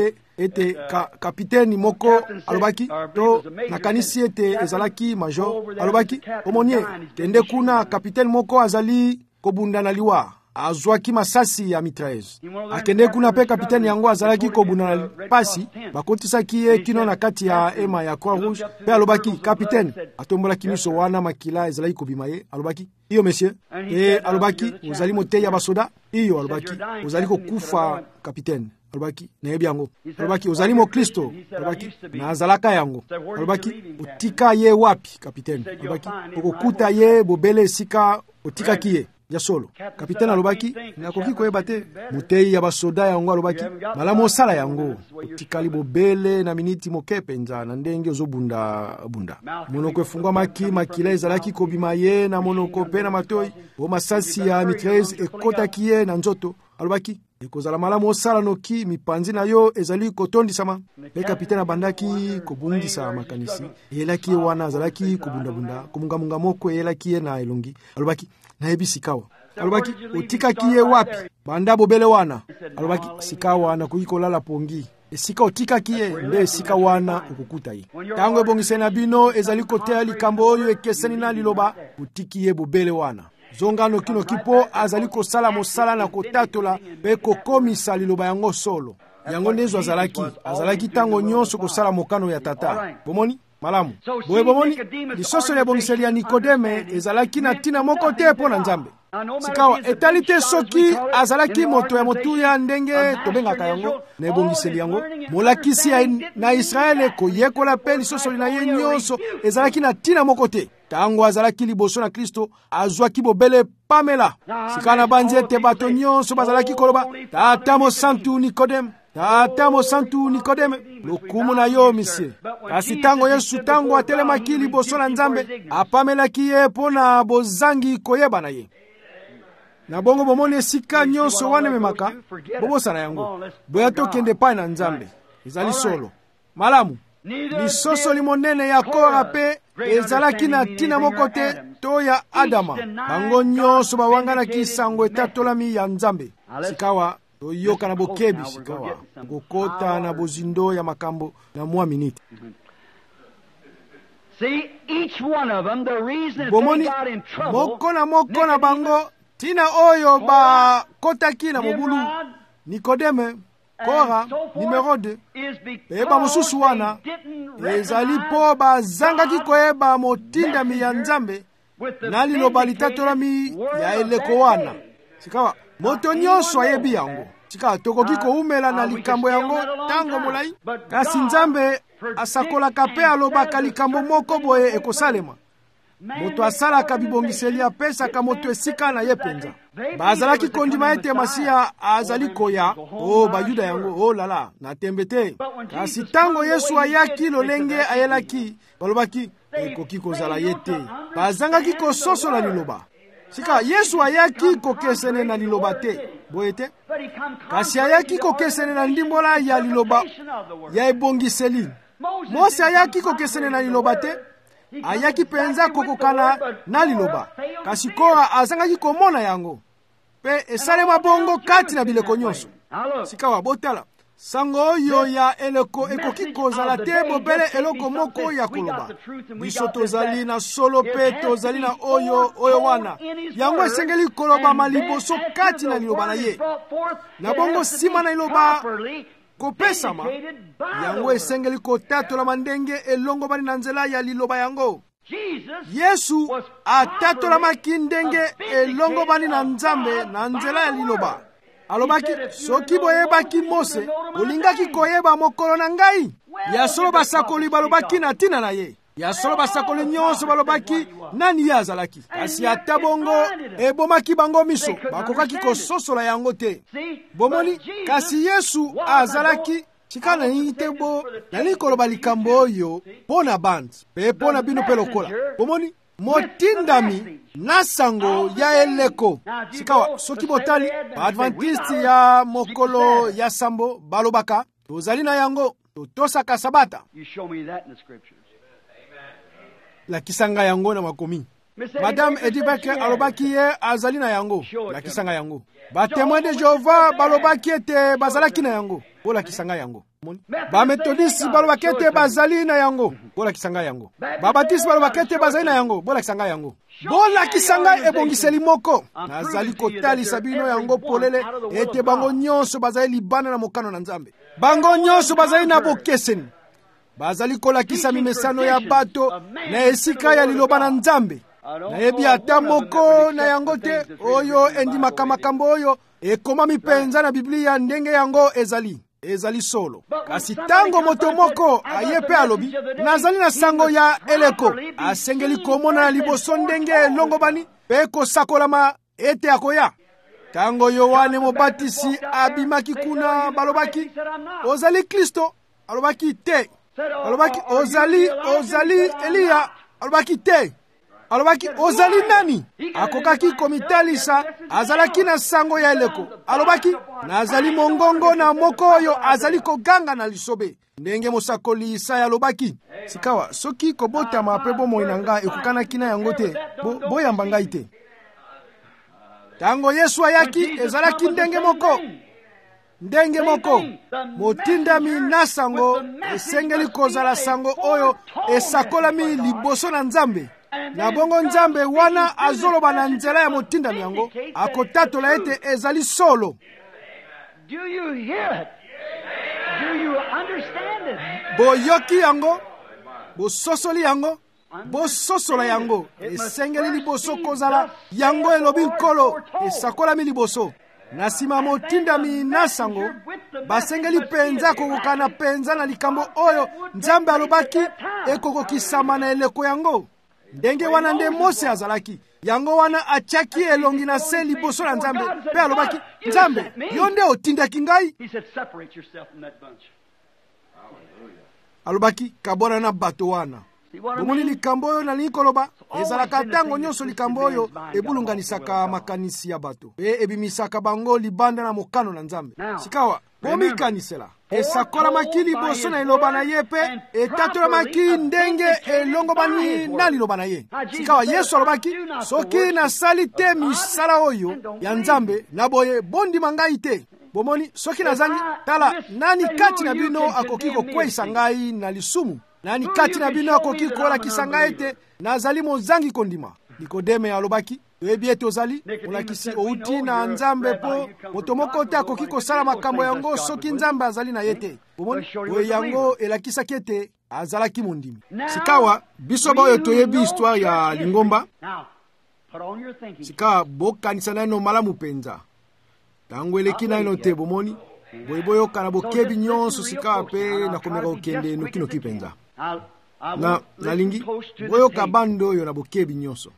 ete kapiteni moko alobaki to nakanisi ete ezalaki major alobaki omonie tende kuna kapiteni moko azali kobunda na liwa azwaki masasi ya mitrailleuse. Akende kuna pe kapiteni yango azalaki kobunda na pasi bakotisaki ye kino na kati ya ema ya Croix Rouge pe alobaki kapiteni atombolaki miso wana makila ezalaki kobima ye alobaki iyo monsieur alobaki uzali moteyi ya basoda iyo alobaki uzali kokufa kapiteni alobaki nayebi yango alobaki uzali mo Kristo alobaki nazalaka yango alobaki utika ye wapi kapiteni alobaki okokuta ye bobele esika otikaki ye ya solo. Kapiteni alobaki nakoki koyeba te moteyi ya basoda yango alobaki malamu osala yango otikali bobele na miniti moke penza na ndenge ozobunda bunda. Monoko efungwamaki makila ezalaki kobima ye na monoko pe na matoi bo masasi ya mitrailleuse ekotaki ye na nzoto alobaki ekozala malamu osala noki mipanzi na yo ezali kotondisama. Pe kapiteni abandaki kobungisa makanisi eyelaki ye wana azalaki kobundabunda komungamunga moko eyelaki ye na elongi alobaki nayebi sikawa alobaki otikaki ye wapi banda bobele wana alobaki sikawa nakoki kolala pongi esika otikaki ye nde esika wana okukuta ye. Tango ebongiseli na bino ezali koteya likambo oyo ekeseni na liloba otiki ye bobele wana zongano kinoki po azali kosala mosala na kotatola pe kokomisa liloba yango solo. Yango ndezo azalaki tango nyonso kosala mokano ya tata. Bomoni malamu boye bomoni lisoso ya bongiseli ya Nikodeme ezalaki na tina moko te mpo na Nzambe. Sikawa etali te soki azalaki moto ya motuya ndenge tobengaka yango na ebongiseli yango molakisi na Israele koyekola pe lisosoli na ye nyonso ezalaki na tina moko te. Tango azalaki liboso na Kristo azwaki bobele pamela. Sika na banzi ete bato nyonso bazalaki koloba tata mosantu Nikodeme Tata mosantu Nikodeme, lokumu na yo misie. Kasi tango Yesu tango atelemaki liboso na Nzambe, apamelaki ye pona bozangi koyeba na ye. Na bongo bomoni esika nyonso wana memaka, bobosana yango. Boya tokende pai na Nzambe. Ezali solo. Malamu. Lisoso limonene ya Kora pe ezalaki na tina moko te to ya Adama. Bango nyonso bawanganaki sango etatolami ya Nzambe. Sikawa toyoka na bokebi sikawa. Kokota na bozindo ya makambo na mwa minute. See, each one of them, the reason they Bomoni got in trouble, moko na bango tina oyo ba kotaki na mobulu Nikodeme, Kora, numero 2. Eba mususu wana ezali po bazangaki koyeba motindami ya Nzambe na liloba litatolami ya eleko wana. Sikawa moto nyonso ayebi yango. Sikawa tokoki koumela na likambo yango tango molai. Kasi Nzambe asakolaka pe alobaka likambo moko boye ekosalema. Moto asalaka bibongiseli apesaka moto esika na ye penza. Bazalaki kondima ete Masiya azali koya. Bayuda yango, lala, na tembe te. Kasi tango Yesu ayaki lolenge ayelaki, balobaki, ekoki kozala ye te. Bazangaki kososola liloba. Sika, Yesu ayaki kokesene na liloba te. Boye te? Kasi ayaki kokesene na ndimbola ya liloba ya ebongiseli. Mose ayaki kokesene na liloba te. Ayaki penza kokokana na liloba. Kasi Kora azangaki komona yango. Pe esalema bongo kati na bileko nyonso. Sikawa botala. Sango oyo ya eleko ekoki kozala te bobele eloko moko ya koloba. Biso tozali na solo pe tozali na oyo wana. Yango esengeli koloba maliboso kati na liloba na ye. Na bongo sima na liloba kopesama, yango esengeli kotatola mandenge elongo bani na nzela ya liloba yango. Yesu atatolamaki ndenge elongo bani na Nzambe na nzela ya liloba. Alobaki, soki boyebaki Mose, olingaki koyeba mokolo na ngai. Ya solo basakoli balobaki na tina na ye. Ya solo basakoli nyonso balobaki nani ye azalaki. Kasi ata bongo ebomaki bango miso, bakokaki kososola yango te. Bomoni, kasi Yesu azalaki chikana yite bo nali koloba likambo oyo pona band pe pona bino pe lokola. Bomoni, motindami na sango ya eleko. Sikawa, soki botali, Adventiste ya mokolo ya sambo balobaka, tozali na yango, totosaka sabata. You show me that in the scriptures. La kisanga yango na makomi. Madame Edibeke alobaki ye azali na yango. La kisanga yango. Ba témoin de Jéhovah balobaki ete bazalaki na yango. Bola kisanga yango. Ba Methodiste balobaki ete bazali na yango. Bola kisanga yango. Ba Baptiste balobaki ete bazali na yango. Bola kisanga yango. Bola kisanga ebongiseli moko. Nazali kotali sabino yango polele ete bango nyonso bazali libana na mokano na Nzambe. Bango nyonso bazali na bokeseni. Bazali kolakisa mimesano ya bato na esika ya liloba na Nzambe. Nayebi ata moko na yango te oyo endimaka makambo oyo ekomami penza na Biblia ndenge yango ezali solo. Kasi tango moto moko ayepe alobi nazali na sango ya eleko asengeli komona na liboso ndenge elongo bani pe kosakolama ete akoya. Tango Yohane Mobatisi abimaki kuna balobaki ozali Kristo, alobaki te. Alobaki ozali Eliya, alobaki te. Alobaki ozali nani? Akokaki komitalisa azalaki na sango ya eleko. Alobaki nazali mongongo na moko oyo azali koganga na lisobe. Ndenge mosakoli Isaya alobaki. Sikawa soki kobota mape bomoi na ngai ekokanaki na yango te. Boyamba ngai te. Tango Yesu ayaki ezalaki ndenge moko motindami na sango esengeli kozala sango oyo esakolami liboso na Nzambe. Na bongo Nzambe wana azoloba na nzela ya motindami yango akotatola ete ezali solo. Do you hear it? Do you understand it? Boyoki yango, bososoli yango, bososola yango esengeli liboso kozala yango elobi nkolo esakolami liboso. Na sima motindami na sango basengeli penza kokokana penza na likambo oyo Nzambe alobaki ekokokisama na eleko yango. ndenge wana nde Mose azalaki. Yango wana achaki elongi na se liboso na Nzambe pe alobaki, Nzambe yo nde otindaki ngai. Alobaki kabona na bato wana. Bomoni likambo oyo nalingi koloba ezalaka ntango nyonso likambo oyo ebulunganisaka makanisi ya bato pe ebimisaka bango libanda na mokano na Nzambe. Sikawa bomikanisela esakolamaki liboso na liloba na ye pe etatolamaki ndenge elongobani na liloba na ye. Sikawa Yesu alobaki, soki nasali te misala oyo ya Nzambe na boye bondima ngai te. Bomoni soki nazangi, tala nani kati na bino akoki kokweyisa ngai na lisumu? Nani kati na bino akoki kolakisa ngai ete nazali mozangi kondima? Nikodeme alobaki, toyebi ete ozali molakisi outi na Nzambe po moto moko te akoki kosala makambo yango soki Nzambe azali na ye te. Bomoni oyo yango elakisaki ete azalaki mondimi. Sikawa biso baoyo toyebi histoire ya Lingomba, sikawa bokanisa naino malamu penza tango eleki naino te. Bomoni boyoka bokebi nyonso sikawa pe nakomeka okende nokinoki penza nalingi boyoka bando oyo na bokebi nyonso.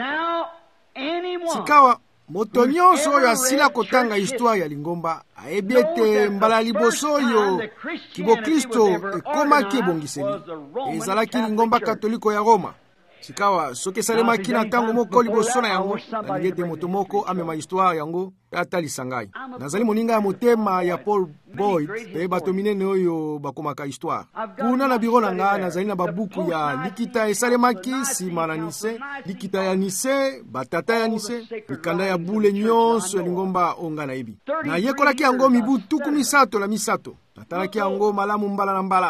Sikawa moto nyonso oyo asila kotanga histoire ya Lingomba ayebi ete mbala liboso oyo kibokristo ekomaki ebongiseli ezalaki Lingomba katoliko ya Roma. Sikawa soki esalemaki na ntango moko liboso na yango nalingi ete moto moko amema histoire yango atalisa ngai. Nazali moninga ya motema ya Paul Boyd pe bato minene oyo bakomaka histoire. Kuna na biro na nga nazali na babuku ya likita esalemaki nsima na Nise, likita ya Nise, batata ya Nise, mikanda ya bule nyonso ya Lingomba onga na yebi. Na yekolaki yango mibu tuku misato na misato. Natalaki yango malamu mbala na mbala.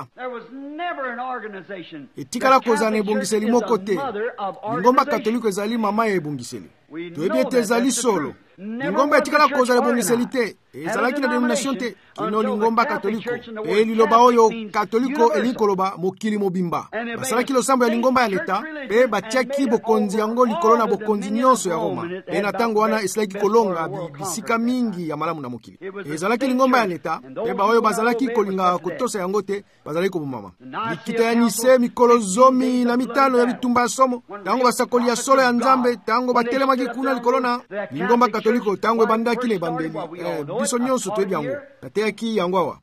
Etikala kozana ebongiseli moko te. Lingomba katoliko ezali mama ya ebongiseli. Toyebi ete ezali solo. Lingomba etikala kozala ebongiseli te. Ezalaki na denomination te. Kino Lingomba katoliko. E liloba oyo katoliko elingi koloba mokili mobimba. Basalaki losambo ya Lingomba ya leta. Pe batiaki bokonzi yango likolo na bokonzi nyonso ya Roma. E na tango wana esilaki kolonga bisika mingi ya malamu na mokili. Ezalaki Lingomba ya leta. Pe baoyo bazalaki kolinga kotosa yango te. Bazalaki kobomama. Likita ya Nise mikolo zomi na mitano ya bitumba ya somo. Tango basakoli ya solo ya Nzambe. Tango batelemaki kuna likolo na Lingomba katoliko. Tango ebandaki na ebandeli. Biso nyonso toyebi yango. Nateyaki yango awa.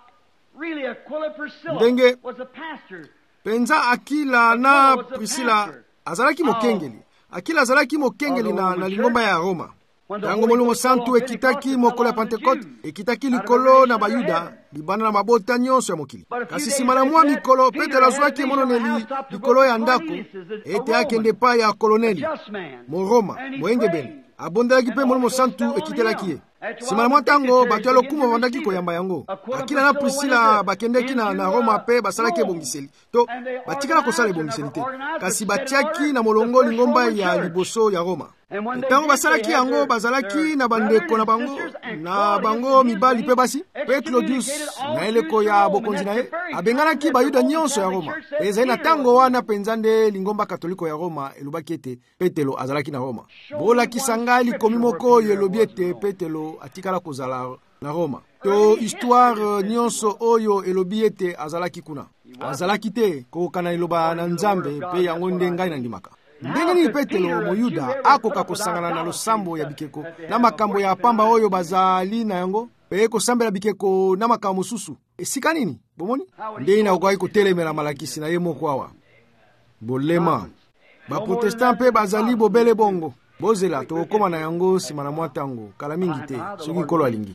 Ndenge penza Akila na Priscilla azalaki mokengeli. Akila azalaki mokengeli na Lingomba ya Roma. Tango Molimo Santu ekitaki mokolo ya Pentekote, ekitaki likolo na Bayuda, libanda na mabota nyonso ya mokili. Kasi nsima na mwa mikolo, Petero azwaki mononeli likolo ya ndako, ete akende pa ya koloneli, Moroma, moyengebeni. Abondelaki pe Molimo Santu ekitelaki ye. Sima na mwa tango bato ya lokumu bavandaki koyamba yango. Akila na Priscilla bakendeki na Roma pe basalaki ebongiseli. To batikala kosala ebongiseli te. Kasi batiaki na molongo Lingomba ya liboso ya Roma. Tango basalaki yango bazalaki na bandeko na bango mibali pe basi. Pe Claudius na eleko ya bokonzi na ye abenganaki Bayuda nyonso ya Roma. Ezali na tango wana penza nde Lingomba katoliko ya Roma elobaki ete Petelo azalaki na Roma. Bolakisa ngai likomi moko oyo elobi ete Petelo atikala kozala na Roma. To histoire nyonso oyo elobi ete azalaki kuna. Azalaki te kokana eloba na Nzambe pe yango nde ngai nandimaka. Ndenge nini Petelo moyuda akoka kosangana na losambo ya bikeko na makambo ya pamba oyo bazali na yango pe kosambela bikeko na makambo mosusu. Esika nini? Bomoni? Ndenge nakoki kotelemela malakisi na ye moko awa. Bolema. Baprotestant pe bazali bobele bongo. Bozela tokoma na yango sima na mwa tango kala mingi te soki kolo alingi.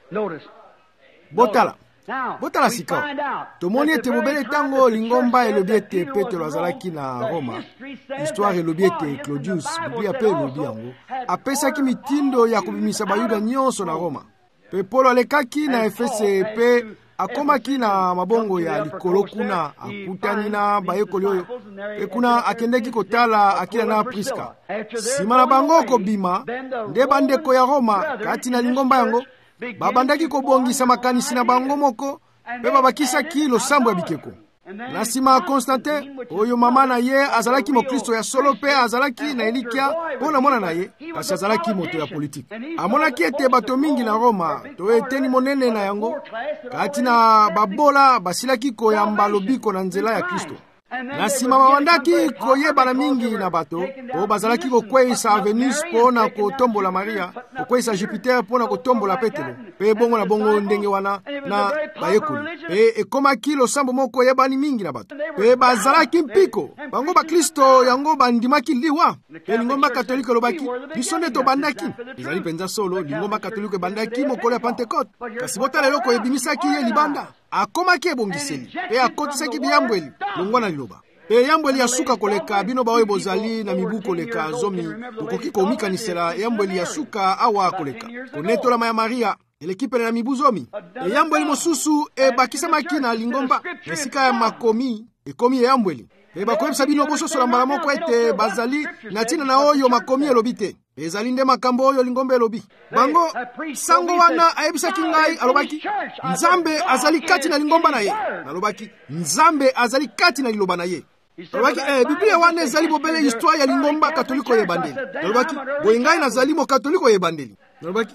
Botala sika. Tomoni ete bobele tango Lingomba elobi ete Petelo azalaki na Roma. Histoire elobi ete Claudius, Biblia pe elobi yango, apesaki mitindo ya kobimisa Bayuda nyonso na Roma. Pe Paulo alekaki na Efese pe akomaki na mabongo ya likolo kuna akutani na bayekoli oyo. Pe kuna akendeki kotala Akila na Priska. Sima na bango kobima, nde bandeko ya Roma kati na Lingomba yango babandaki kobongisa makanisi na bango moko pe babakisaki losambo ya bikeko. Na sima Constantin oyo mama na ye azalaki mokristo ya solo pe azalaki na elikia mpona mwana na ye kasi azalaki moto ya politiki. Amonaki ete bato mingi na Roma to eteni monene na yango kati na babola basilaki koyamba lobiko na nzela ya Kristo. na nsima babandaki koyebana mingi na bato po bazalaki kokweyisa Venus mpona kotombola Maria, kokweyisa Jupiter mpona kotombola Petelo, mpe bongo na bongo ndenge wana na bayekoli, mpe ekomaki losambo moko oyebani mingi na bato, mpe bazalaki mpiko bango bakristo yango bandimaki liwa. Mpe lingomba katolike elobaki biso nde tobandaki. Ezali mpenza solo, lingomba katolike ebandaki mokolo ya Pentekote, kasi botala eloko ebimisaki ye libanda, akomaki ebongiseli mpe akotisaki biyambweli longwa na liloba. Mpe yambweli ya suka koleka bino baoyo bozali na mibu koleka zomi, bokoki komikanisela yambweli ya suka awa koleka konetolama ya Maria eleki pene na mibu zomi. Eyambweli mosusu ebakisamaki na lingomba esika ya makomi ekomi eyambweli. Bakoyebisa bino bososola mbala moko ete bazali na ntina na oyo makomi elobi te, ezali nde makambo oyo lingomba elobi. Bango sango wana ayebisaki ngai alobaki Nzambe azali kati na lingomba na ye. Alobaki Nzambe azali kati na liloba na ye. Alobaki Biblia wana ezali bobele histoire ya lingomba katoliko yebandeli. Alobaki boye ngai nazali mo katoliko yebandeli. Alobaki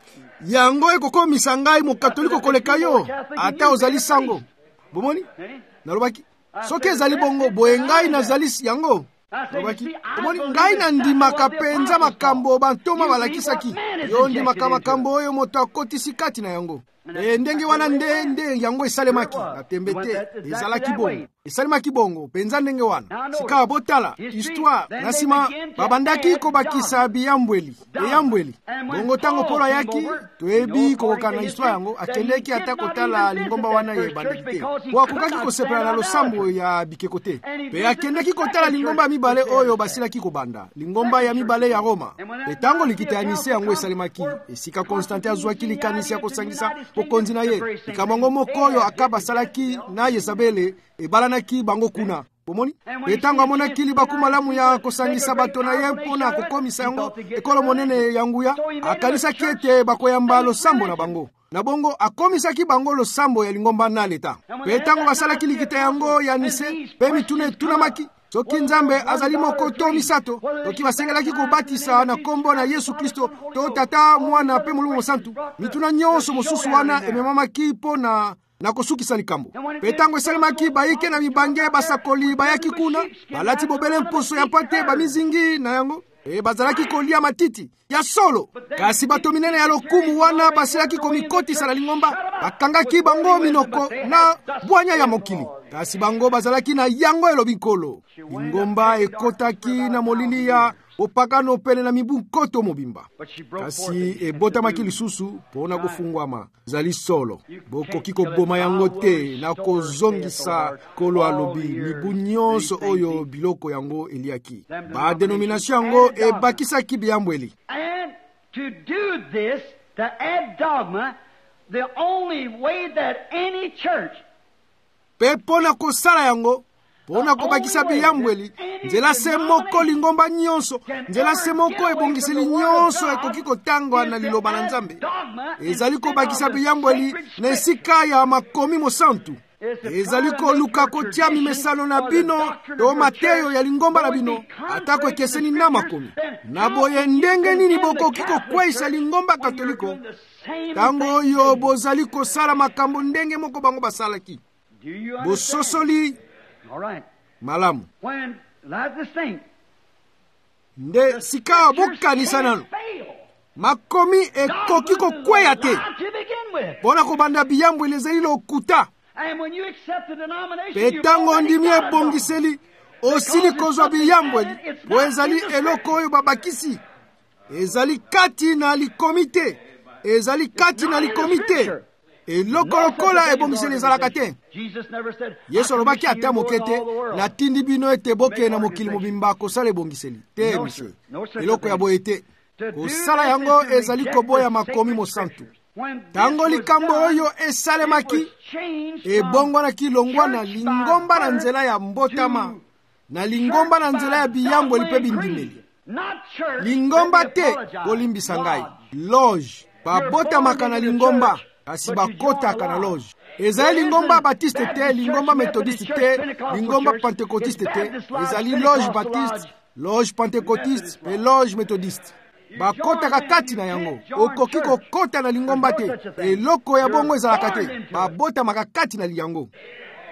yango ekokomisa ngai mo katoliko koleka yo ata ozali sango. Bomoni? Nalobaki soki ezali bongo boye ngai nazali yango. Nalobaki omoni ngai nandimaka penza makambo bantoma balakisaki, yo ndimaka makambo oyo moto akotisi kati na yango. Ndenge wana nde yango esalemaki na tembe te, ezalaki bongo, esalemaki bongo penza ndenge wana. Sika botala histoire na nsima babandaki kobakisa biyambweli eyambweli. Bongo tango Polo ayaki toyebi kokoka na histoire yango, akendeki ata kotala lingomba wana ye bandaki te po akokaki kosepela na losambo ya bikeko te, mpe akendeki kotala lingomba ya mibale oyo basilaki kobanda, lingomba ya mibale ya Roma. Etango likita ya Nise yango esalemaki, esika Konstantin azwaki likanisi ya kosangisa bokonzi na ye, likambo moko oyo Akaba asalaki na Yezabele ebalanaki bango kuna. Pomoni etango amonaki libaku malamu ya kosangisa bato na ye mpona kokomisa yango ekolo monene yanguya, akanisaki ete bakoyamba losambo na bango, na bongo akomisaki bango losambo ya lingomba na leta. Mpe etango basalaki likita yango ya Nise, mpe mituna etunamaki soki Nzambe azali moko to misato, toki basengelaki kobatisa na kombo na Yesu Kristo to Tata Mwana mpe Molimo Mosantu. Mituna nyonso mosusu wana ememamaki mpo na kosukisa likambo. Mpe tango esalemaki bayike na mibange basakoli bayaki kuna, balati bobele mposo ya mpate bamizingi na yango, bazalaki kolia matiti ya solo. Kasi bato minene ya lokumu wana basilaki komikotisa na lingomba, bakangaki bango minoko na bwanya ya mokili. Kasi bango bazalaki na yango elobi nkolo. Lingomba ekotaki na molili ya opakano pene na mibu koto mobimba. Kasi ebotamaki lisusu pona kofungwama. Zali solo bokoki koboma yango te na kozongisa kolo alobi mibu nyonso oyo biloko yango eliaki. Ba denomination yango ebakisaki biyambweli. And to do this, to add dogma, the only way that any church pe pona kosala yango pona kobakisa biyambweli, nzela se moko lingomba nyonso, nzela se moko ebongiseli nyonso ekoki kotangwa na liloba na Nzambe, ezali kobakisa biyambweli na esika ya makomi mosantu. Ezali koluka kotia mimesano na bino to mateyo ya lingomba na bino atako ekeseni na makomi. Na boye ndenge nini bokoki kokweyisa lingomba katoliko tango oyo bozali kosala makambo ndenge moko bango basalaki. Bososoli malamu nde sika bokanisa nano makomi ekoki kokweya te mpona kobanda biyambweli ezali lokuta. Pe tango ndimi ebongiseli osili kozwa biyambweli po ezali eloko oyo babakisi, ezali kati na likomite, ezali kati na likomite. Eloko lokola ebongiseli ezalaka te. Yesu alobaki ata moke te natindi bino ete boke na mokili mobimba kosala ebongiseli te mise. Eloko ya boye te. Kosala yango ezali koboya makomi mosantu. Tango likambo oyo esalemaki ebongwanaki longwa na lingomba na nzela ya mbotama, na lingomba na nzela ya biyambweli mpe bindimeli. Lingomba te bolimbisa ngai, loge babotamaka na lingomba kasi bakotaka na loge. Ezali lingomba batiste te, lingomba methodiste te, lingomba pentecotiste te. Ezali loge batiste, loge pentecotiste pe loge methodiste. Bakotaka kati na yango, okoki kokota na lingomba te. Eloko ya bongo ezalaka te, babotamaka kati na yango.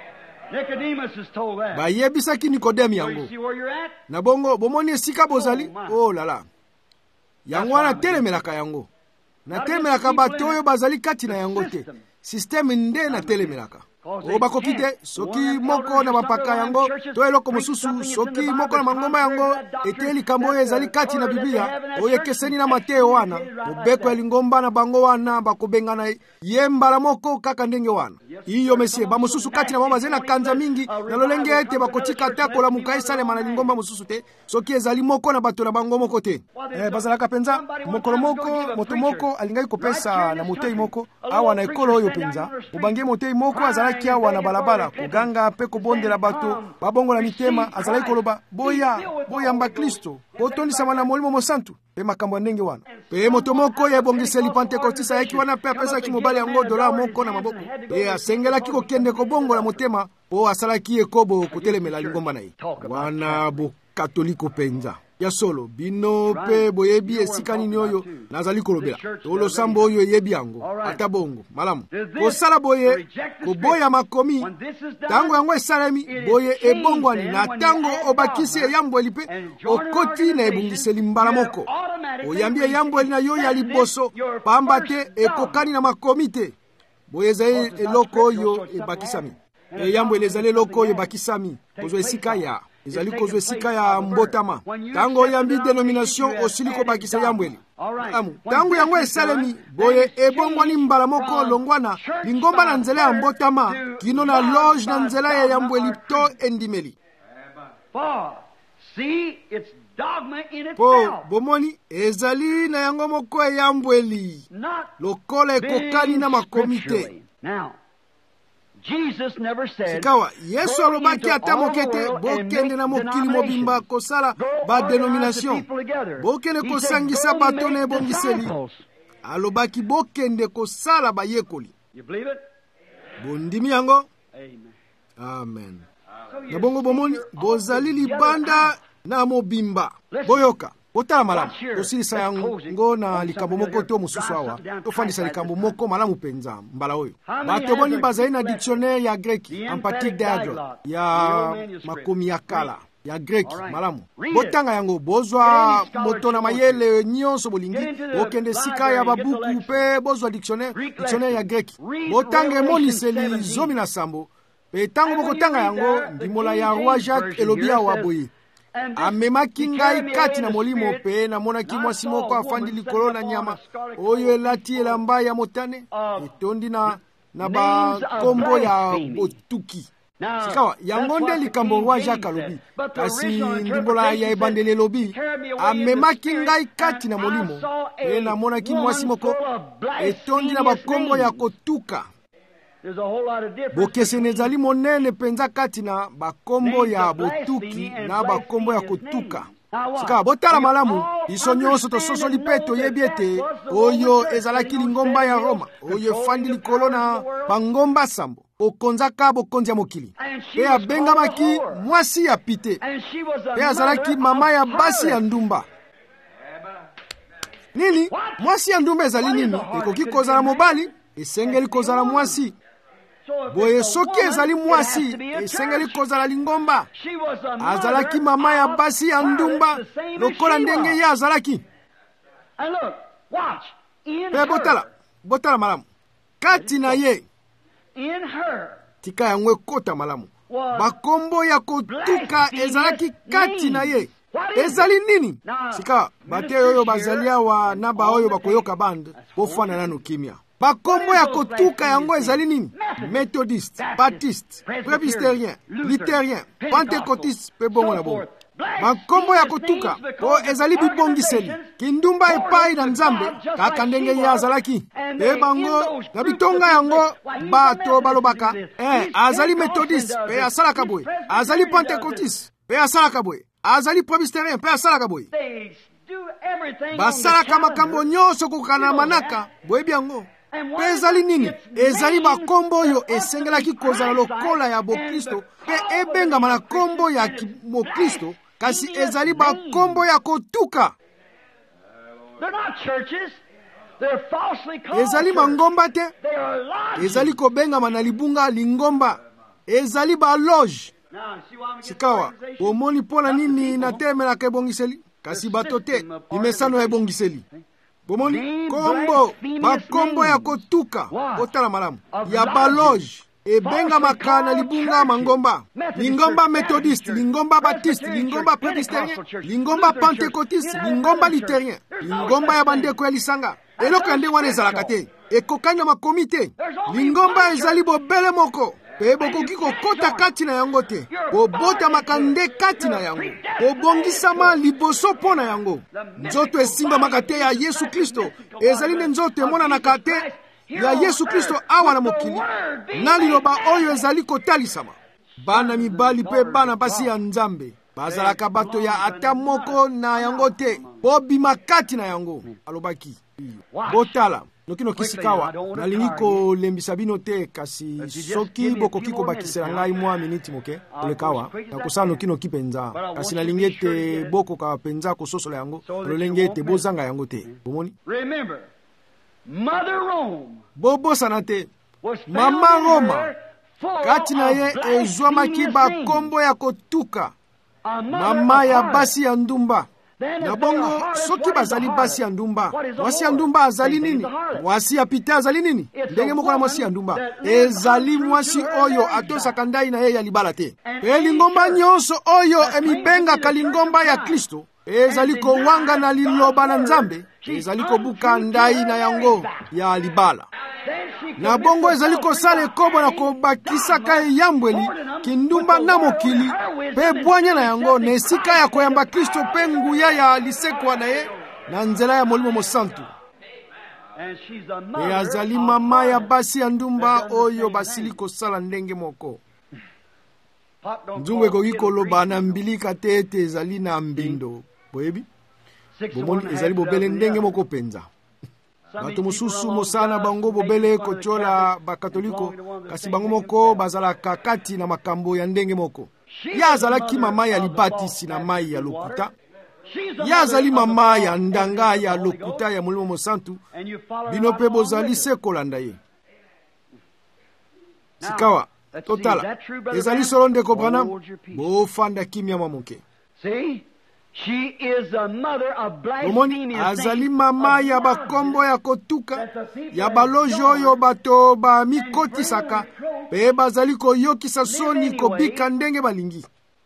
Nicodemus is told that. bayebisaki Nikodemi So yango. you see where you're at? Na bongo bomoni esika bozali? Oh lala. Yango wana telemelaka yango. Na telemelaka bato oyo bazali kati na yango te. Systeme nde na telemelaka. O bakoki te soki moko na bapaka yango to eloko mosusu soki moko na mangomba yango ete likambo oyo ezali kati na Biblia oyo ekeseni na Mateo wana mobeko ya lingomba na bango wana bakobengana ye mbala moko kaka ndenge wana iyo mesie bamosusu kati na mama zena kanza mingi na lolenge ete bakotika te kolamuka esalema na lingomba mosusu te soki ezali moko na bato na bango moko te bazalaka penza mokolo moko moto moko alingai kopesa na motei moko awa na ekolo oyo penza obangie motei moko azalaki awa na balabala koganga pe kobondela bato babongola mitema azalaki koloba boyamba Kristo botondisama na Molimo Mosantu pe makambo ndenge wana pe moto moko ya ebongiseli Pentekostisa ayaki wana pe apesaki mobali yango dola moko na maboko pe asengelaki kokende kobongola motema po asalaki ekobo kotelemela lingomba na ye wana bokatoliko penza ya solo bino pe boyebi esika nini oyo nazali kolobela tolo sambo oyo yebi yango ata bongo malamu kosala boye koboya makomi tango yango esalemi boye ebongwani na tango obakisi eyambweli pe okoti na ebungiseli mbala moko oyambi eyambweli na yo ya liboso pamba te ekokani na makomi te boye ezali eloko oyo ebakisami eyambweli ezali eloko oyo ebakisami kozwa esika ya ezali kozwa esika ya mbotama tango oyambi denomination osili kobakisa yambweli tango yango esalemi boye ebongwani mbala moko longwana lingomba na nzela ya mbotama kino na loge na nzela ya yambweli to endimeli po bomoni ezali na yango moko eyambweli lokola ekokani na makomi te sikawa yesu alobaki ata moke te bokende na mokili mobimba kosala badenomination bokende kosangisa bato na ebongiseli alobaki bokende kosala bayekoli bondimi yango amen na bongo bomoni bozali libanda na mobimba boyoka otala malamu tosilisa yango na likambo moko to mosusu awa tofandisa likambo moko malamu penza mbala oyo bato boni bazali na dictionnaire ya greki emphatic dialogue ya makomi ya kala ya greki malamu botanga yango bozwa moto na mayele nyonso bolingi bokende sika ya babuku pe bozwa dictionnaire ya greki botanga emoniseli 17 pe tango bokotanga yango ndimola ya roi Jacques elobi awa boye amemaki ngai kati na molimo pe namonaki mwasi moko afandi likolo na nyama oyo elati elamba ya motane etondi na bakombo ya botuki sikawa yango nde likambo roi Jacques alobi kasi ndimbola ya ebandeli elobi amemaki ngai kati na molimo pe namonaki mwasi moko etondi na bakombo ya kotuka bokeseni ezali monene penza kati na bakombo ya botuki na bakombo ya kotuka sika botala malamu biso nyonso tososoli pe toyebi ete oyo ezalaki lingomba ya Roma oyo efandi likolo na bangomba sambo okonzaka bokonzi ya mokili pe abengamaki mwasi ya pite pe azalaki mama ya basi ya ndumba nini mwasi ya ndumba ezali nini ekoki kozala mobali esengeli kozala mwasi boye soki ezali mwasi esengeli kozala lingomba azalaki mama ya basi ya ndumba lokola ndenge ye azalaki pe botala malamu kati na ye tika yango ekota malamu bakombo ya kotuka ezalaki kati na ye ezali nini sika bate oyo bazali awa na baoyo bakoyoka bande bofana nano kimia bakombo ya kotuka yango ezali nini methodiste baptiste presbytérien luthérien pentecôtiste pe bongo na bongo bakombo ya kotuka po ezali bibongiseli kindumba epai na nzambe kaka ndenge ye azalaki pe bango na bitonga yango bato balobaka azali methodiste pe asalaka boye azali pentecôtiste pe asalaka boye azali presbytérien pe asalaka boye basalaka makambo nyonso kokana manaka boyebi yango pe ezali nini ezali bakombo oyo esengelaki kozala lokola ya bokristo pe ebengama na kombo ya mokristo kasi ezali bakombo ya kotuka ezali mangomba te ezali kobengama na libunga lingomba ezali baloge. Sikawa bomoni mpona nini natemelaka ebongiseli? Kasi bato te limesano ya ebongiseli. Bomoni kombo bakombo ya kotuka otala malamu ya baloge ebengamaka na libunga mangomba. Lingomba methodiste, lingomba baptiste, lingomba presbytérien, lingomba pentecôtiste, lingomba luthérien, lingomba ya bandeko ya lisanga. Eloko ya ndenge wana ezalaka te, ekokanya makomi te. Lingomba ezali bobele moko, pe bokoki kokota kati na yango te. Bobotamaka nde kati na yango, bobongisama liboso mpo na yango. Nzoto esimbamaka te ya Yesu Kristo ezali nde nzoto emonanaka te ya Yesu Kristo awa na mokili. Na liloba oyo ezali kotalisama. Bana mibali pe bana basi ya Nzambe bazalaka bato ya ata moko na yango te, bobima kati na yango. Alobaki botala nokinoki sikawa nalingi kolembisa bino te, kasi soki bokoki kobakisela ngai mwa miniti moke olekawa nakosala nokinoki penza, kasi nalingi ete bokoka penza kososola yango lolenge ete bozanga yango te. Bomoni bobosana te. Mama Roma kati na ye ezwamaki bakombo ya kotuka, mama ya basi ya ndumba. Na bongo soki bazali basi ya ndumba, mwasi ya ndumba azali nini? Mwasi ya pita azali nini? Ndenge moko na mwasi ya ndumba ezali mwasi oyo atosaka ndai na ye ya libala te. Pe lingomba nyonso oyo emibengaka lingomba ya Kristo ezali kowanga na liloba na Nzambe, ezali kobuka ndai na yango ya libala. Na bongo ezali kosala ekobo na kobakisaka eyambweli kindumba na mokili pe bwanya na yango na esika ya koyamba Kristo pe nguya ya lisekwa na ye na nzela ya Molimo Mosantu. Pe azali mama ya basi ya ndumba oyo basili kosala ndenge moko. Nzungu ekoki koloba na mbilika te ete ezali na mbindo. Boyebi bomoni ezali bobele ndenge moko penza. Bato mosusu mosana bango bobele kotiola bakatoliko, kasi bango moko bazalaka kati na makambo ya ndenge moko. Ya azalaki mama ya libatisi na mai ya lokuta, ya azali mama ya ndanga ya lokuta ya Molimo Mosantu. Bino pe bozali se kolanda ye. Sikawa totala ezali solo ndeko Branham, bofanda kimia mamoke. Omoni azali mama ya bakombo ya kotuka ya baloge oyo bato ba mikotisaka pe bazali koyokisa soni kobika ndenge balingi.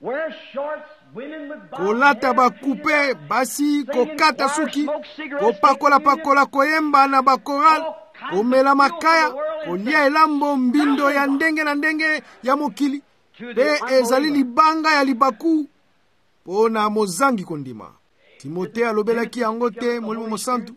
Kolata bakupe basi, kokata suki, kopakola koyemba na bakoral, komela makaya, kolia elambo mbindo ya ndenge na ndenge ya mokili. Pe ezali libanga ya libaku pona mozangi kondima. Timote alobelaki yango te Molimo Mosantu.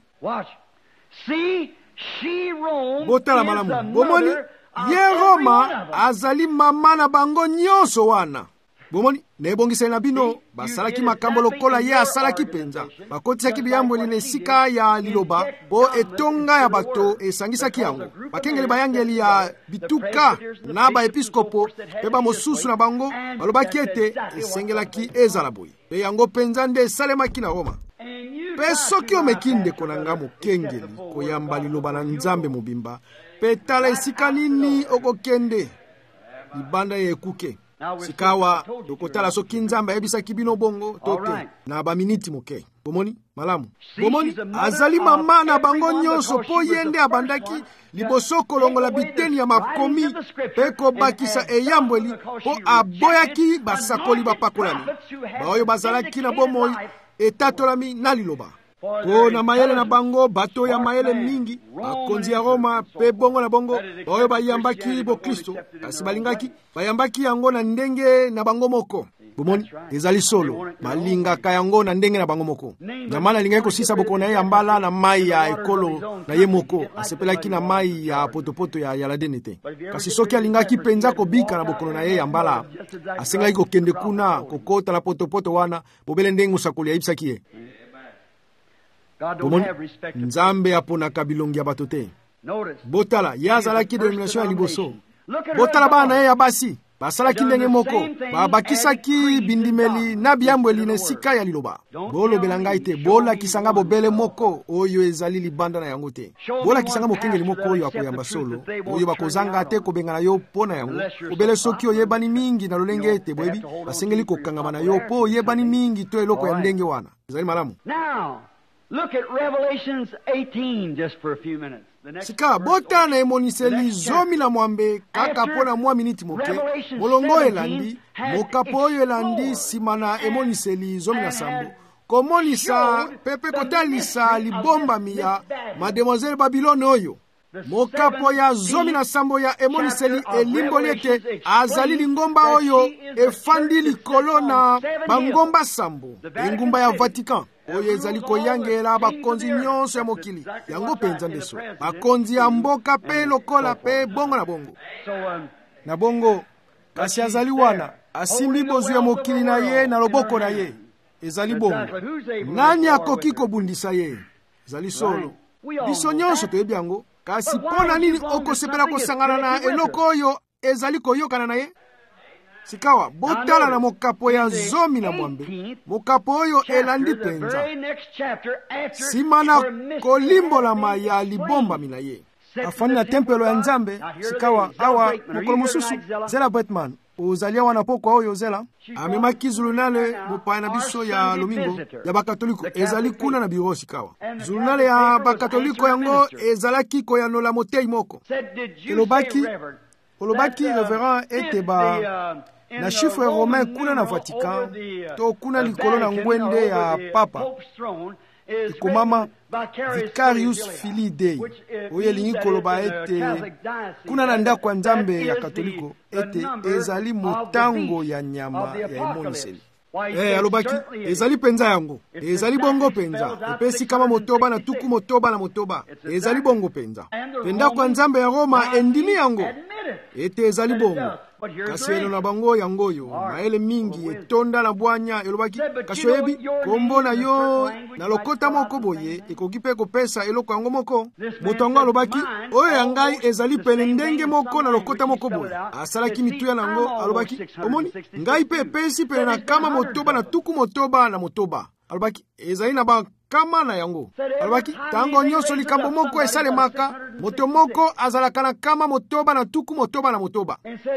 Botala malamu bomoni ye Roma azali mama na bango nyonso wana. Bomoni nebongisa na bino basalaki makambo lokola ye asalaki penza. Bakotisaki biyambweli na esika ya liloba po etonga ya bato esangisaki yango. Bakengeli bayangeli ya bituka na baepiskopo pe bamosusu na bango balobaki ete esengelaki ezala boye. Pe yango penza nde esalemaki na Roma. Pe soki omeki ndeko na nga mokengeli koyamba liloba na Nzambe mobimba, pe tala esika nini okokende libanda ya ekuke. Sikawa dokotala soki Nzambe ayebisaki bino bongo tote na baminiti moke. Bomoni malamu bomoni azali mama na bango nyonso po yende abandaki liboso kolongola biteni ya makomi pe kobakisa eyambweli po aboyaki basakoli bapakolami baoyo bazalaki na bomoi etatolami na liloba. Po na mayele na bango bato ya mayele mingi bakonzi ya Roma pe bongo na bongo baoyo bayambaki bo Kristo, kasi balingaki bayambaki yango na ndenge na bango moko. Bomoni ezali solo balingaka yango na ndenge na bango moko. Nyamana lingaki kosisa bokona ya mbala na mai ya ekolo na ye moko asepelaki na mai ya potopoto ya yaladene te. Kasi soki alingaki penza kobika na bokono na ye ya mbala asengaki kokende kuna kokota na potopoto wana bobele ndenge usakoli ya ibisaki ye. Bomoni Nzambe aponaka bilongi ya bato te. Botala yazalaki denomination ya liboso. Botala bana ye ya basi basalaki ndenge moko, babakisaki bindimeli na biyambweli na esika ya liloba. Bolobela ngai te, bolakisa nga bobele moko oyo ezali libanda na yango te. Bolakisa nga mokengeli moko oyo akoyamba solo, oyo bakozanga te kobengana yo mpo na yango. Obele soki oyebani mingi na lolenge ete boyebi, basengeli kokangama na yo mpo oyebani mingi to eloko ya ndenge wana. Ezali malamu. Look at Revelations 18 just for a few minutes. Sika bota na emoniseli zomi na mwambe kaka pona mwa miniti moke. Molongo elandi, mokapo oyo elandi simana emoniseli zomi na sambo. Komonisa pepe kotalisa libombami ya mademoiselle Babylone oyo. Mokapo ya zomi na sambo ya emoniseli elimboli ete azali lingomba oyo efandi likolo na bangomba sambo. Engumba ya Vatican. Oyo ezali koyangela bakonzi nyonso ya mokili. Yango penza ndeso. Bakonzi ya mboka pe lokola pe bongo na bongo. Na bongo, kasi azali wana, asimbi bozu ya mokili na ye na loboko na ye. Ezali bongo. Nani akoki kobundisa ye? Ezali solo. Biso nyonso toyebi yango. Kasi pona nini okosepela kosangana na eloko oyo ezali koyokana na ye? Sikawa, botala na mokapo ya zomi na mwambe. Mokapo oyo elandi penza. Simana kolimbolama ya libomba mina ye. Afani na tempelo ya Nzambe. Sikawa, awa, mokolo mosusu. Zela Bretman, ozalia wana pokwa oyo zela. Amemaki zulunale mopaya na biso ya lomingo. Ya bakatoliko, ezali kuna na biro sikawa. Zulunale ya bakatoliko yango ezalaki koyanola motei moko. Olobaki reverend ete ba na chiffre romain kuna na Vatican to kuna likolo na ngwende ya papa ikomama Vicarius Filii Dei oyo elingi koloba ete kuna na ndako ya Nzambe ya katoliko ete ezali motango ya nyama ya emoniseli. Alobaki ezali penza yango, ezali bongo penza, epesi kama motoba na tuku motoba na motoba, ezali bongo penza. Penda kwa Nzambe ya Roma endimi yango, ete ezali bongo. Kasi eno na bango yangoyo, maele mingi etonda na bwanya, elobaki kashoyebi, kombo na yo na lokota moko boye, ekokipe kopesa eloko yango moko. Motongo alobaki, oyo yangai ezali pene ndenge moko na lokota moko boye. Asalaki mituya nango, alobaki, omoni, ngai pe pesi pene na kama motoba na tuku motoba na motoba. Alobaki, ezali na ba kama na yango. Alobaki, tango nyonso likambo moko esale maka, moto moko azalaka na kama motoba na tuku motoba na motoba.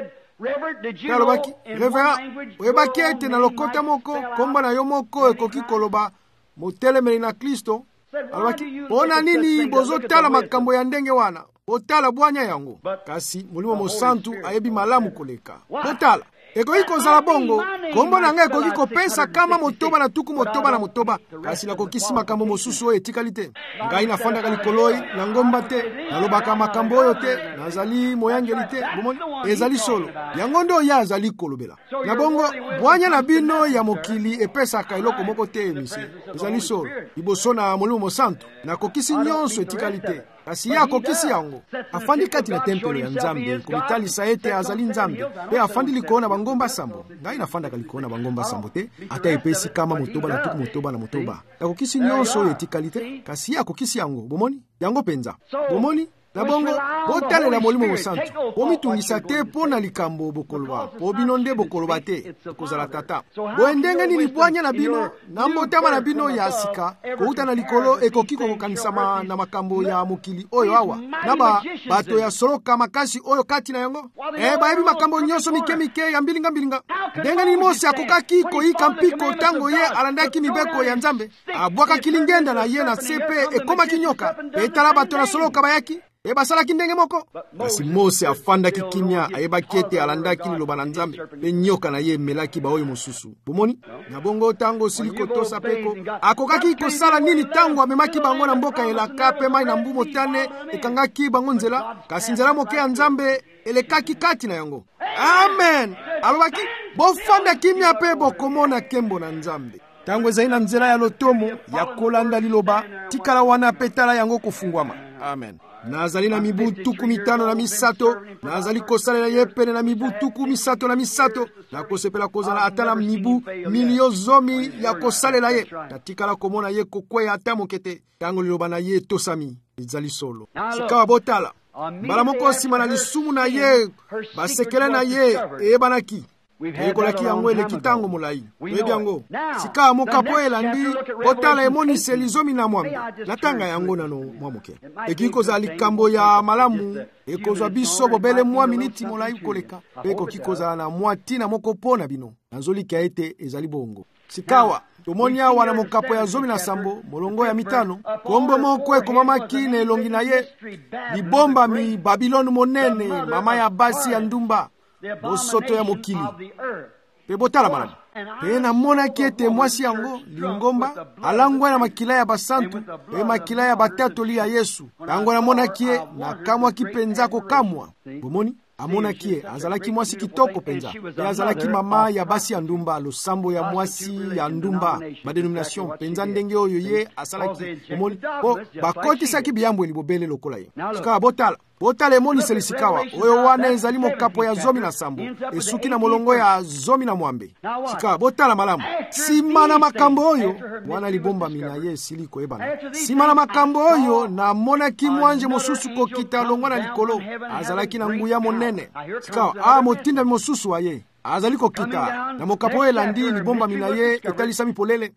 Alobaki, Reverend, oyebaki ete na lokota moko, komba na yo moko ekoki koloba, motelemeli na Kristo. Alobaki, pona nini bozotala makambo ya ndenge wana? Botala bwanya yango. Kasi, mulimo mosantu ayebi malamu koleka. Botala. Ekoki kozala bongo, kombo na nga ekoki kopesa kama motoba na tuku motoba na motoba. Kasi nakokisi makambo mosusu oyo etikali te. Ngai nafandaka likoloi, na ngomba te, nalobaka makambo oyo te, nazali moyangeli te, bomoni, ezali solo. Yango ndo ya azali kolobela. Na bongo, bwanya na bino ya mokili epesaka eloko moko te emise. Ezali solo. Liboso na molimo mosantu, nakokisi nyonso etikali te. Kasi ya kokisi yango. Afandi kati na tempelo ya Nzambe, komitalisa ete azali Nzambe. Pe afandi likona bangomba sambo. Ngai nafanda kalikona bangomba sambo te. Ata epesi kama motoba na tuku motoba na motoba. Ya kokisi nyonso etikalite. Kasi ya kokisi yango. Bomoni? Yango penza. Bomoni? Na bongo, botale la molimo mosantu. Omitungisa te pona likambo bokoloba. Po bino nde bokoloba te. Kozala tata. Boendenge nini bwanya na bino, na mbotama na bino ya sika, kouta na likolo ekoki kokanisama na makambo ya mokili oyo awa. Naba, bato ya soroka makasi oyo kati na yango. Baebi makambo nyonso mike ya mbilinga. Ndenge ni mosi akokaki koyika mpiko tango ye alandaki mibeko ya Nzambe. Abwaka kilingenda na ye na sepe ekoma kinyoka. Petala bato na soroka bayaki. Basalaki ndenge moko. Kasi Mose afandaki kimia ayebaki ete alandaki liloba na Nzambe. Pe nyoka na ye melaki baoyo mosusu. Bomoni? Na bongo tango siliko tosa peko. Akokaki kosala nini tango amemaki bango na mboka elaka pe mai na mbumo tane ekangaki bango nzela. Kasi nzela moke ya Nzambe elekaki kati na yango. Amen. Alobaki bofanda kimia pe bokomona kembo na Nzambe. Tango ezali na nzela ya lotomo ya kolanda liloba tikala wana petala yango kofungwama. Amen. Nazali na mibu tuku mitano na misato, nazali kosalela ye pene na mibu tuku misato na misato, na kosepela kozala atala mibu milio zomi ya kosalela ye, tatikala komona ye kokweya ata mokete, tango liloba na ye tosami, ezali solo. Sikawa botala, mbala moko nsima na lisumu na ye basekele na ye eyebanaki ekolaki yango eleki ntango molai toyebi yango sika mokapo elandi otala emoniseli zomi na mwambe natanga yango nano mwa moke ekoki kozala likambo ya malamu ekozwa biso bobele mwa miniti molai koleka mpe ekoki kozala na mwa ntina moko mpo na bino nazolika ete ezali bongo sikawa tomoni awa na mokapo ya zomi na sambo molongo ya mitano kombo moko ekomamaki na elongi na ye libombami babiloni monene mama ya basi ya ndumba bosoto ya mokili mpe botala malamu mpe namonaki ete mwasi yango lingomba alangwa na makila ya basantu mpe makila ya batatoli ya Yesu tango namonaki ye nakamwaki mpenza kokamwa bomoni amonaki ye azalaki mwasi kitoko mpenza mpe azalaki mama ya basi ya ndumba losambo ya mwasi ya ndumba badenomination mpenza ndenge oyo ye asalaki bomoni mpo bakotisaki biyambweni bobele lokola ye sikawa botala emoniseli sikawa oyo wana ezali mokapo ya zomi na sambo esuki na molongo ya zomi na mwambe sikawa botala malamu nsima na makambo oyo wana libombami na ye esili koyebana nsima na makambo oyo namonaki mwanje mosusu kokita longwa na likolo azalaki na nguya monene sikawa motindami mosusu wa ye azali kokita na mokapo oyo elandi libombami na ye etalisami polele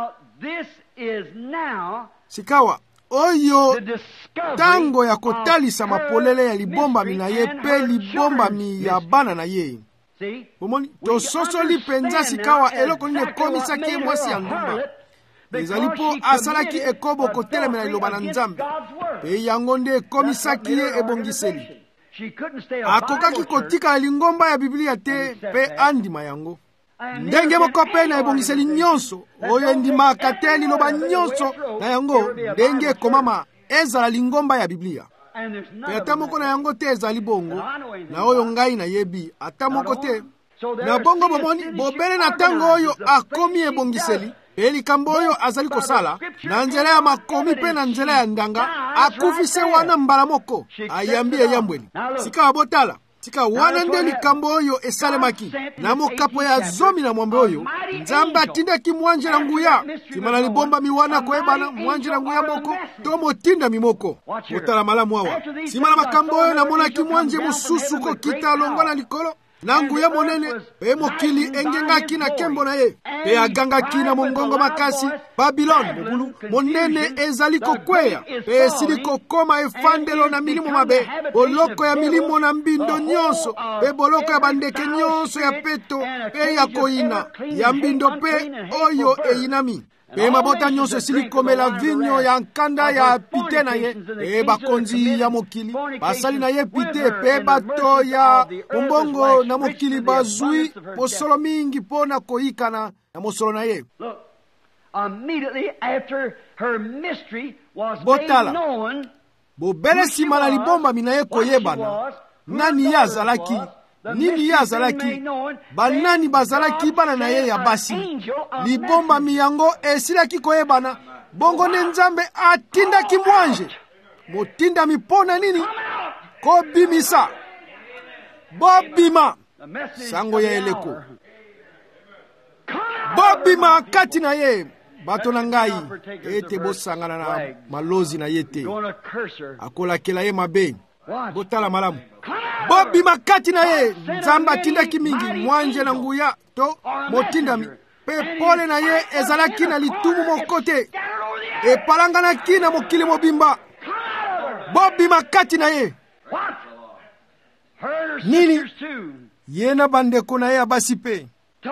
sikawa oyo tango ya kotalisa mapolele ya libombami na ye pe libombami ya bana na ye bomoni tososoli mpenza sikawa eloko nini ekomisaki ye mwasi ya ndumba ezali mpo asalaki ekobo kotelemela liloba na Nzambe mpe yango nde ekomisaki ye ebongiseli akokaki kotika lingomba ya Biblia te mpe andima yango ndenge moko mpe na ebongiseli nyonso oyo endimaka te liloba nyonso na yango ndenge ekomama ezala lingomba ya Biblia mpe ata moko na yango te ezali bongo na oyo ngai nayebi ata moko te na bongo bomoni bobele na ntango oyo akomi ebongiseli mpe likambo oyo azali kosala na nzela ya makomi mpe na nzela ya ndanga akufise wana mbala moko ayambi eyambweni sikawa botala tika wana nde likambo oyo esalemaki na mokapo ya zomi na mwambe oyo Nzambe atindaki mwanje na nguya nsima na libomba miwana koyebana mwanje na nguya moko to motinda mimoko botala malamu awa nsima na makambo oyo namonaki mwanje mosusu kokita longwa na likolo na nguya monene mpe mokili engengaki na nkembo na ye mpe agangaki na mongongo makasi Babiloni mobulu monene ezali kokweya mpe esili kokoma efandelo na milimo mabe boloko ya milimo na mbindo nyonso mpe boloko ya bandeke nyonso ya peto mpe ya koyina ya mbindo mpe oyo eyinami mpe mabota nyonso esili komela vinyo ya nkanda ya pite na ye mpe bakonzi ya mokili basali na ye pite mpe bato ya mombongo na mokili bazwi mosolo mingi mpo na koyikana na mosolo na ye botala bobele nsima na libombami na ye koyebana nani ye azalaki nini ye azalaki banani bazalaki bana na ye ya basi libombami yango esilaki koyebana bongo nde Nzambe atindaki mwanje motindami mpo na nini kobimisa bobima sango ya eleko bobima kati na ye bato na ngai ete bosangana na malozi na ye te akolakela ye mabe botala malamu bobima kati na ye Nzambe atindaki mingi mwanje na nguya to motindami mpe pole na ye ezalaki na litumu moko te epalanganaki na mokili mobimba bobima kati na ye nini ye na bandeko na ye ya basi mpe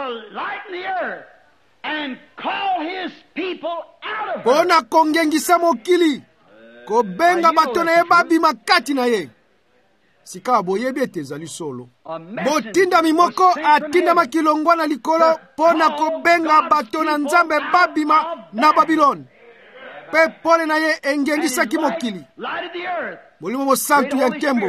mpo na kongengisa mokili kobenga bato na ye babima kati na ye sika boyebi ete ezali solo motindami moko atindamaki longwa na likolo mpo na kobenga bato na Nzambe babima na Babiloni mpe pole na ye engengisaki mokili molimo mosantu ya nkembo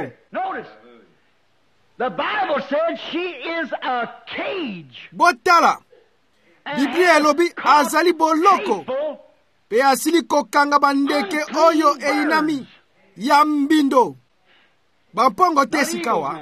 botala Biblia elobi azali boloko mpe asili kokanga bandeke oyo eyinami ya mbindo bampongo te sikawa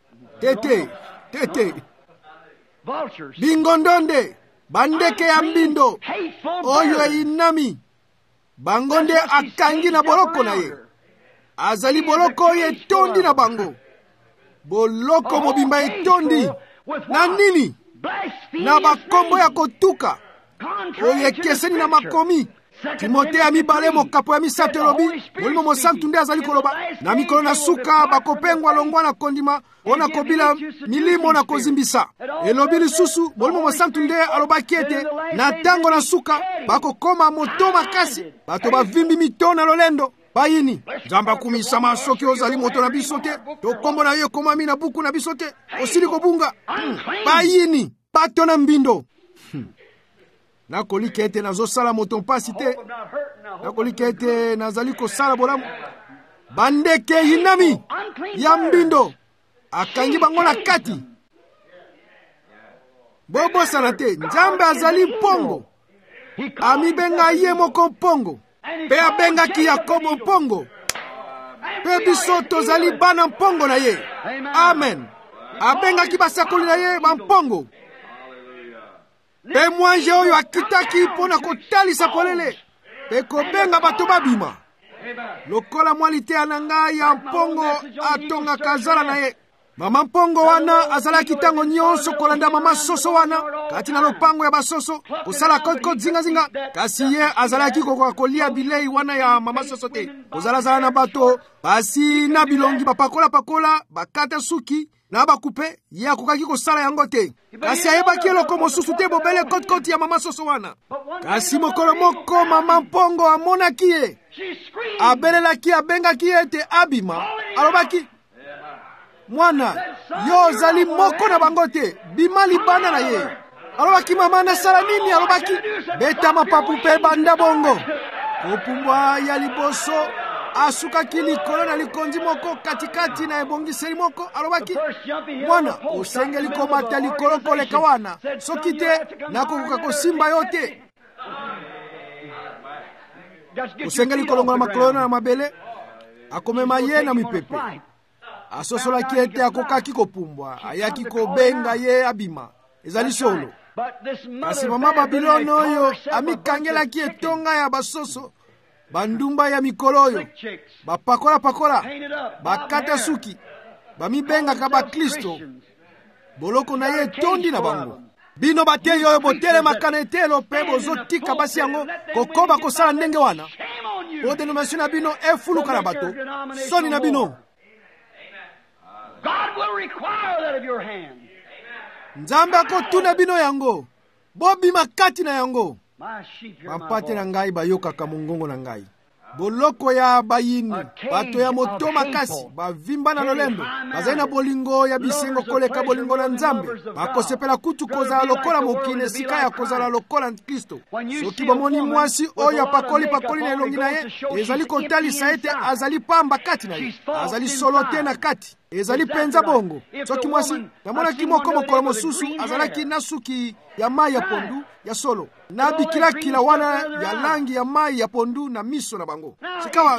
tete bingondonde bandeke ya mbindo oyo eyinami bangonde akangi na boloko na ye azali boloko etondi na bango. Boloko mobimba etondi na nini? Na bakombo ya kotuka oyo ekeseni na makomi. Timoteyo 2:3 elobi, Molimo Mosantu nde azali koloba, na mikolo na suka bakopengwa longwa na kondima mpona kobila milimo na kozimbisa. Elobi lisusu, Molimo Mosantu nde alobaki ete na ntango na suka bakokoma moto makasi, bato bavimbi mito na lolendo. Bayini, Nzambe akumisama soki ozali moto na biso te, to kombo na yo ekomami na buku na biso te, osili kobunga. Bayini, bato na mbindo. Nakolika ete nazosala moto mpasi te. Nakolika ete nazali kosala bolamu. Bandeke yinami ya mbindo akangi bango na kati. Bobosana te, Nzambe azali mpongo. Amibenga ye moko mpongo. Pe abengaki Yakobo mpongo. Pe biso tozali bana mpongo na ye. Amen. Abengaki basakoli na ye bampongo. Pe mwanje oyo akitaki mpona kotalisa polele. Pe kobenga bato babima. Lokola mwalite ananga ya mpongo atonga kazala na ye. Mama mpongo wana azalaki tango nyonso kolanda mama soso wana kati na lopango ya basoso kosala kotkot zinga. Kasi ye azalaki kolia bilei wana ya mama soso te. Kozalazala na bato basi na bilongi bapakola bakata suki na bakupe, ye akokaki kosala yango te. Kasi ayebaki eloko mosusu te bobele kotkoti ya mama soso wana. Kasi mokolo moko mama mpongo amonaki ye. Abelelaki abengaki ete abima. Alobaki, mwana, yo ozali moko na bango te, bima libanda na ye. Alobaki mama nasala nini? Alobaki, beta mapapu pe banda bongo. Kopumbwa ya liboso asukaki likolo na likonzi moko katikati na ebongiseli moko. Alobaki, mwana, osengeli komata likolo koleka wana, soki te nakokoka kosimba yo te. Osengeli kolongola makolo na mabele, akomema ye na mipepe. Asosolaki ete akokaki kopumbwa, ayaki kobenga ye abima. Ezali solo. Kasi mama Babiloni oyo amikangelaki etonga ya basoso, bandumba ya mikolo oyo, bapakola, bakata suki, bamibengaka bakristo, boloko na ye tondi na bango. Bino bateyi oyo botelemaka na etelo pe bozotika basi yango kokoba kosala ndenge wana. O denomination na bino efuluka na bato, soni na bino. God will require that of your hand. Nzambe akotuna bino yango. Bobima kati na yango. Bampate na ngai bayokaka mongongo na ngai. Boloko ya bayini, bato ya moto makasi, bavimba na lolendo, bazali na bolingo ya bisengo koleka bolingo na Nzambe, bakosepela kutu kozala lokola mokine sika ya kozala lokola Kristo. Soki bomoni mwasi oyo apakoli na elongi na ye, ezali kotalisa ete azali pamba kati na ye, azali solo te na kati, ezali penza bongo. Soki mwasi namonaki moko mokolo mosusu azalaki na suki ya mai ya pondu ya solo, na bikila wana ya langi ya mai ya pondu na miso na bango. Sikawa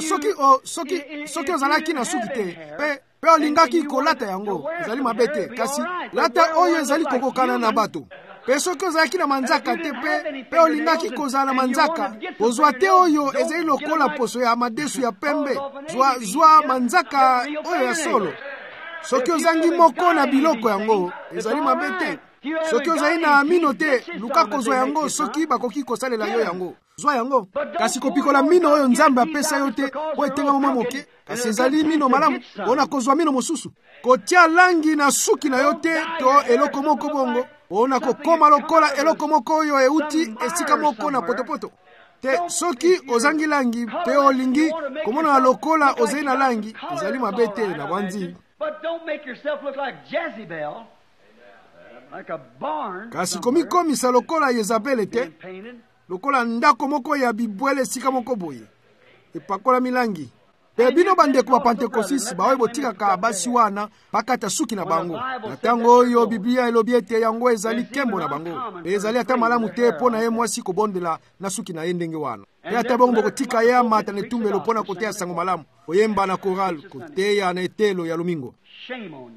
soki ozalaki na suki te, pe olingaki kolata yango, ezali mabete. Kasi lata oyo ezali kokokana na bato. Pe soki ozalaki na manzaka te, pe olingaki kozala na manzaka, ozwa te oyo ezali lokola poso ya madesu ya pembe, zwa manzaka oyo ya solo. Soki ozangi moko na biloko yango, ezali mabete. Soki ozali na amino te, luka kozwa yango soki bakoki kosalela yo yango. Zwa yango. Kasi kopikola mino oyo Nzambe apesa yo te, po etenga mama moke. Kasi ezali mino malamu, ona kozwa mino mosusu. Kotia langi na suki na yo te, to eloko moko bongo. Ona kokoma lokola eloko moko oyo euti esika moko na potopoto. Te soki ozangi langi, pe olingi komona lokola ozali na langi, ezali mabete na wanzi. But don't make yourself look like Jezebel. Like a barn. Kasi komikomisa lokola Yezabele te, lokola ndako moko ya bibwele sika moko boye, epakola milangi. Pe bino bandeko ba Pentekosisi bawe botikaka basi wana bakata suki na bango. Na tango oyo Biblia elobi ete yango ezali kembo na bango. Ezali ata malamu te pona ye mwasi kobondela na suki na ye ndenge wana. Pe ata bongo bokotika ye amata ne tumbelo pona kotea sango malamu. Oyemba na koral kotea na etelo ya lumingo. Shame on you.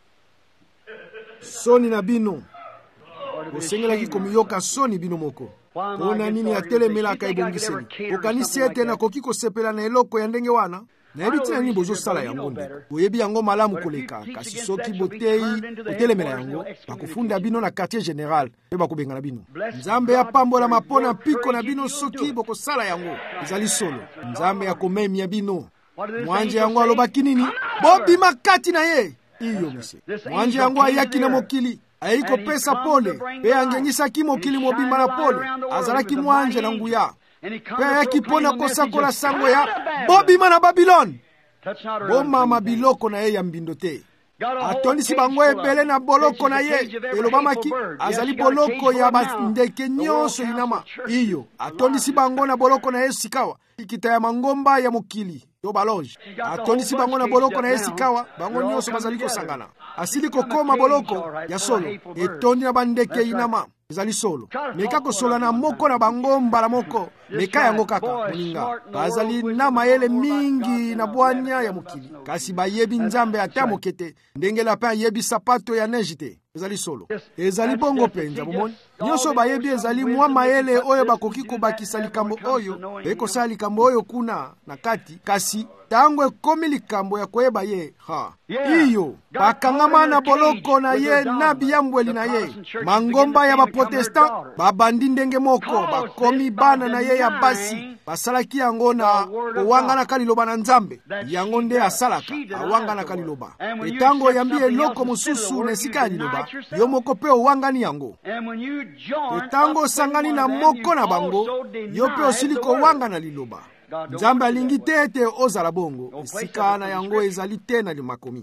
Soni na bino. Osengelaki komiyoka soni bino moko. Pona nini atelemelaka ebongiseli okanisi ete nakoki kosepela na eloko ya ndenge wana? Nayebi tina nini bozosala yango ndeko boyebi yango malamu koleka, kasi soki boteyi kotelemela yango bakofunda bino na quartier général mpe bakobengana bino. Nzambe apambola mapona mpiko na bino soki bokosala yango, ezali solo. Nzambe akomemia bino. Mwanje yango alobaki nini? Bobima kati na ye. Iyo mese mwanje yango ayaki na mokili, ayei kopesa pole mpe angengisaki mokili mobimba na pole. Azalaki mwanje na nguya mpe ayaki mpona kosakola sango ya bobima na Babiloni. Bomama biloko na ye ya mbindo te. Atondisi bango ebele na boloko na ye. Elobamaki azali boloko ya bandeke nyonso inama. Iyo atondisi bango na boloko na ye sikawa ikita ya mangomba ya mokili yo baloge. Atondisi bango na boloko na ye sikawa, bango nyonso bazali kosangana. Asili kokoma boloko ya solo etondi na bandeke inama. Ezali solo meka kosola na moko na bango mbala moko meka yango kaka moninga. Bazali na mayele mingi na bwanya ya mokili, kasi bayebi Nzambe ata mokete ndenge lapin yebi sapato ya neige te. Ezali solo, ezali bongo penza bomoni. Nyonso bayebi ezali mwa mayele oyo bakoki kobakisa likambo oyo ekosala likambo oyo kuna na kati, kasi tango ekomi likambo ya koyeba ye iyo bakangama na boloko na ye na biyambweli na ye. Mangomba ya baprotestant babandi ndenge moko, bakomi bana na ye ya basi. Basalaki yango na owanganaka liloba na Nzambe, yango nde asalaka awanganaka liloba. Etango yambi eloko mosusu na esika ya liloba, yo moko pe owangani yango. Etango osangani na moko na bango, yo pe osili kowanga na liloba. Nzambe alingi te ete ozala bongo. Esika na yango ezali te na limakomi.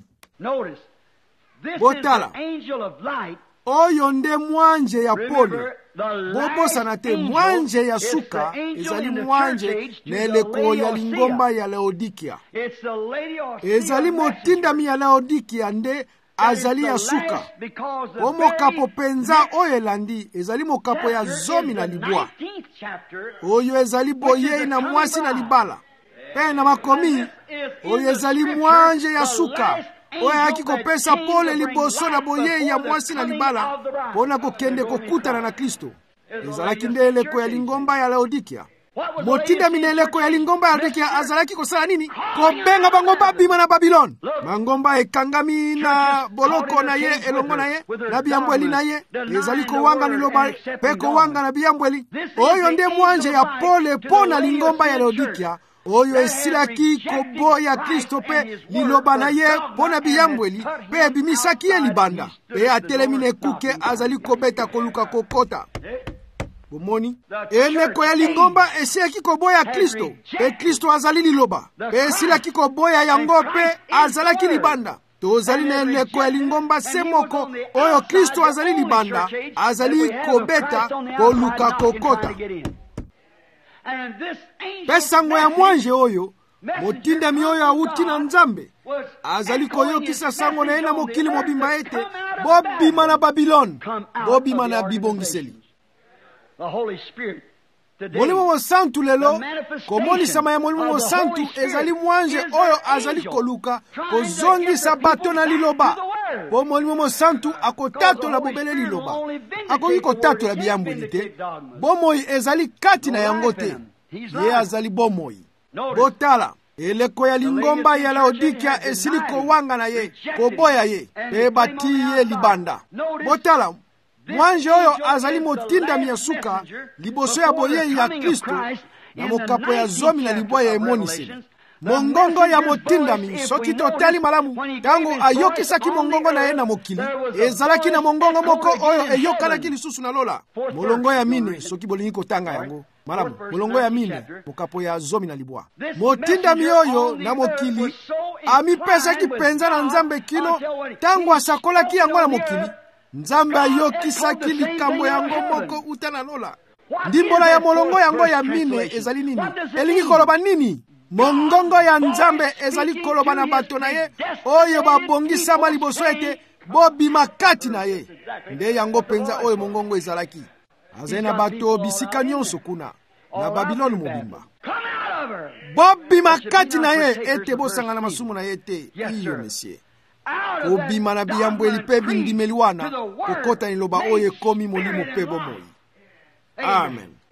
Botala, oyo nde mwanje ya pole. Bobosana te, mwanje ya suka ezali mwanje na eleko ya lingomba ya Laodikia. Ezali motindami ya Laodikia nde azali ya suka. Omokapo penza oyo elandi ezali mokapo ya zomi na libwa, oyo ezali boye na mwasi na libala. Pe na makomi oyo ezali mwanje ya suka oyo ayaki kopesa pole liboso na boye ya mwasi na libala mpona kokende kokutana na Kristo. Ezalaki nde eleko ya lingomba ya Laodikia. Motindami na eleko ya lingomba ya Laodikia azalaki kosala nini? Kobenga bango babima na Babiloni. Mangomba ekangami na boloko na ye elongo na ye na biyambweli na ye. Ezali kowanga liloba pe kowanga na biyambweli. Oyo nde mwanje ya pole pona lingomba ya Laodikia oyo esilaki koboya Kristo pe liloba na ye pona biyambweli pe ebimisaki ye libanda pe atelemi na ekuke azali kobeta koluka kokota. Bomoni eleko ya lingomba esilaki koboya Kristo pe Kristo azali liloba pe esilaki koboya yango pe azalaki libanda. Tozali na eleko ya lingomba se moko oyo Kristo azali libanda azali kobeta koluka kokota. Pesango ya mwanje oyo motindami oyo awuti na Nzambe azali koyokisa sango na ye na mokili mobimba ete bobima na Babiloni, bobima na bibongiseli. Molimo Mosantu lelo komonisama ya Molimo Mosantu ezali mwanje oyo azali koluka kozongisa bato na liloba. Po Molimo Mosantu akotatola bobele liloba, akoki kotatola biyambweli te. Bomoi ezali kati na yango te, ye azali bomoi. Botala eleko ya lingomba ya Laodikia esili kowanga na ye, koboya ye pe bati ye libanda. Botala mwanje oyo azali motindami ya suka liboso ya boye ya Kristo na mokapo ya zomi na libwa ya emoniseli. Mongongo ya motindami soki totali malamu tango ayokisaki mongongo na ye na mokili ezalaki na mongongo moko oyo eyokanaki lisusu na lola. Molongo ya mine soki bolingi kotanga yango malamu, molongo ya mine mokapo ya zomi na libwa. Motindami oyo na mokili amipesaki penza na Nzambe kino tango asakolaki yango na mokili. Nzambe ayokisaki likambo yango moko uta na lola. Ndimbola ya molongo yango ya mine ezali nini? Elingi koloba nini? Mongongo ya Nzambe ezali koloba na bato na ye oyo babongisama liboso ete bobima kati na ye. Nde yango penza oyo mongongo ezalaki. Azali na bato bisika nyonso kuna na Babiloni mobimba. Bobima kati na ye ete bosangana masumu na ye te. Iyo monsieur. Obima na biyambweli pe bindimeli wana kokota niloba oyo ekomi molimo pe bomoi. Amen.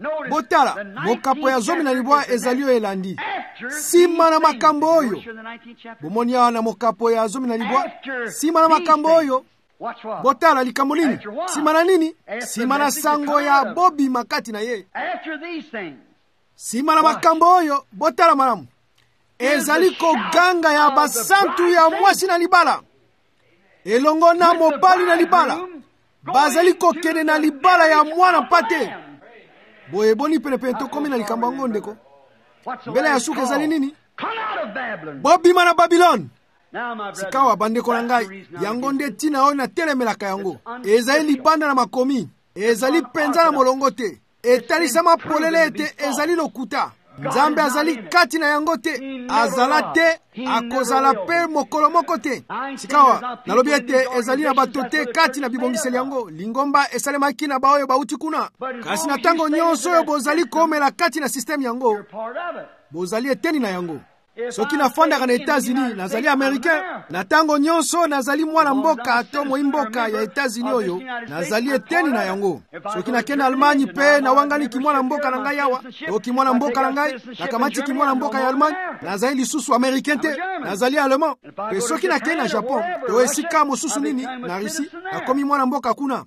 botala mokapo ya 19 ezali oyo elandi nsima na makambo oyo bomoni awa na mokapo ya 19 nsima na makambo oyo botala likambo nini nsima na nini nsima na sango ya bobima kati na ye nsima na makambo oyo botala malamu ezali koganga ya basantu ya mwasi na libala elongo na mobali na libala bazali kokende na libala ya mwana mpate boye boni pelepele tokomi na likambo yango ndeko mbele ya suka ezali nini bobima na Babiloni sikawa bandeko na ngai yango nde ntina oyo natelemelaka yango ezali libanda na makomi ezali penza na molongo te etalisama polele ete ezali lokuta Nzambe azali kati na yango te azala te akozala pe mokolo moko te sikawa nalobi ete ezali na bato te kati na bibongiseli yango lingomba esalemaki na baoyo bauti kuna kasi na ntango nyonso oyo bozali komela kati na systeme yango bozali eteni na yango soki nafandaka na Etats-Unis nazali américain na ntango nyonso nazali mwana mboka to moi mboka ya Etats-Unis oyo nazali eteni na yango soki nakenda Allemagne pe nawanganiki mwana mboka na ngai awa oki mwana mboka na ngai nakamatiki mwana mboka ya Allemagne nazali lisusu américain te nazali allemand pe soki nakenda Japon to esika mosusu nini na Russie nakomi mwana mboka kuna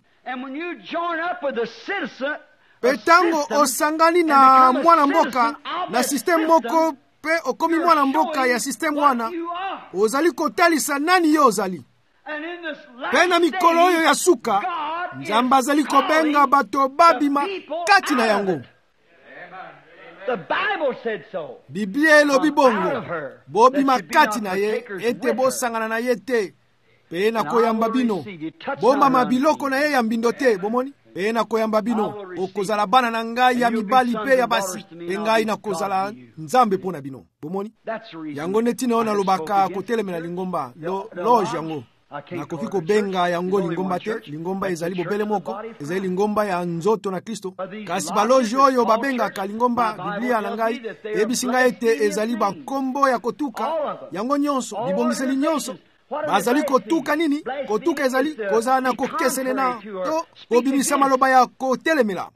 pe tango osangani na mwana mboka na systeme moko pe okomi mwana mboka ya systeme wana ozali kotalisa nani yo ozali pe na mikolo oyo ya suka Nzambe azali kobenga bato babima kati na yango Biblia elobi bongo bobima kati na ye ete bosangana na ye te pe na koyamba bino bomama biloko na ye ya mbindo te bomoni pe na koyamba bino okozala bana na ngai ya mibali pe ya basi pe ngai na kozala Nzambe pona bino bomoni yango neti na ona lobaka kotelemela lingomba loge yango nakoki kobenga yango lingomba te lingomba ezali bobele moko ezali lingomba ya nzoto na Kristo kasi baloge oyo babengaka lingomba Biblia na ngai ebisi ngai ete ezali bakombo ya kotuka yango nyonso bibongiseli nyonso bazali kotuka nini kotuka ezali kozala na kokesene na to kobimisa maloba ya kotelemela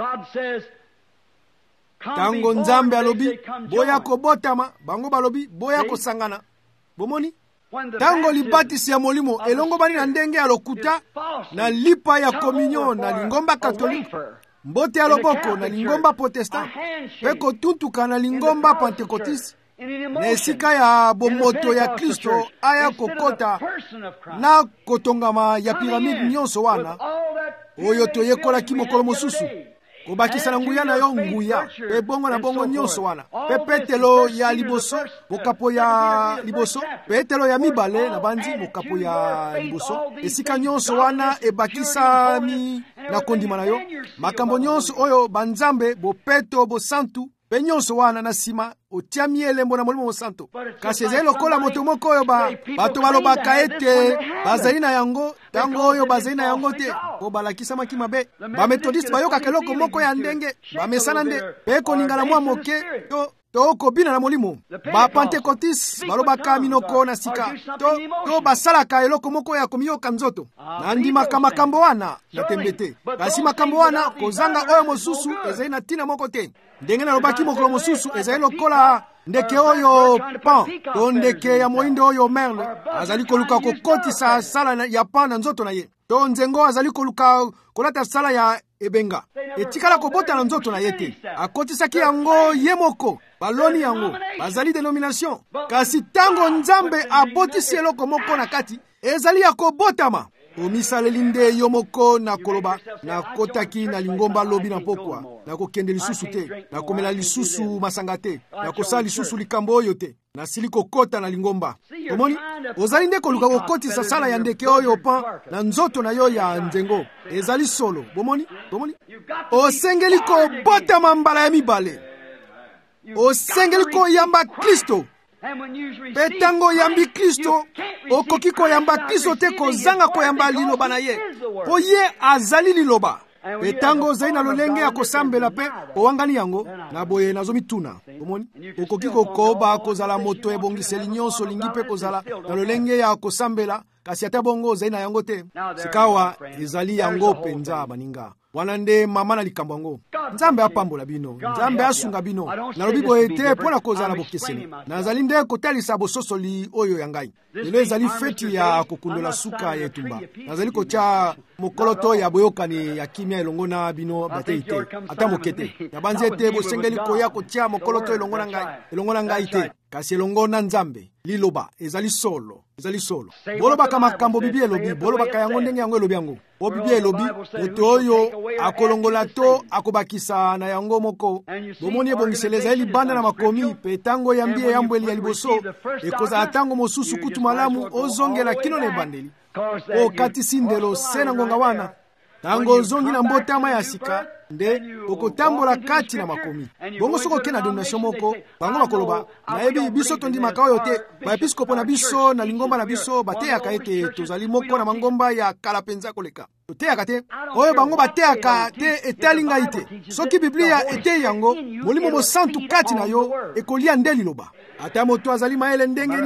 tango Nzambe alobi boya kobotama bango balobi boya kosangana bomoni tango libatisi ya molimo elongo bani na ndenge ya lokuta na lipa ya kominyon na lingomba katolike mbote ya loboko na lingomba protestant pe kotuntuka na lingomba pentekotiste na esika ya bomoto ya Kristo aya kokota na kotongama ya piramide nyonso wana oyo toyekolaki mokolo mosusu kobakisa na nguya na yo nguya pe bongo na bongo nyonso wana pe petelo ya liboso mokapo ya liboso petelo ya mibale na bandi mokapo ya liboso esika nyonso wana ebakisami na kondima na yo makambo nyonso oyo banzambe bopeto bosantu pe nyonso wana na sima otiami elembo na molimo mosanto kasi ezali lokola moto moko oyo bato balobaka ete bazali na yango tango oyo bazali na yango te po balakisamaki mabe bametodiste bayokaka eloko moko ya ndenge bamesana nde pe koningana mwa moke to kobina na molimo bapentekotiste balobaka minoko na sika to basalaka eloko moko ya komiyoka nzoto nandimaka makambo wana na tembe te kasi makambo wana kozanga oyo mosusu ezali na ntina moko te ndenge nalobaki mokolo mosusu ezali lokola ndeke oyo pan to ndeke ya moindo oyo merle azali koluka kokotisa sala ya pan na nzoto na ye to nzengo azali koluka kolata sala ya ebenga etikala kobota na nzoto na ye te akotisaki yango ye moko baloni yango bazali denomination kasi tango Nzambe abotisi eloko moko na kati ezali ya kobotama omisaleli nde yo moko na koloba nakotaki na lingomba lobi na pokwa nakokende lisusu te nakomela lisusu masanga te nakosala lisusu likambo oyo te nasili kokota na lingomba omoni ozali nde koluka kokotisa sala ya ndeke oyo pa na nzoto na yo ya nzengo ezali solo bomoni osengeli kobotama mbala ya mibale osengeli koyamba Kristo pe tango yambi Kristo okoki koyamba Kristo te kozanga koyamba liloba na ye po ye azali liloba pe tango ozali na lolenge ya kosambela pe owangani yango na boye nazomituna omoni okoki kokoba kozala moto ebongiseli nyonso lingi pe kozala na lolenge ya kosambela kasi ata bongo ozali na yango te sikawa ezali yango penza baninga wana nde mama na likambo yango. Nzambe apambola bino, Nzambe asunga bino. Nalobi boye te mpona kozala bokeseni. Nazali nde kotalisa bososoli oyo ya ngai. Lelo ezali feti ya kokundola suka ya etumba. Nazali kotya mokoloto ya boyokani ya kimia elongo na bino batei te. Ata mokete. Nabanzi ete bosengeli koya kotya mokoloto elongo na ngai te. Kasi elongo na Nzambe. Liloba ezali solo. Bolobaka makambo Bibi elobi, bolobaka yango ndenge yango elobi yango. O Bibi elobi, moto oyo akolongola to akobakisa na yango moko. Bomoni ebongisele ezali libanda na makomi, pe tango yambi eyambweli ya liboso, ekozala tango mosusu kutu malamu ozongela kino na ebandeli. O katisi ndelo se na ngonga wana. Tango ozongi na mbotama ya sika, nde okotambola kati na makomi. Bongo soko ke na denomination moko, bango bakoloba, nayebi biso tondi makaoyo te, baepiskopo na biso na lingomba na biso bateyaka ete tozali moko na mangomba ya kala penza koleka. Toteyaka te, oyo bango bateyaka te etali ngai te. Soki Biblia ete yango, Molimo Mosantu kati na yo ekolia nde liloba. Ata moto azali mayele ndenge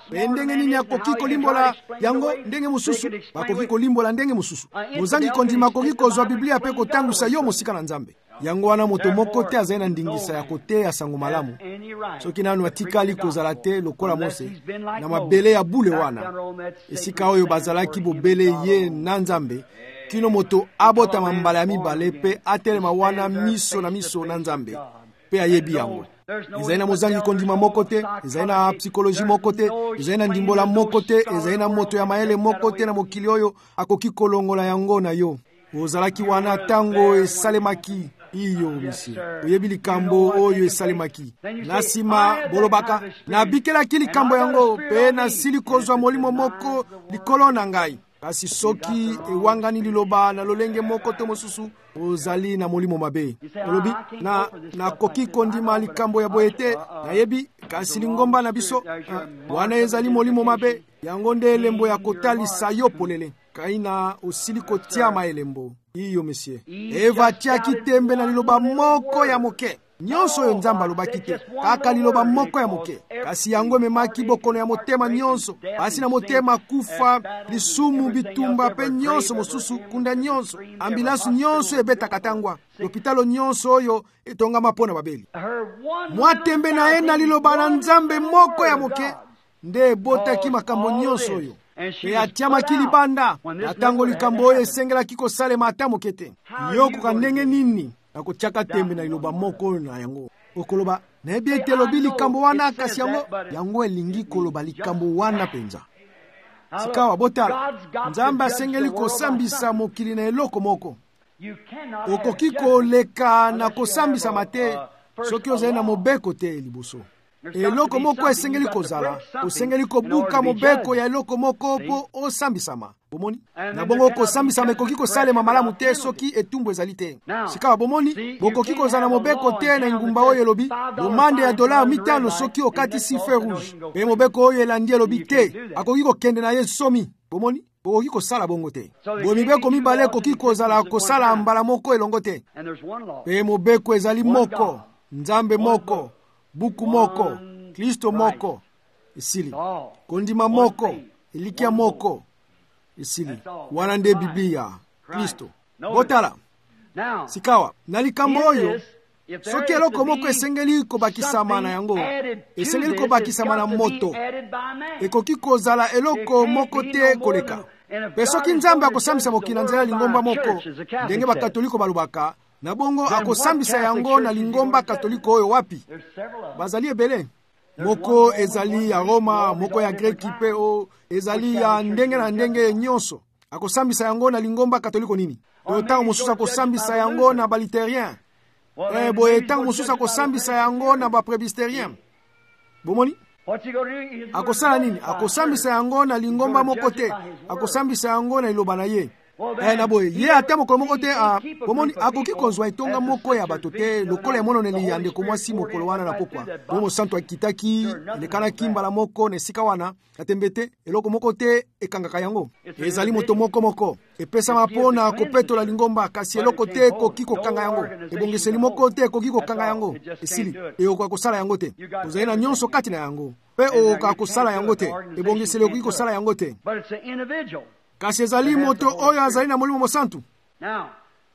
nini akoki kolimbola yango ndenge mosusu, bakoki kolimbola ndenge mosusu. Mozangi kondima koki kozwa Biblia pe kotangusa yo mosika na Nzambe. Yango wana moto moko te azali na ndingisa ya koteya sango malamu. Soki nanu atikali kozala te lokola Mose na mabele ya bule wana. Esika oyo bazalaki bobele ye na Nzambe, kino moto abota mambala ya mibale pe atelema wana miso na Nzambe pe ayebi yango. Ezali na mozangi kondima moko te, ezali na psikoloji moko te, ezali na ndimbola moko te, ezali na moto ya mayele moko te na mokili oyo akoki kolongola yango na yo. Ozalaki wana tango esalemaki iyo misi. Oyebi likambo oyo esalemaki. Nasima bolobaka, nabikelaki likambo yango pe nasili kozwa molimo moko likolo na ngai. Kasi soki ewangani liloba na lolenge moko to mosusu, ozali na molimo mabe. Olobi, na koki kondima likambo ya boyete, nayebi, kasi lingomba na biso, wana ezali molimo mabe, yango nde elembo ya kotalisa yo polele. Kaina osili kotiama elembo. Iyo mesie. Eva tiaki tembe na liloba moko ya moke. Nyonso yo Nzambe alobaki te, kaka liloba moko ya moke. Kasi yango memaki bokono ya motema nyonso. Pasi na motema kufa, lisumu bitumba pe nyonso mosusu, kunda nyonso. Ambulansu nyonso ebeta katangwa. Lopitalo nyonso oyo etongama pona Babeli. Mwatembe na ena liloba na Nzambe moko ya moke. Nde ebotaki makambo nyonso oyo. Pe atiamaki libanda. Atango likambo oyo esengelaki kosalema ata moke te. Yokoka ndenge nini na kotiaka tembe na liloba moko na yango. Okoloba, nayebi ete elobi likambo wana kasi yango elingi koloba likambo wana penza. Sikawa botala, Nzambe asengeli kosambisa mokili na eloko moko. Okoki koleka na kosambisa mate soki ozali na mobeko te liboso. Eloko moko esengeli kozala, osengeli kobuka mobeko ya eloko moko po osambisama. Bomoni? Na bongo kosambisama ekoki kosalema malamu te soki etumbu ezali te. Sikawa bomoni, bokoki kozala mobeko te na ngumba oyo elobi, bomande ya $5 mitano soki okatisi feu rouge. Pe mobeko oyo elandi elobi te, akoki kokende na ye somi. Bomoni? Bokoki kosala bongo te. Bo mibeko mibale ekoki kozala kosala mbala moko elongo te. Pe mobeko ezali moko, Nzambe moko, buku moko, Kristo moko, esili. Kondima moko, elikia moko, esili. Wana nde Biblia, Kristo. Botala. Sikawa, na likambo oyo, soki eloko moko esengeli kobakisama na yango, esengeli kobakisama na moto, ekoki kozala eloko moko te koleka. Pe soki Nzambe akosambisa mokili na nzela lingomba moko, ndenge bakatoliko balobaka, na bongo akosambisa yango na lingomba katoliko oyo wapi? Bazali ebele. Moko ezali ya Roma, moko ya Greki pe o ezali ya ndenge na ndenge nyonso. Akosambisa yango na lingomba katoliko nini? Tango mosusu akosambisa yango na baliterien. Boye tango mosusu akosambisa yango na bapresbyterien. Bomoni? Akosala nini? Akosambisa yango na lingomba moko te. Akosambisa yango na iloba na ye. Na boye, ye ata moko te, bomoni, akoki kozwa etonga moko ya bato te, lokola emononeli ya ndeko mwasi mokolo wana na pokwa. Bomo santo akitaki, elekanaki mbala moko, nesika wana, atembe te, eloko moko te, ekangaka yango. Ezali moto moko, epesama pona kopetola lingomba, kasi eloko te koki kokanga yango. Ebongeseli moko te koki kokanga yango. Esili, eoka kosala yango te. Ozali na nyonso kati na yango. Pe oka kosala yango te. Ebongeseli koki kosala yango te. Kasi ezali moto oyo azali na Molimo Mosantu.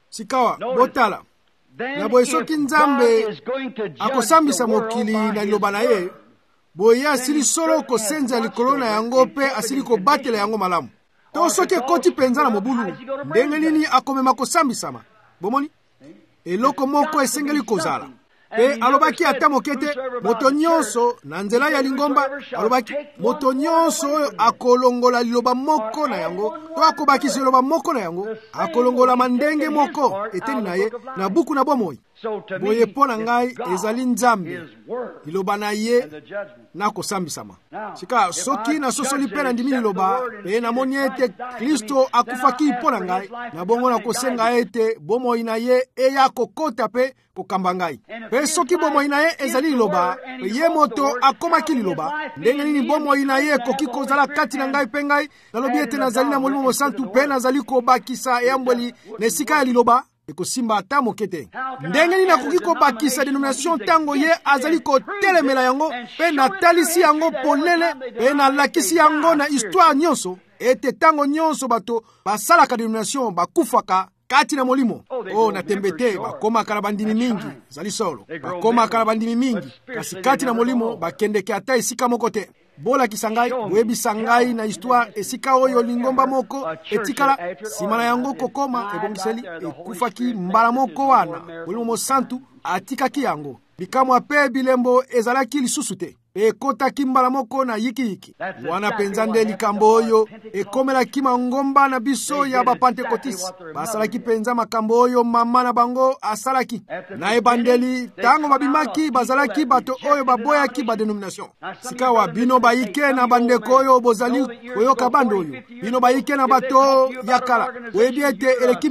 sikawa botala na boye soki nzambe akosambisa mokili na liloba na ye, boye asili solo kosenza likolo na yango mpe asili kobatela yango malamu. To soki ekoti penza na mobulu, ndenge nini akomema kosambisama? Bomoni eloko moko esengeli kozala. Pe alobaki ata moke te, moto nyonso na nzela ya lingomba, alobaki moto nyonso oyo akolongola liloba moko na yango to akobakisa liloba moko na yango, akolongola mandenge moko eteni na ye na buku na bomoi. Boye mpo na ngai ezali nzambe liloba na ye na kosambisama. Sika soki nasosoli mpe na ndimi liloba pe namoni ete Kristo akufaki mpo na ngai, na bongo na kosenga ete bomoi na ye eya kokota pe kokamba ngai. Pe soki bomoi na ye ezali liloba, ye moto akomaki liloba, ndenge nini bomoi na ye koki kozala kati na ngai pe ngai nalobi ete nazali na Molimo Mosantu pe nazali kobakisa eyamboli na esika ya liloba ekosimba ata moke te. Ndenge nini nakoki kobakisa denomination tango ye azali kotelemela yango pe natalisi yango polele pe nalakisi yango na histoire nyonso ete tango nyonso bato basalaka denomination bakufaka kati na Molimo. Na tembe te bakomaka na bandimi mingi, zali solo bakomaka na bandimi mingi, kasi kati na Molimo bakendeke ata esika moko te. Bolakisa ngai, boyebisa ngai na histoire esika oyo lingomba moko etikala nsima na yango kokoma ebongiseli ekufaki mbala moko wana Molimo Mosantu atikaki yango. Bikamwa pe bilembo ezalaki lisusu te, ekotaki mbala moko na yiki wana penza nde likambo oyo ekomelaki mangomba na biso ya bapentekotisi. Basalaki penza makambo oyo mama na bango asalaki na ebandeli tango babimaki bazalaki bato oyo baboyaki badenomination. Sikawa bino bayike na bandeko oyo bozali koyoka bando oyo, bino bayike na bato ya kala, boyebi ete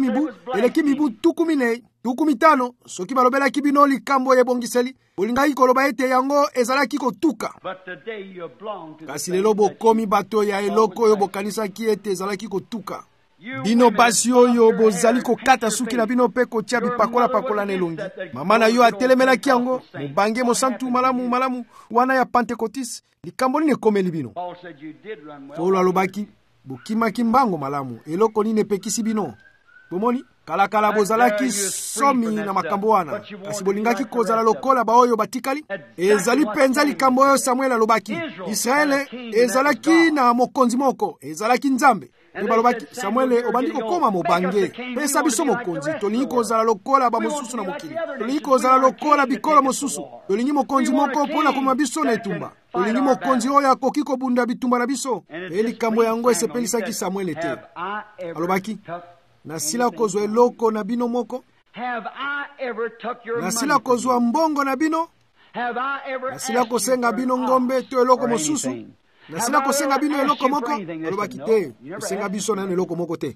eleki mibu tukumine tukumitano soki balobelaki bino likambo yebongiseli, bolingaki koloba ete yango ezalaki kotuka. Kasi lelo bokomi bato ya eloko oyo bokanisaki ete ezalaki kotuka. Bino basi oyo bozali kokata suki na bino pe kotia bipakola na elongi, mama na yo atelemelaki yango mobange Mosantu malamu wana ya Pentekotisi, likambo nini ekomeli bino? Paulo alobaki bokimaki mbango malamu, eloko nini epekisi bino? Bomoni kala bozalaki somi na makambo wana, kasi bolingaki kozala lokola baoyo batikali. Ezali penza likambo oyo Samuel alobaki, Israele ezalaki na mokonzi moko, ezalaki Nzambe. Balobaki Samuel obandi kokoma mobange, pesa biso mokonzi, tolingi kozala lokola ba mosusu na mokili, tolingi kozala lokola bikolo mosusu, tolingi mokonzi moko mpona koma biso na etumba, tolingi mokonzi oyo akoki kobunda bitumba na biso. Likambo yango esepelisaki Samuel te. Alobaki nasila kozwa eloko na bino moko, nasila kozwa mbongo na bino, nasila kosenga bino ngombe to eloko mosusu, nasila kosenga bino eloko moko. Alobaki te, kosenga biso na eloko moko te.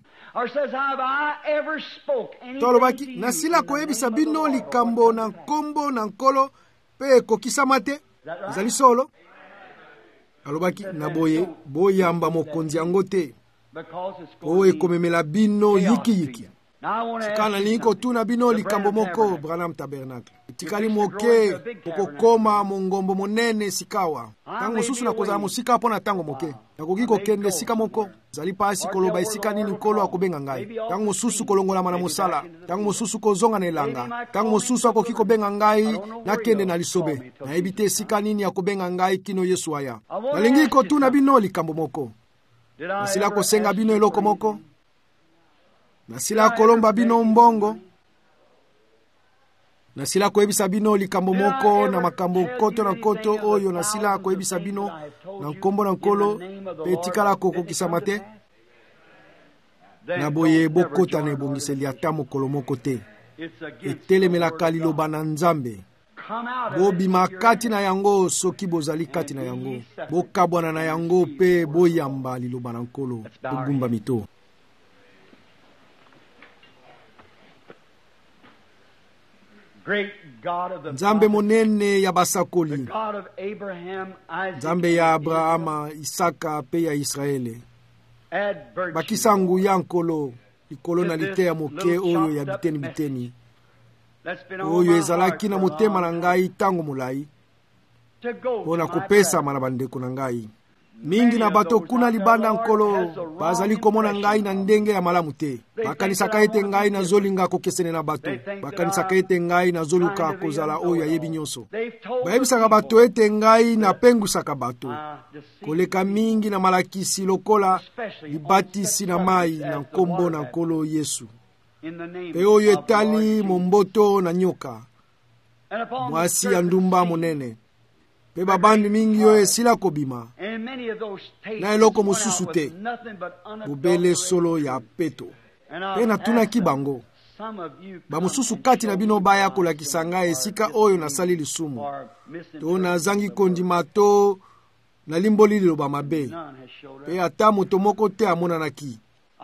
To alobaki nasila koyebisa bino likambo na nkombo na nkolo pe kokisama te, ezali solo. Alobaki na boye boyamba mokonzi yango te, o ekomemela bino yiki. Sikana linko tuna bino likambo moko Branham Tabernacle etikali moke okokoma mongombo monene sikawa. Tango mosusu nakozala mosika mpona tango moke, nakoki kokende sika moko zali pasi koloba esika nini nkolo akobenga ngai. Tango mosusu kolongolama na mosala, tango mosusu kozonga na elanga, tango mosusu akoki kobenga ngai nakende na lisobe, nayebi te esika nini akobenga ngai kino Yesu aya. Nalingi kotuna bino likambo moko, nasila kosenga bino eloko moko, nasila kolomba bino mbongo, nasila koyebisa bino likambo moko na makambo koto na koto oyo nasila koyebisa bino na nkombo na nkolo pe tikala kokokisama te. Na boye bokota na ebongiseli ata mokolo moko te, etelemelaka liloba na Nzambe. Bobima kati na yango soki bozali kati na yango, bokabwana na yango pe boyamba liloba na nkolo, bogumba mito. Nzambe monene ya basakoli, Nzambe ya Abrahama, Isaka pe ya Israele, bakisa nguya nkolo likolo na lite ya moke oyo ya biteni oyo ezalaki na motema na ngai tango molai mpona kopesama na bandeko na ngai. mingi na bato kuna libanda nkolo bazali komona ngai na ndenge ya malamu te. Bakanisaka ete ngai nazolinga kokesene na bato. Bakanisaka ete ngai nazoluka kozala oyo ayebi nyonso. Bayebisaka bato ete ngai napengwisaka bato koleka mingi na malakisi lokola libatisi na mai na nkombo na nkolo Yesu. Pe oyo etali momboto na nyoka, mwasi ya ndumba monene. Pe babandi mingi oyo esila kobima na eloko mosusu te, bobele solo ya peto. Pe natunaki bango, bamosusu kati na bino baya kolakisa ngai esika oyo nasali lisumu to nazangi kondima to nalimboli liloba mabe, pe ata moto moko te amonanaki.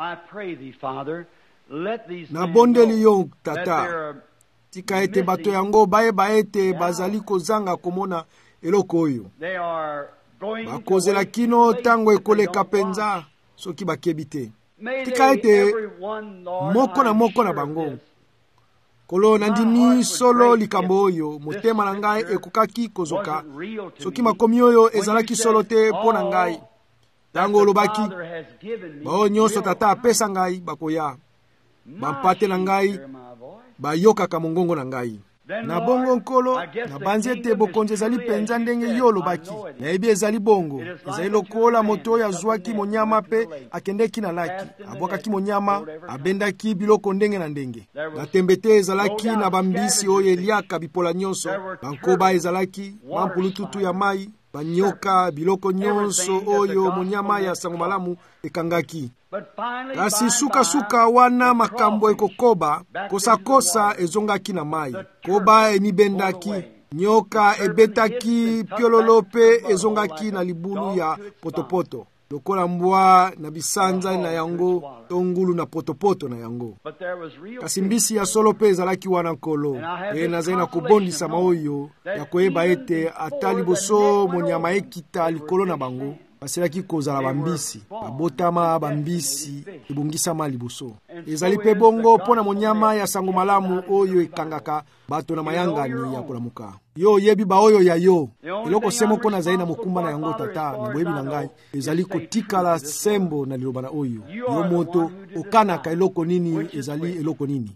Nabondeli yo Tata, tika ete bato yango bayeba ete bazali kozanga komona eloko oyo. Bakozela kino tango ekoleka penza soki bakebi te. Tika ete moko na bango kolo nandimi solo likambo oyo motema na ngai ekokaki kozoka soki makomi oyo ezalaki solo te mpo na ngai. Tango olobaki bao nyonso Tata apesa ngai bakoya, bampate na ngai bayokaka mongongo na ngai. Na bongo nkolo na banzi ete bokonzi ezali penza ndenge yo olobaki. Nayebi ezali bongo, ezali lokola moto oyo azwaki monyama pe akendeki na laki, abwakaki monyama, abendaki biloko ndenge na ndenge. Na tembe te ezalaki na bambisi oyo eliaka bipola nyonso, bankoba ezalaki, mampulututu ya mai, banyoka, biloko nyonso oyo monyama ya sango malamu ekangaki. Kasi suka wana makambo ekokoba, kosa ezongaki na mai. Koba emibendaki, nyoka ebetaki piololope ezongaki na libulu ya potopoto. Lokola mbwa na bisanza na yango, tongulu na potopoto na yango. Kasi mbisi ya solo pe ezalaki wana nkolo. E nazali na kobondisa maoyo ya koyeba ete atali boso monyama ekita likolo na bango. Basilaki kozala bambisi, babotama bambisi, ebongisama liboso. Ezali pe bongo pona monyama ya sango malamu oyo ekangaka bato na mayangani ya kolamuka. Yo yebi ba oyo ya yo. Eloko semo pona zai na mokumba na yango Tata, na boyebi na ngai. Ezali kotikala sembo na liloba na oyo. Yo moto okanaka eloko nini ezali eloko nini.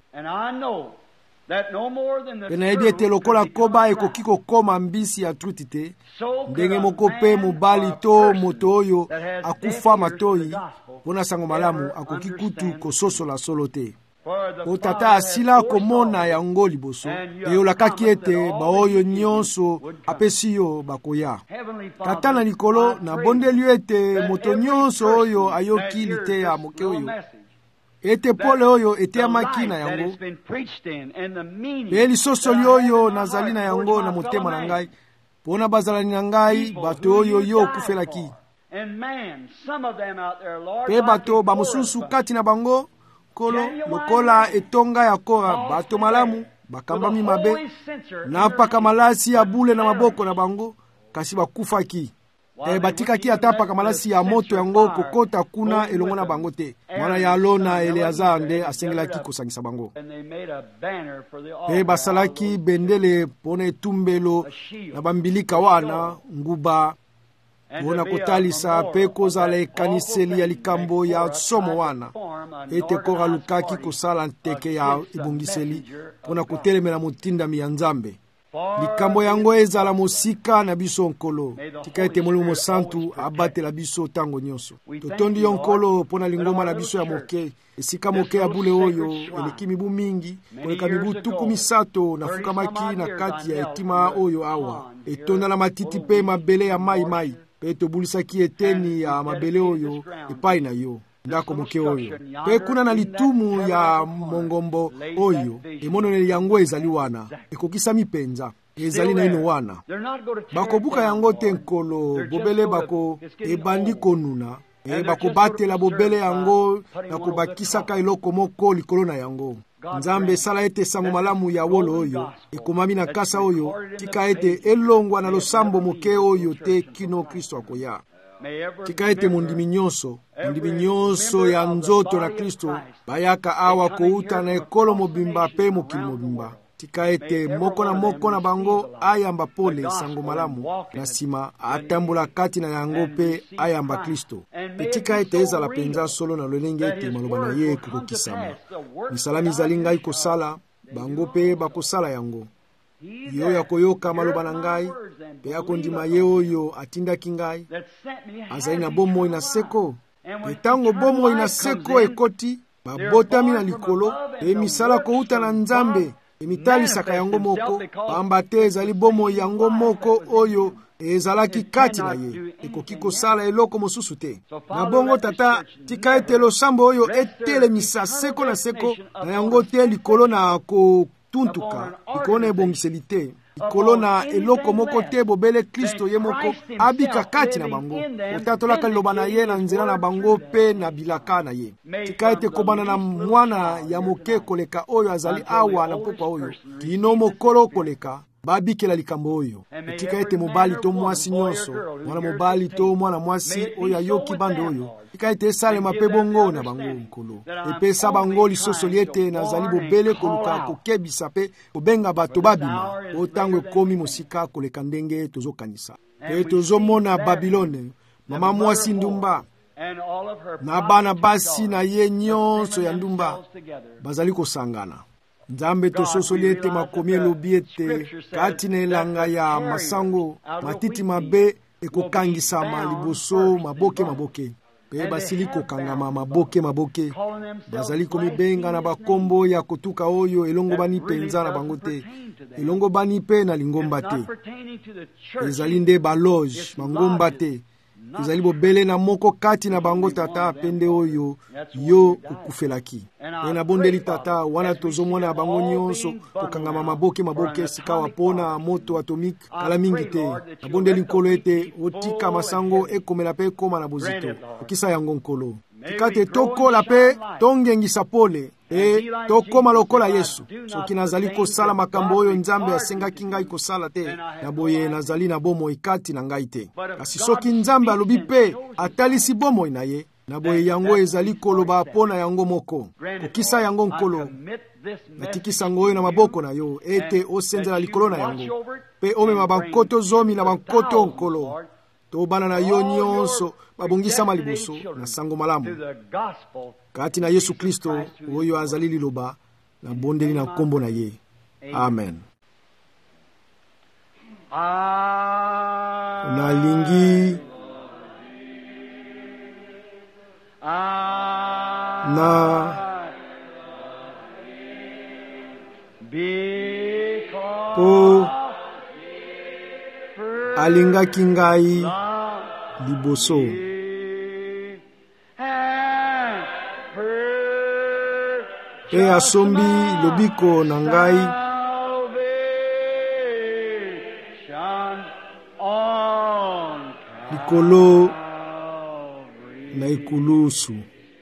Pena ebi ete lokola koba ekoki kokoma mbisi ya truti te, ndenge moko pe mobali to moto oyo akufa matoi pona sango malamu akoki kutu kososola solo te. Po Tata asila komona yango liboso, eyolakaki ete baoyo nyonso apesi yo bakoya. Tata na likolo na bondeli ete moto nyonso oyo ayoki liteya moke oyo ete pole oyo eteyamaki na yango, pe lisosoli oyo nazali na yango na motema na ngai, pona bazalani na ngai bato oyo yo okufelaki. Pe bato bamosusu kati na bango kolo lokola etonga ya Kora, bato malamu bakambami mabe na paka malasi ya bule na maboko na bango, kasi bakufaki. Batikaki ata paka malasi ya moto yango kokota kuna elongo na bango te. Mwana ya Alona Eleazar nde asengelaki kosangisa bango. Pe basalaki bendele pona etumbelo na bambilika wana nguba pona kotalisa pe kozala ekaniseli ya likambo ya somo wana. Ete Kora lukaki kosala nteke ya ebongiseli pona kotelemela motindami ya Nzambe. Likambo yango ezala mosika na biso nkolo. Tika ete Molimo Santu abatela biso tango nyonso. Totondi yo nkolo pona lingoma na biso ya moke. Esika moke ya bule oyo eleki mibu mingi, koleka mibu 30 na fukamaki na kati ya etima oyo awa. Etonda na matiti pe mabele ya mai. Pe tobulisaki eteni ya mabele oyo epai na yo. Ndako moke oyo. Pe kuna na litumu ya mongombo oyo, emononeli yango ezali wana. Ekokisami penza. Ezali na ino wana. Bakobuka yango te nkolo, bobele bako ebandi konuna. Bako batela bobele yango na kobakisaka eloko moko likolo na yango. Nzambe sala ete sango malamu ya wolo oyo ekomami na kasa oyo, tika ete elongwa na losambo moke oyo te kino Kristo akoya. Tika ete mondimi nyonso ya nzoto na Kristo bayaka awa kouta na ekolo mobimba pe mokili mobimba. tika ete moko na bango ayamba pole sango malamu na nsima atambola kati na yango mpe ayamba Kristo. Tika ete ezala penza solo na lolenge ete maloba na ye ekokokisama. Misala mizali ngai kosala, bango mpe bakosala yango. Yo ya koyoka maloba na ngai, pe akondima ye oyo atindaki ngai, azali na bomoi na seko. Etango bomoi na seko ekoti, babotami na likolo, pe misala kouta na Nzambe, emitalisaka yango moko, pamba te ezali bomoi yango moko oyo ezalaki kati na ye, ekoki kosala eloko mosusu te. Na bongo Tata, tika ete losambo oyo etelemisa seko na seko, na yango te likolo na kotuntuka, likolo na ebongiseli te, likolo na eloko moko te bobele Kristo ye moko abika kati na bango, otatolaka liloba na ye na nzela na bango pe na bilaka na ye. Tika ete kobana na mwana ya moke koleka oyo azali awa na pokwa oyo, kino mokolo koleka babikela likambo oyo. Tika ete mobali to mwasi nyonso, mwana mobali to mwana mwasi oyo ayoki bando oyo, tika ete esalema pe bongo na bango nkolo, epesa bango lisoso liete nazali bobele koluka kokebisa pe kobenga bato babima otango ekomi mosika koleka ndenge tozokanisa. Pe tozomona Babilone, mama mwasi ndumba na bana basi na ye nyonso ya ndumba bazali kosangana. Nzambe tososoli ete makomi elobi ete kati na elanga ya masango matiti mabe ekokangisama liboso maboke pe basili kokangama maboke bazali komibenga na bakombo ya kotuka oyo elongo bani penza na bango te, elongo bani pe na lingomba te, ezali nde baloge mangomba te, ezali bobele na moko kati na bango Tata apende oyo yo okufelaki. E na bondeli Tata wana tozomona ya bango nyonso kokangama maboke sika wapona moto atomike kala mingi te. Na bondeli nkolo ete otika masango ekomela pe ekoma na bozito okisa yango nkolo. Tikate tokola pe tongengisa pole tokoma lokola Yesu. Soki nazali kosala makambo oyo Nzambe asengaki ngai kosala te, na boye nazali na bomoi kati na ngai te. Kasi soki Nzambe alobi pe atalisi bomoi na ye, na boye yango ezali koloba pona yango moko. Kokisa yango nkolo, natikisa yango oyo na maboko na yo, ete osenzela likolo na yango, pe omema bankoto zomi na bankoto nkolo. Tobana na yo nyonso babongisama liboso na sango malamu kati na Yesu Kristo oyo azali liloba na bondeli na kombo na ye. Amen. Nalingi na po alingaki ngai liboso pe asombi lobiko na ngai likolo na ikulusu.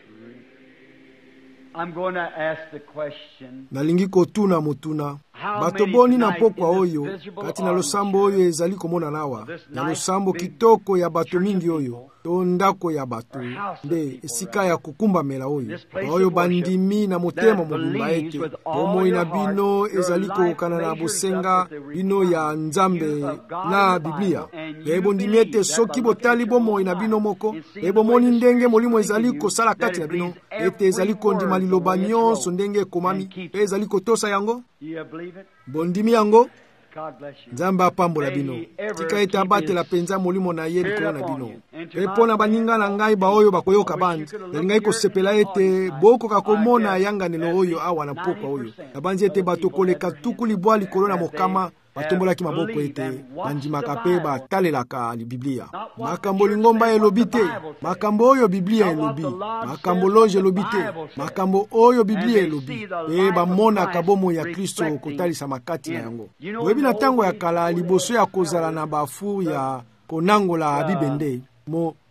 Nalingi kotuna motuna bato boni na pokwa oyo kati na losambo oyo ezali komona nawa, na losambo kitoko ya bato mingi oyo to ndako ya bato nde esika ya kukumbamela oyo bandimi na motema mobimba ete bomoi na bino ezali kokana na bosenga bino ya Nzambe na Biblia. Ebondimi ete soki botali bomoi na bino moko ebomoni ndenge molimo ezali kosala kati na bino, ete ezali kondima liloba nyonso ndenge ekomami pe ezali kotosa yango. Bondimi yango Nzambe apambola bino. Tika ete abatela penza molimo na ye likolo na bino. Epo na baninga na ngai baoyo bakoyoka bandi, ngai kosepela ete bokoka komona yanganelo oyo awa na pokwa oyo. Nabanzi ete bato koleka tuku libwa likolo na mokama batombolaki maboko ete bandimaka pe batalelaka Biblia. Makambo lingomba elobi te, makambo oyo Biblia elobi. Makambo loge elobi te, makambo oyo Biblia elobi. Pe bamonaka bomoi ya Kristo kotalisa makati na yango. Webi na tango ya kala liboso ya kozala na bafu ya konangola bibende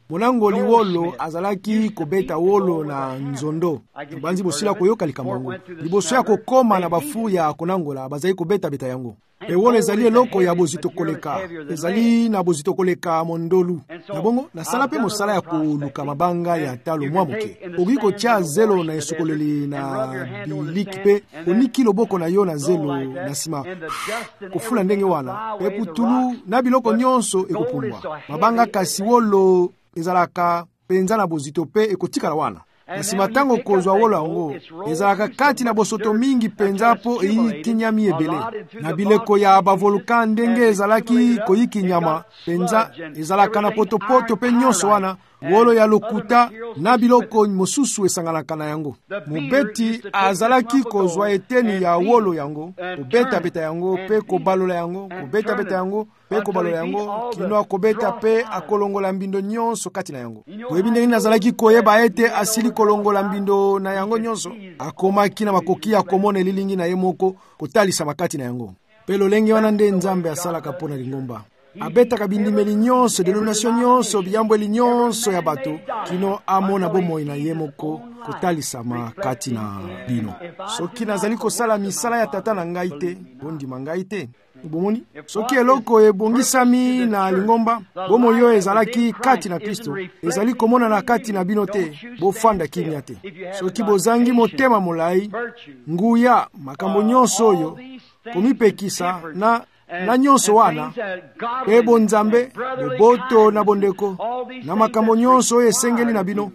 monangoli wolo azalaki kobeta wolo na nzondo banzi bosila koyoka likambo yango liboso ya kokoma na bafu ya konangola bazali kobeta yango wolo ezali eloko ya bozito koleka ezali na bozito koleka mondolu na bongo nasala pe mosala ya koluka mabanga ya talo mwa moke okoki kotia zelo na esokoleli na biliki pe oniki loboko na yo na zelo na nsima kofula ndenge wana pe putulu na biloko nyonso ekopumbwa mabanga kasi wolo ezalaka penza na bozito pe ekotikala wana na nsima ntango kozwa wolo yango ezalaka kati na bosoto mingi penza po eyikinyami ebele na bileko ya bavoluka ndenge ezalaki koyikinyama penza ezalaka na potopoto pe nyonso wana wolo ya lokuta na biloko mosusu esanganaka na yango mobeti azalaki kozwa eteni ya wolo yango kobeta yango pe kobalola yango kobeta yango pe kobalola yango kino akobeta pe akolongola mbindo nyonso kati na yango boyebi ndenge nazalaki koyeba ete asili kolongola mbindo na yango nyonso akomaki na makoki ya komona elilingi na ye moko kotalisa makati na yango pe lolenge wana nde Nzambe asalaka mpona lingomba abetaka bindimeli nyonso denomination nyonso biyambweli nyonso ya bato kino amona bomoi na ye moko kotalisama kati na bino soki nazali kosala misala ya tata na ngai te bondima ngai te bomoni soki eloko ebongisami na lingomba bomoi oyo ezalaki kati na Kristo ezali komona na kati na bino te bofanda kimia te soki bozangi motema molai nguya makambo nyonso oyo komipekisa na nyonso wana pe bonzambe boboto na bondeko na makambo nyonso oyo esengeli na bino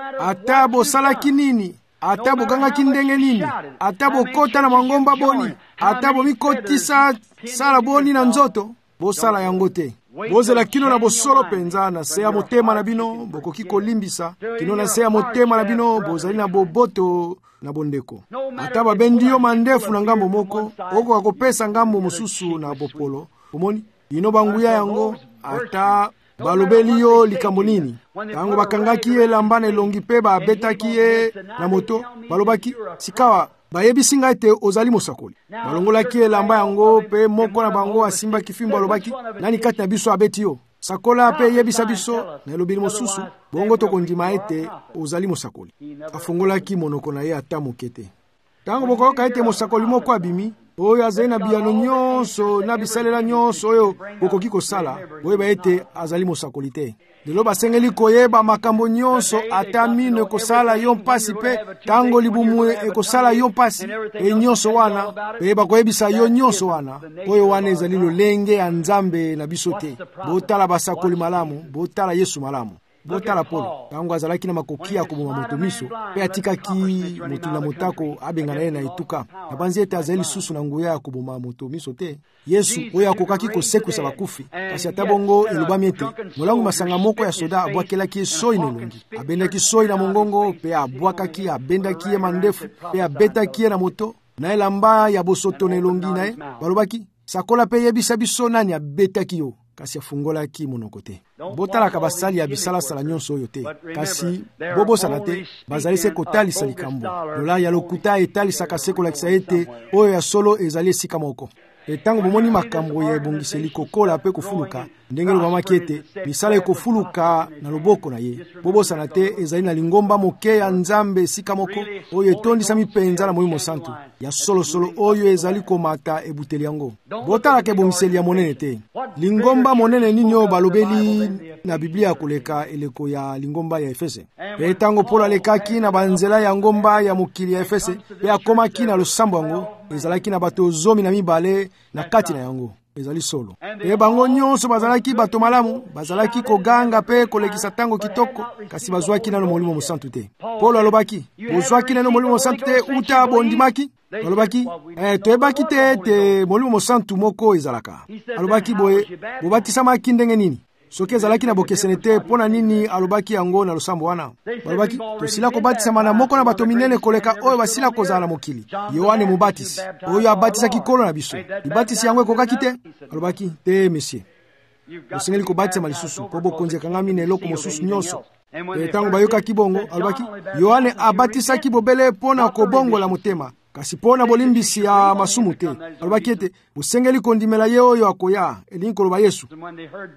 ata bosalaki nini ata bogangaki ndenge nini ata bokota na mangomba boni ata bomikotisa sala boni na nzoto bosala yango te bozela kino na bosolo penza na se ya motema na bino bokoki kolimbisa kino na se ya motema na bino bozali na boboto na bondeko ata babendi yo mandefu na ngambo moko okoka kopesa ngambo mosusu na bopolo omoni bino banguya yango ata balobeli yo likambo nini tango bakangaki elamba na elongi pe babetaki ye na moto balobaki sikawa bayebisi ngai ete ozali mosakoli balongolaki elamba yango pe moko na bango asimbaki fimbo alobaki nani kati na biso abeti yo sakola pe yebisa biso na elobeli mosusu bongo tokondima ete ozali mosakoli afungolaki monoko na ye ata moke te tango bokoyoka ete mosakoli moko abimi oyo azali na biyano nyonso na bisalela nyonso oyo bokoki kosala boyeba ete azali mosakoli te lelo basengeli koyeba makambo nyonso ata mino ekosala yo mpasi pe tango libumu ekosala yo mpasi pe nyonso wana pe bakoyebisa yo nyonso wana oyo wana ezali lolenge ya Nzambe na biso te botala basakoli malamu botala Yesu malamu botala Polo tango azalaki na makoki ya koboma moto miso pe atikaki moto na motako abengana ye na etuka nabanzi ete azali lisusu na nguya ya koboma moto miso te Yesu oyo akokaki kosekusa bakufi kasi ata bongo elobami ete molangu masanga moko ya soda abwakelaki ye soi na elongi abendaki soi na mongongo pe abwakaki abendaki ye mandefu pe abetaki ye na moto na elamba ya bosoto na elongi na ye balobaki sakola pe yebisa biso nani abetaki yo kasi afungolaki monoko te botalaka basali ya bisalasala nyonso oyo te kasi bobosana te bazali se kotalisa likambo lola ya lokuta etalisaka se kolakisa ete oyo ya solo ezali esika moko etango bomoni makambo ya ebongiseli kokola pe kofuluka ndenge lobamaki ete misala ekofuluka na loboko na ye bobosana te ezali na lingomba moke ya Nzambe esika moko oyo etondisami penza na Molimo Santu ya solosolo oyo ezali komata ebuteli yango botalaka ebongiseli ya monene te lingomba monene nini oyo balobeli na Biblia koleka eleko ya lingomba ya Efese pe tango Paulo alekaki na banzela ya ngomba ya mokili ya Efese pe akomaki na losambo yango ezalaki na bato 12 na kati na yango ezali solo pe bango nyonso bazalaki bato malamu bazalaki koganga pe kolekisa tango kitoko kasi bazwaki nano Molimo Mosantu te Paulo alobaki bozwaki nano Molimo Mosantu te uta bondimaki alobaki toyebaki te ete Molimo Mosantu moko ezalaka alobaki boye bobatisamaki ndenge nini soki ezalaki na bokesene te mpona nini alobaki yango na losambo wana balobaki tosila kobatisama na moko na bato minene koleka oyo basila kozala na mokili Yohane Mobatisi oyo abatisaki kolo na biso libatisi yango ekokaki te alobaki te monsieur bosengeli kobatisama lisusu mpo bokonzi ekangami na eloko mosusu nyonso ntango bayokaki bongo alobaki Yohane abatisaki bobele mpona kobongola motema kasi mpona bolimbisi ya masumu te alobaki ete bosengeli kondimela ye oyo akoya elingi koloba Yesu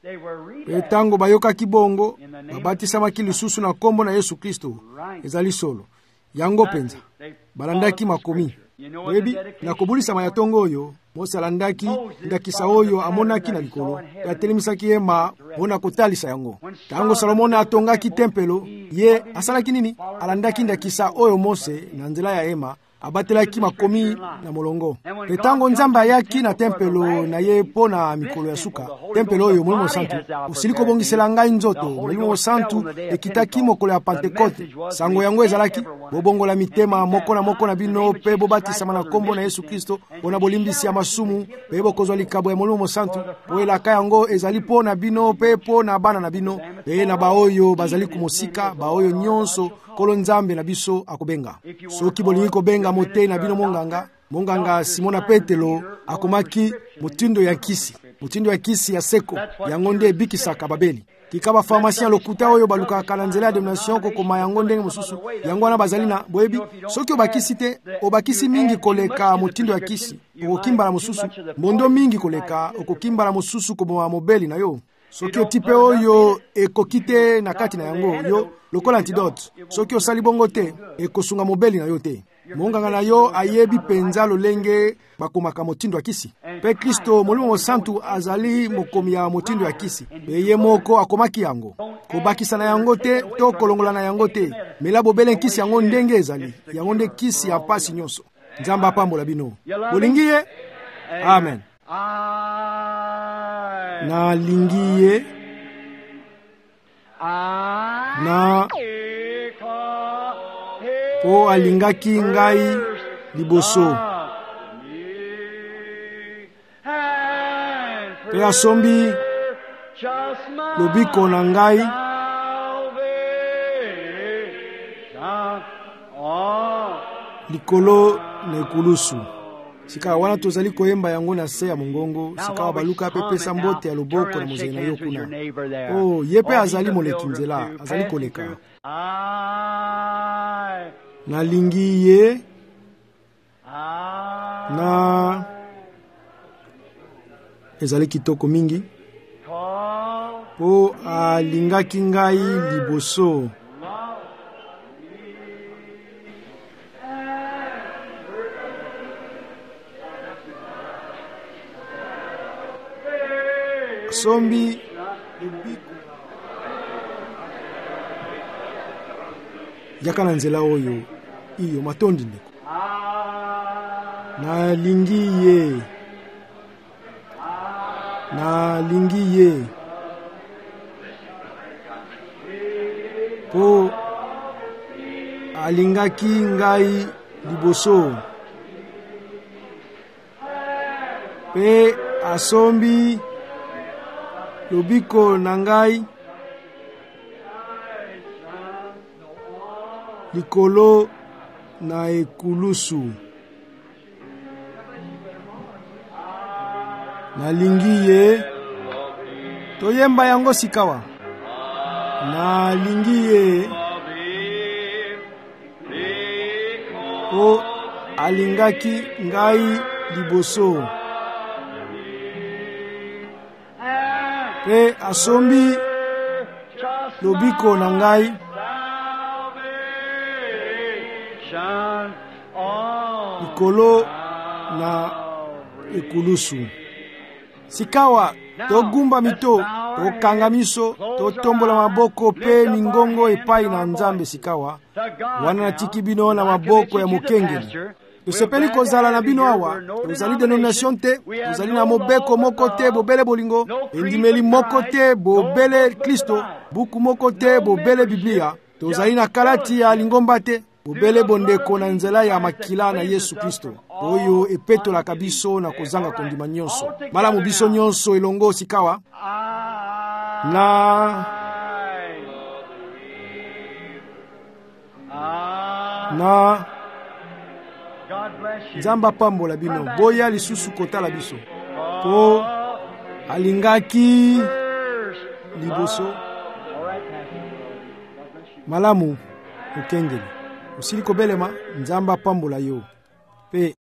Pe tango bayokaki bongo, babatisamaki lisusu na kombo na Yesu Kristo. Ezali solo. Yango penza. Balandaki makomi. Webi, na kobulisama ya tongo oyo, Mose alandaki ndakisa oyo amonaki na likolo. Yatelemisaki yema, mona kotalisa yango. Tango Salomona atongaki tempelo, ye asalaki nini? Alandaki ndakisa oyo Mose na nzela ya ema, abatelaki makomi na molongo. Petango Nzambe ayaki na tempelo na ye po na mikolo ya suka. Tempelo oyo Molimo Santu usiliko bongisela ngai nzoto. Molimo Santu ekitaki mokolo ya Pentekote. Sango yango ezalaki bobongola mitema moko na bino pe bobatisama na kombo na Yesu Kristo pona bolimbisi ya masumu pe bokozwa likabo ya Molimo Santu. Po elaka yango ezali po na bino pe po na bana na bino pe na baoyo bazali kumosika baoyo nyonso kolo Nzambe na biso akobenga. Soki bolingi kobenga mote na bino monganga Simona Petelo akomaki mutindo ya kisi ya seko yango nde ebikisaka Babeli. Kikaba pharmacien lokuta oyo balukaka na nzela ya domination kokoma yango ndenge mosusu yango wana bazali na boyebi soki obakisi te obakisi mingi koleka mutindo ya kisi okokimbala mosusu mondo mingi koleka okokimbala mosusu koboma mobeli na yo. Soki otipe oyo ekokite na kati na yango yo lokola antidote. Soki osali bongo te ekosunga mobeli na yo te. Monganga na yo ayebi penza lolenge bakomaka motindo ya kisi. Pe Kristo Molimo Santu azali mokomi ya motindo ya kisi. Ye moko akomaki yango. Kobakisa na yango te to kolongola na yango te. Mela bobele kisi yango ndenge ezali. Yango nde kisi ya pasi nyonso. Nzamba pambola bino. Bolingiye? Amen. Na lingiye na po alingaki ngai liboso pe asombi lobiko na ngai likolo na ekulusu. Sika wana tozali koyemba yango na se ya mongongo, sika baluka pepesa mbote ya loboko na mozali na yo kuna. Oh, yepe azali moleki nzela, azali koleka. Nalingi ye na ezali kitoko mingi po alingaki ngai liboso. Sombi yaka na nzela oyo iyo matondi ndeko nalingi ye po alingaki ngai liboso pe asombi lobiko na ngai likolo na ekulusu. Nalingi ye toyemba yango sikawa. Nalingi ye o alingaki ngai liboso pe asombi lobiko na ngai likolo na ekulusu. Sikawa togumba mito, tokanga miso, totombola maboko pe mingongo epai na Nzambe sikawa. Wana natiki bino na maboko ya mokengeli. Tosepeli kozala na bino awa, tozali denomination te, tozali na mobeko moko te bobele bolingo, endimeli moko te bobele Kristo, buku moko te bobele Biblia, tozali na kalati ya lingomba te, bobele bondeko na nzela ya makila na Yesu Kristo. Oyo epetolaka biso na kozanga kondima nyonso. Malamu biso nyonso elongo sikawa. Na Nzamba pambola bino boya lisusu kotala biso po alingaki liboso. Malamu ukengeli usiliko belema Nzamba pambola yo pe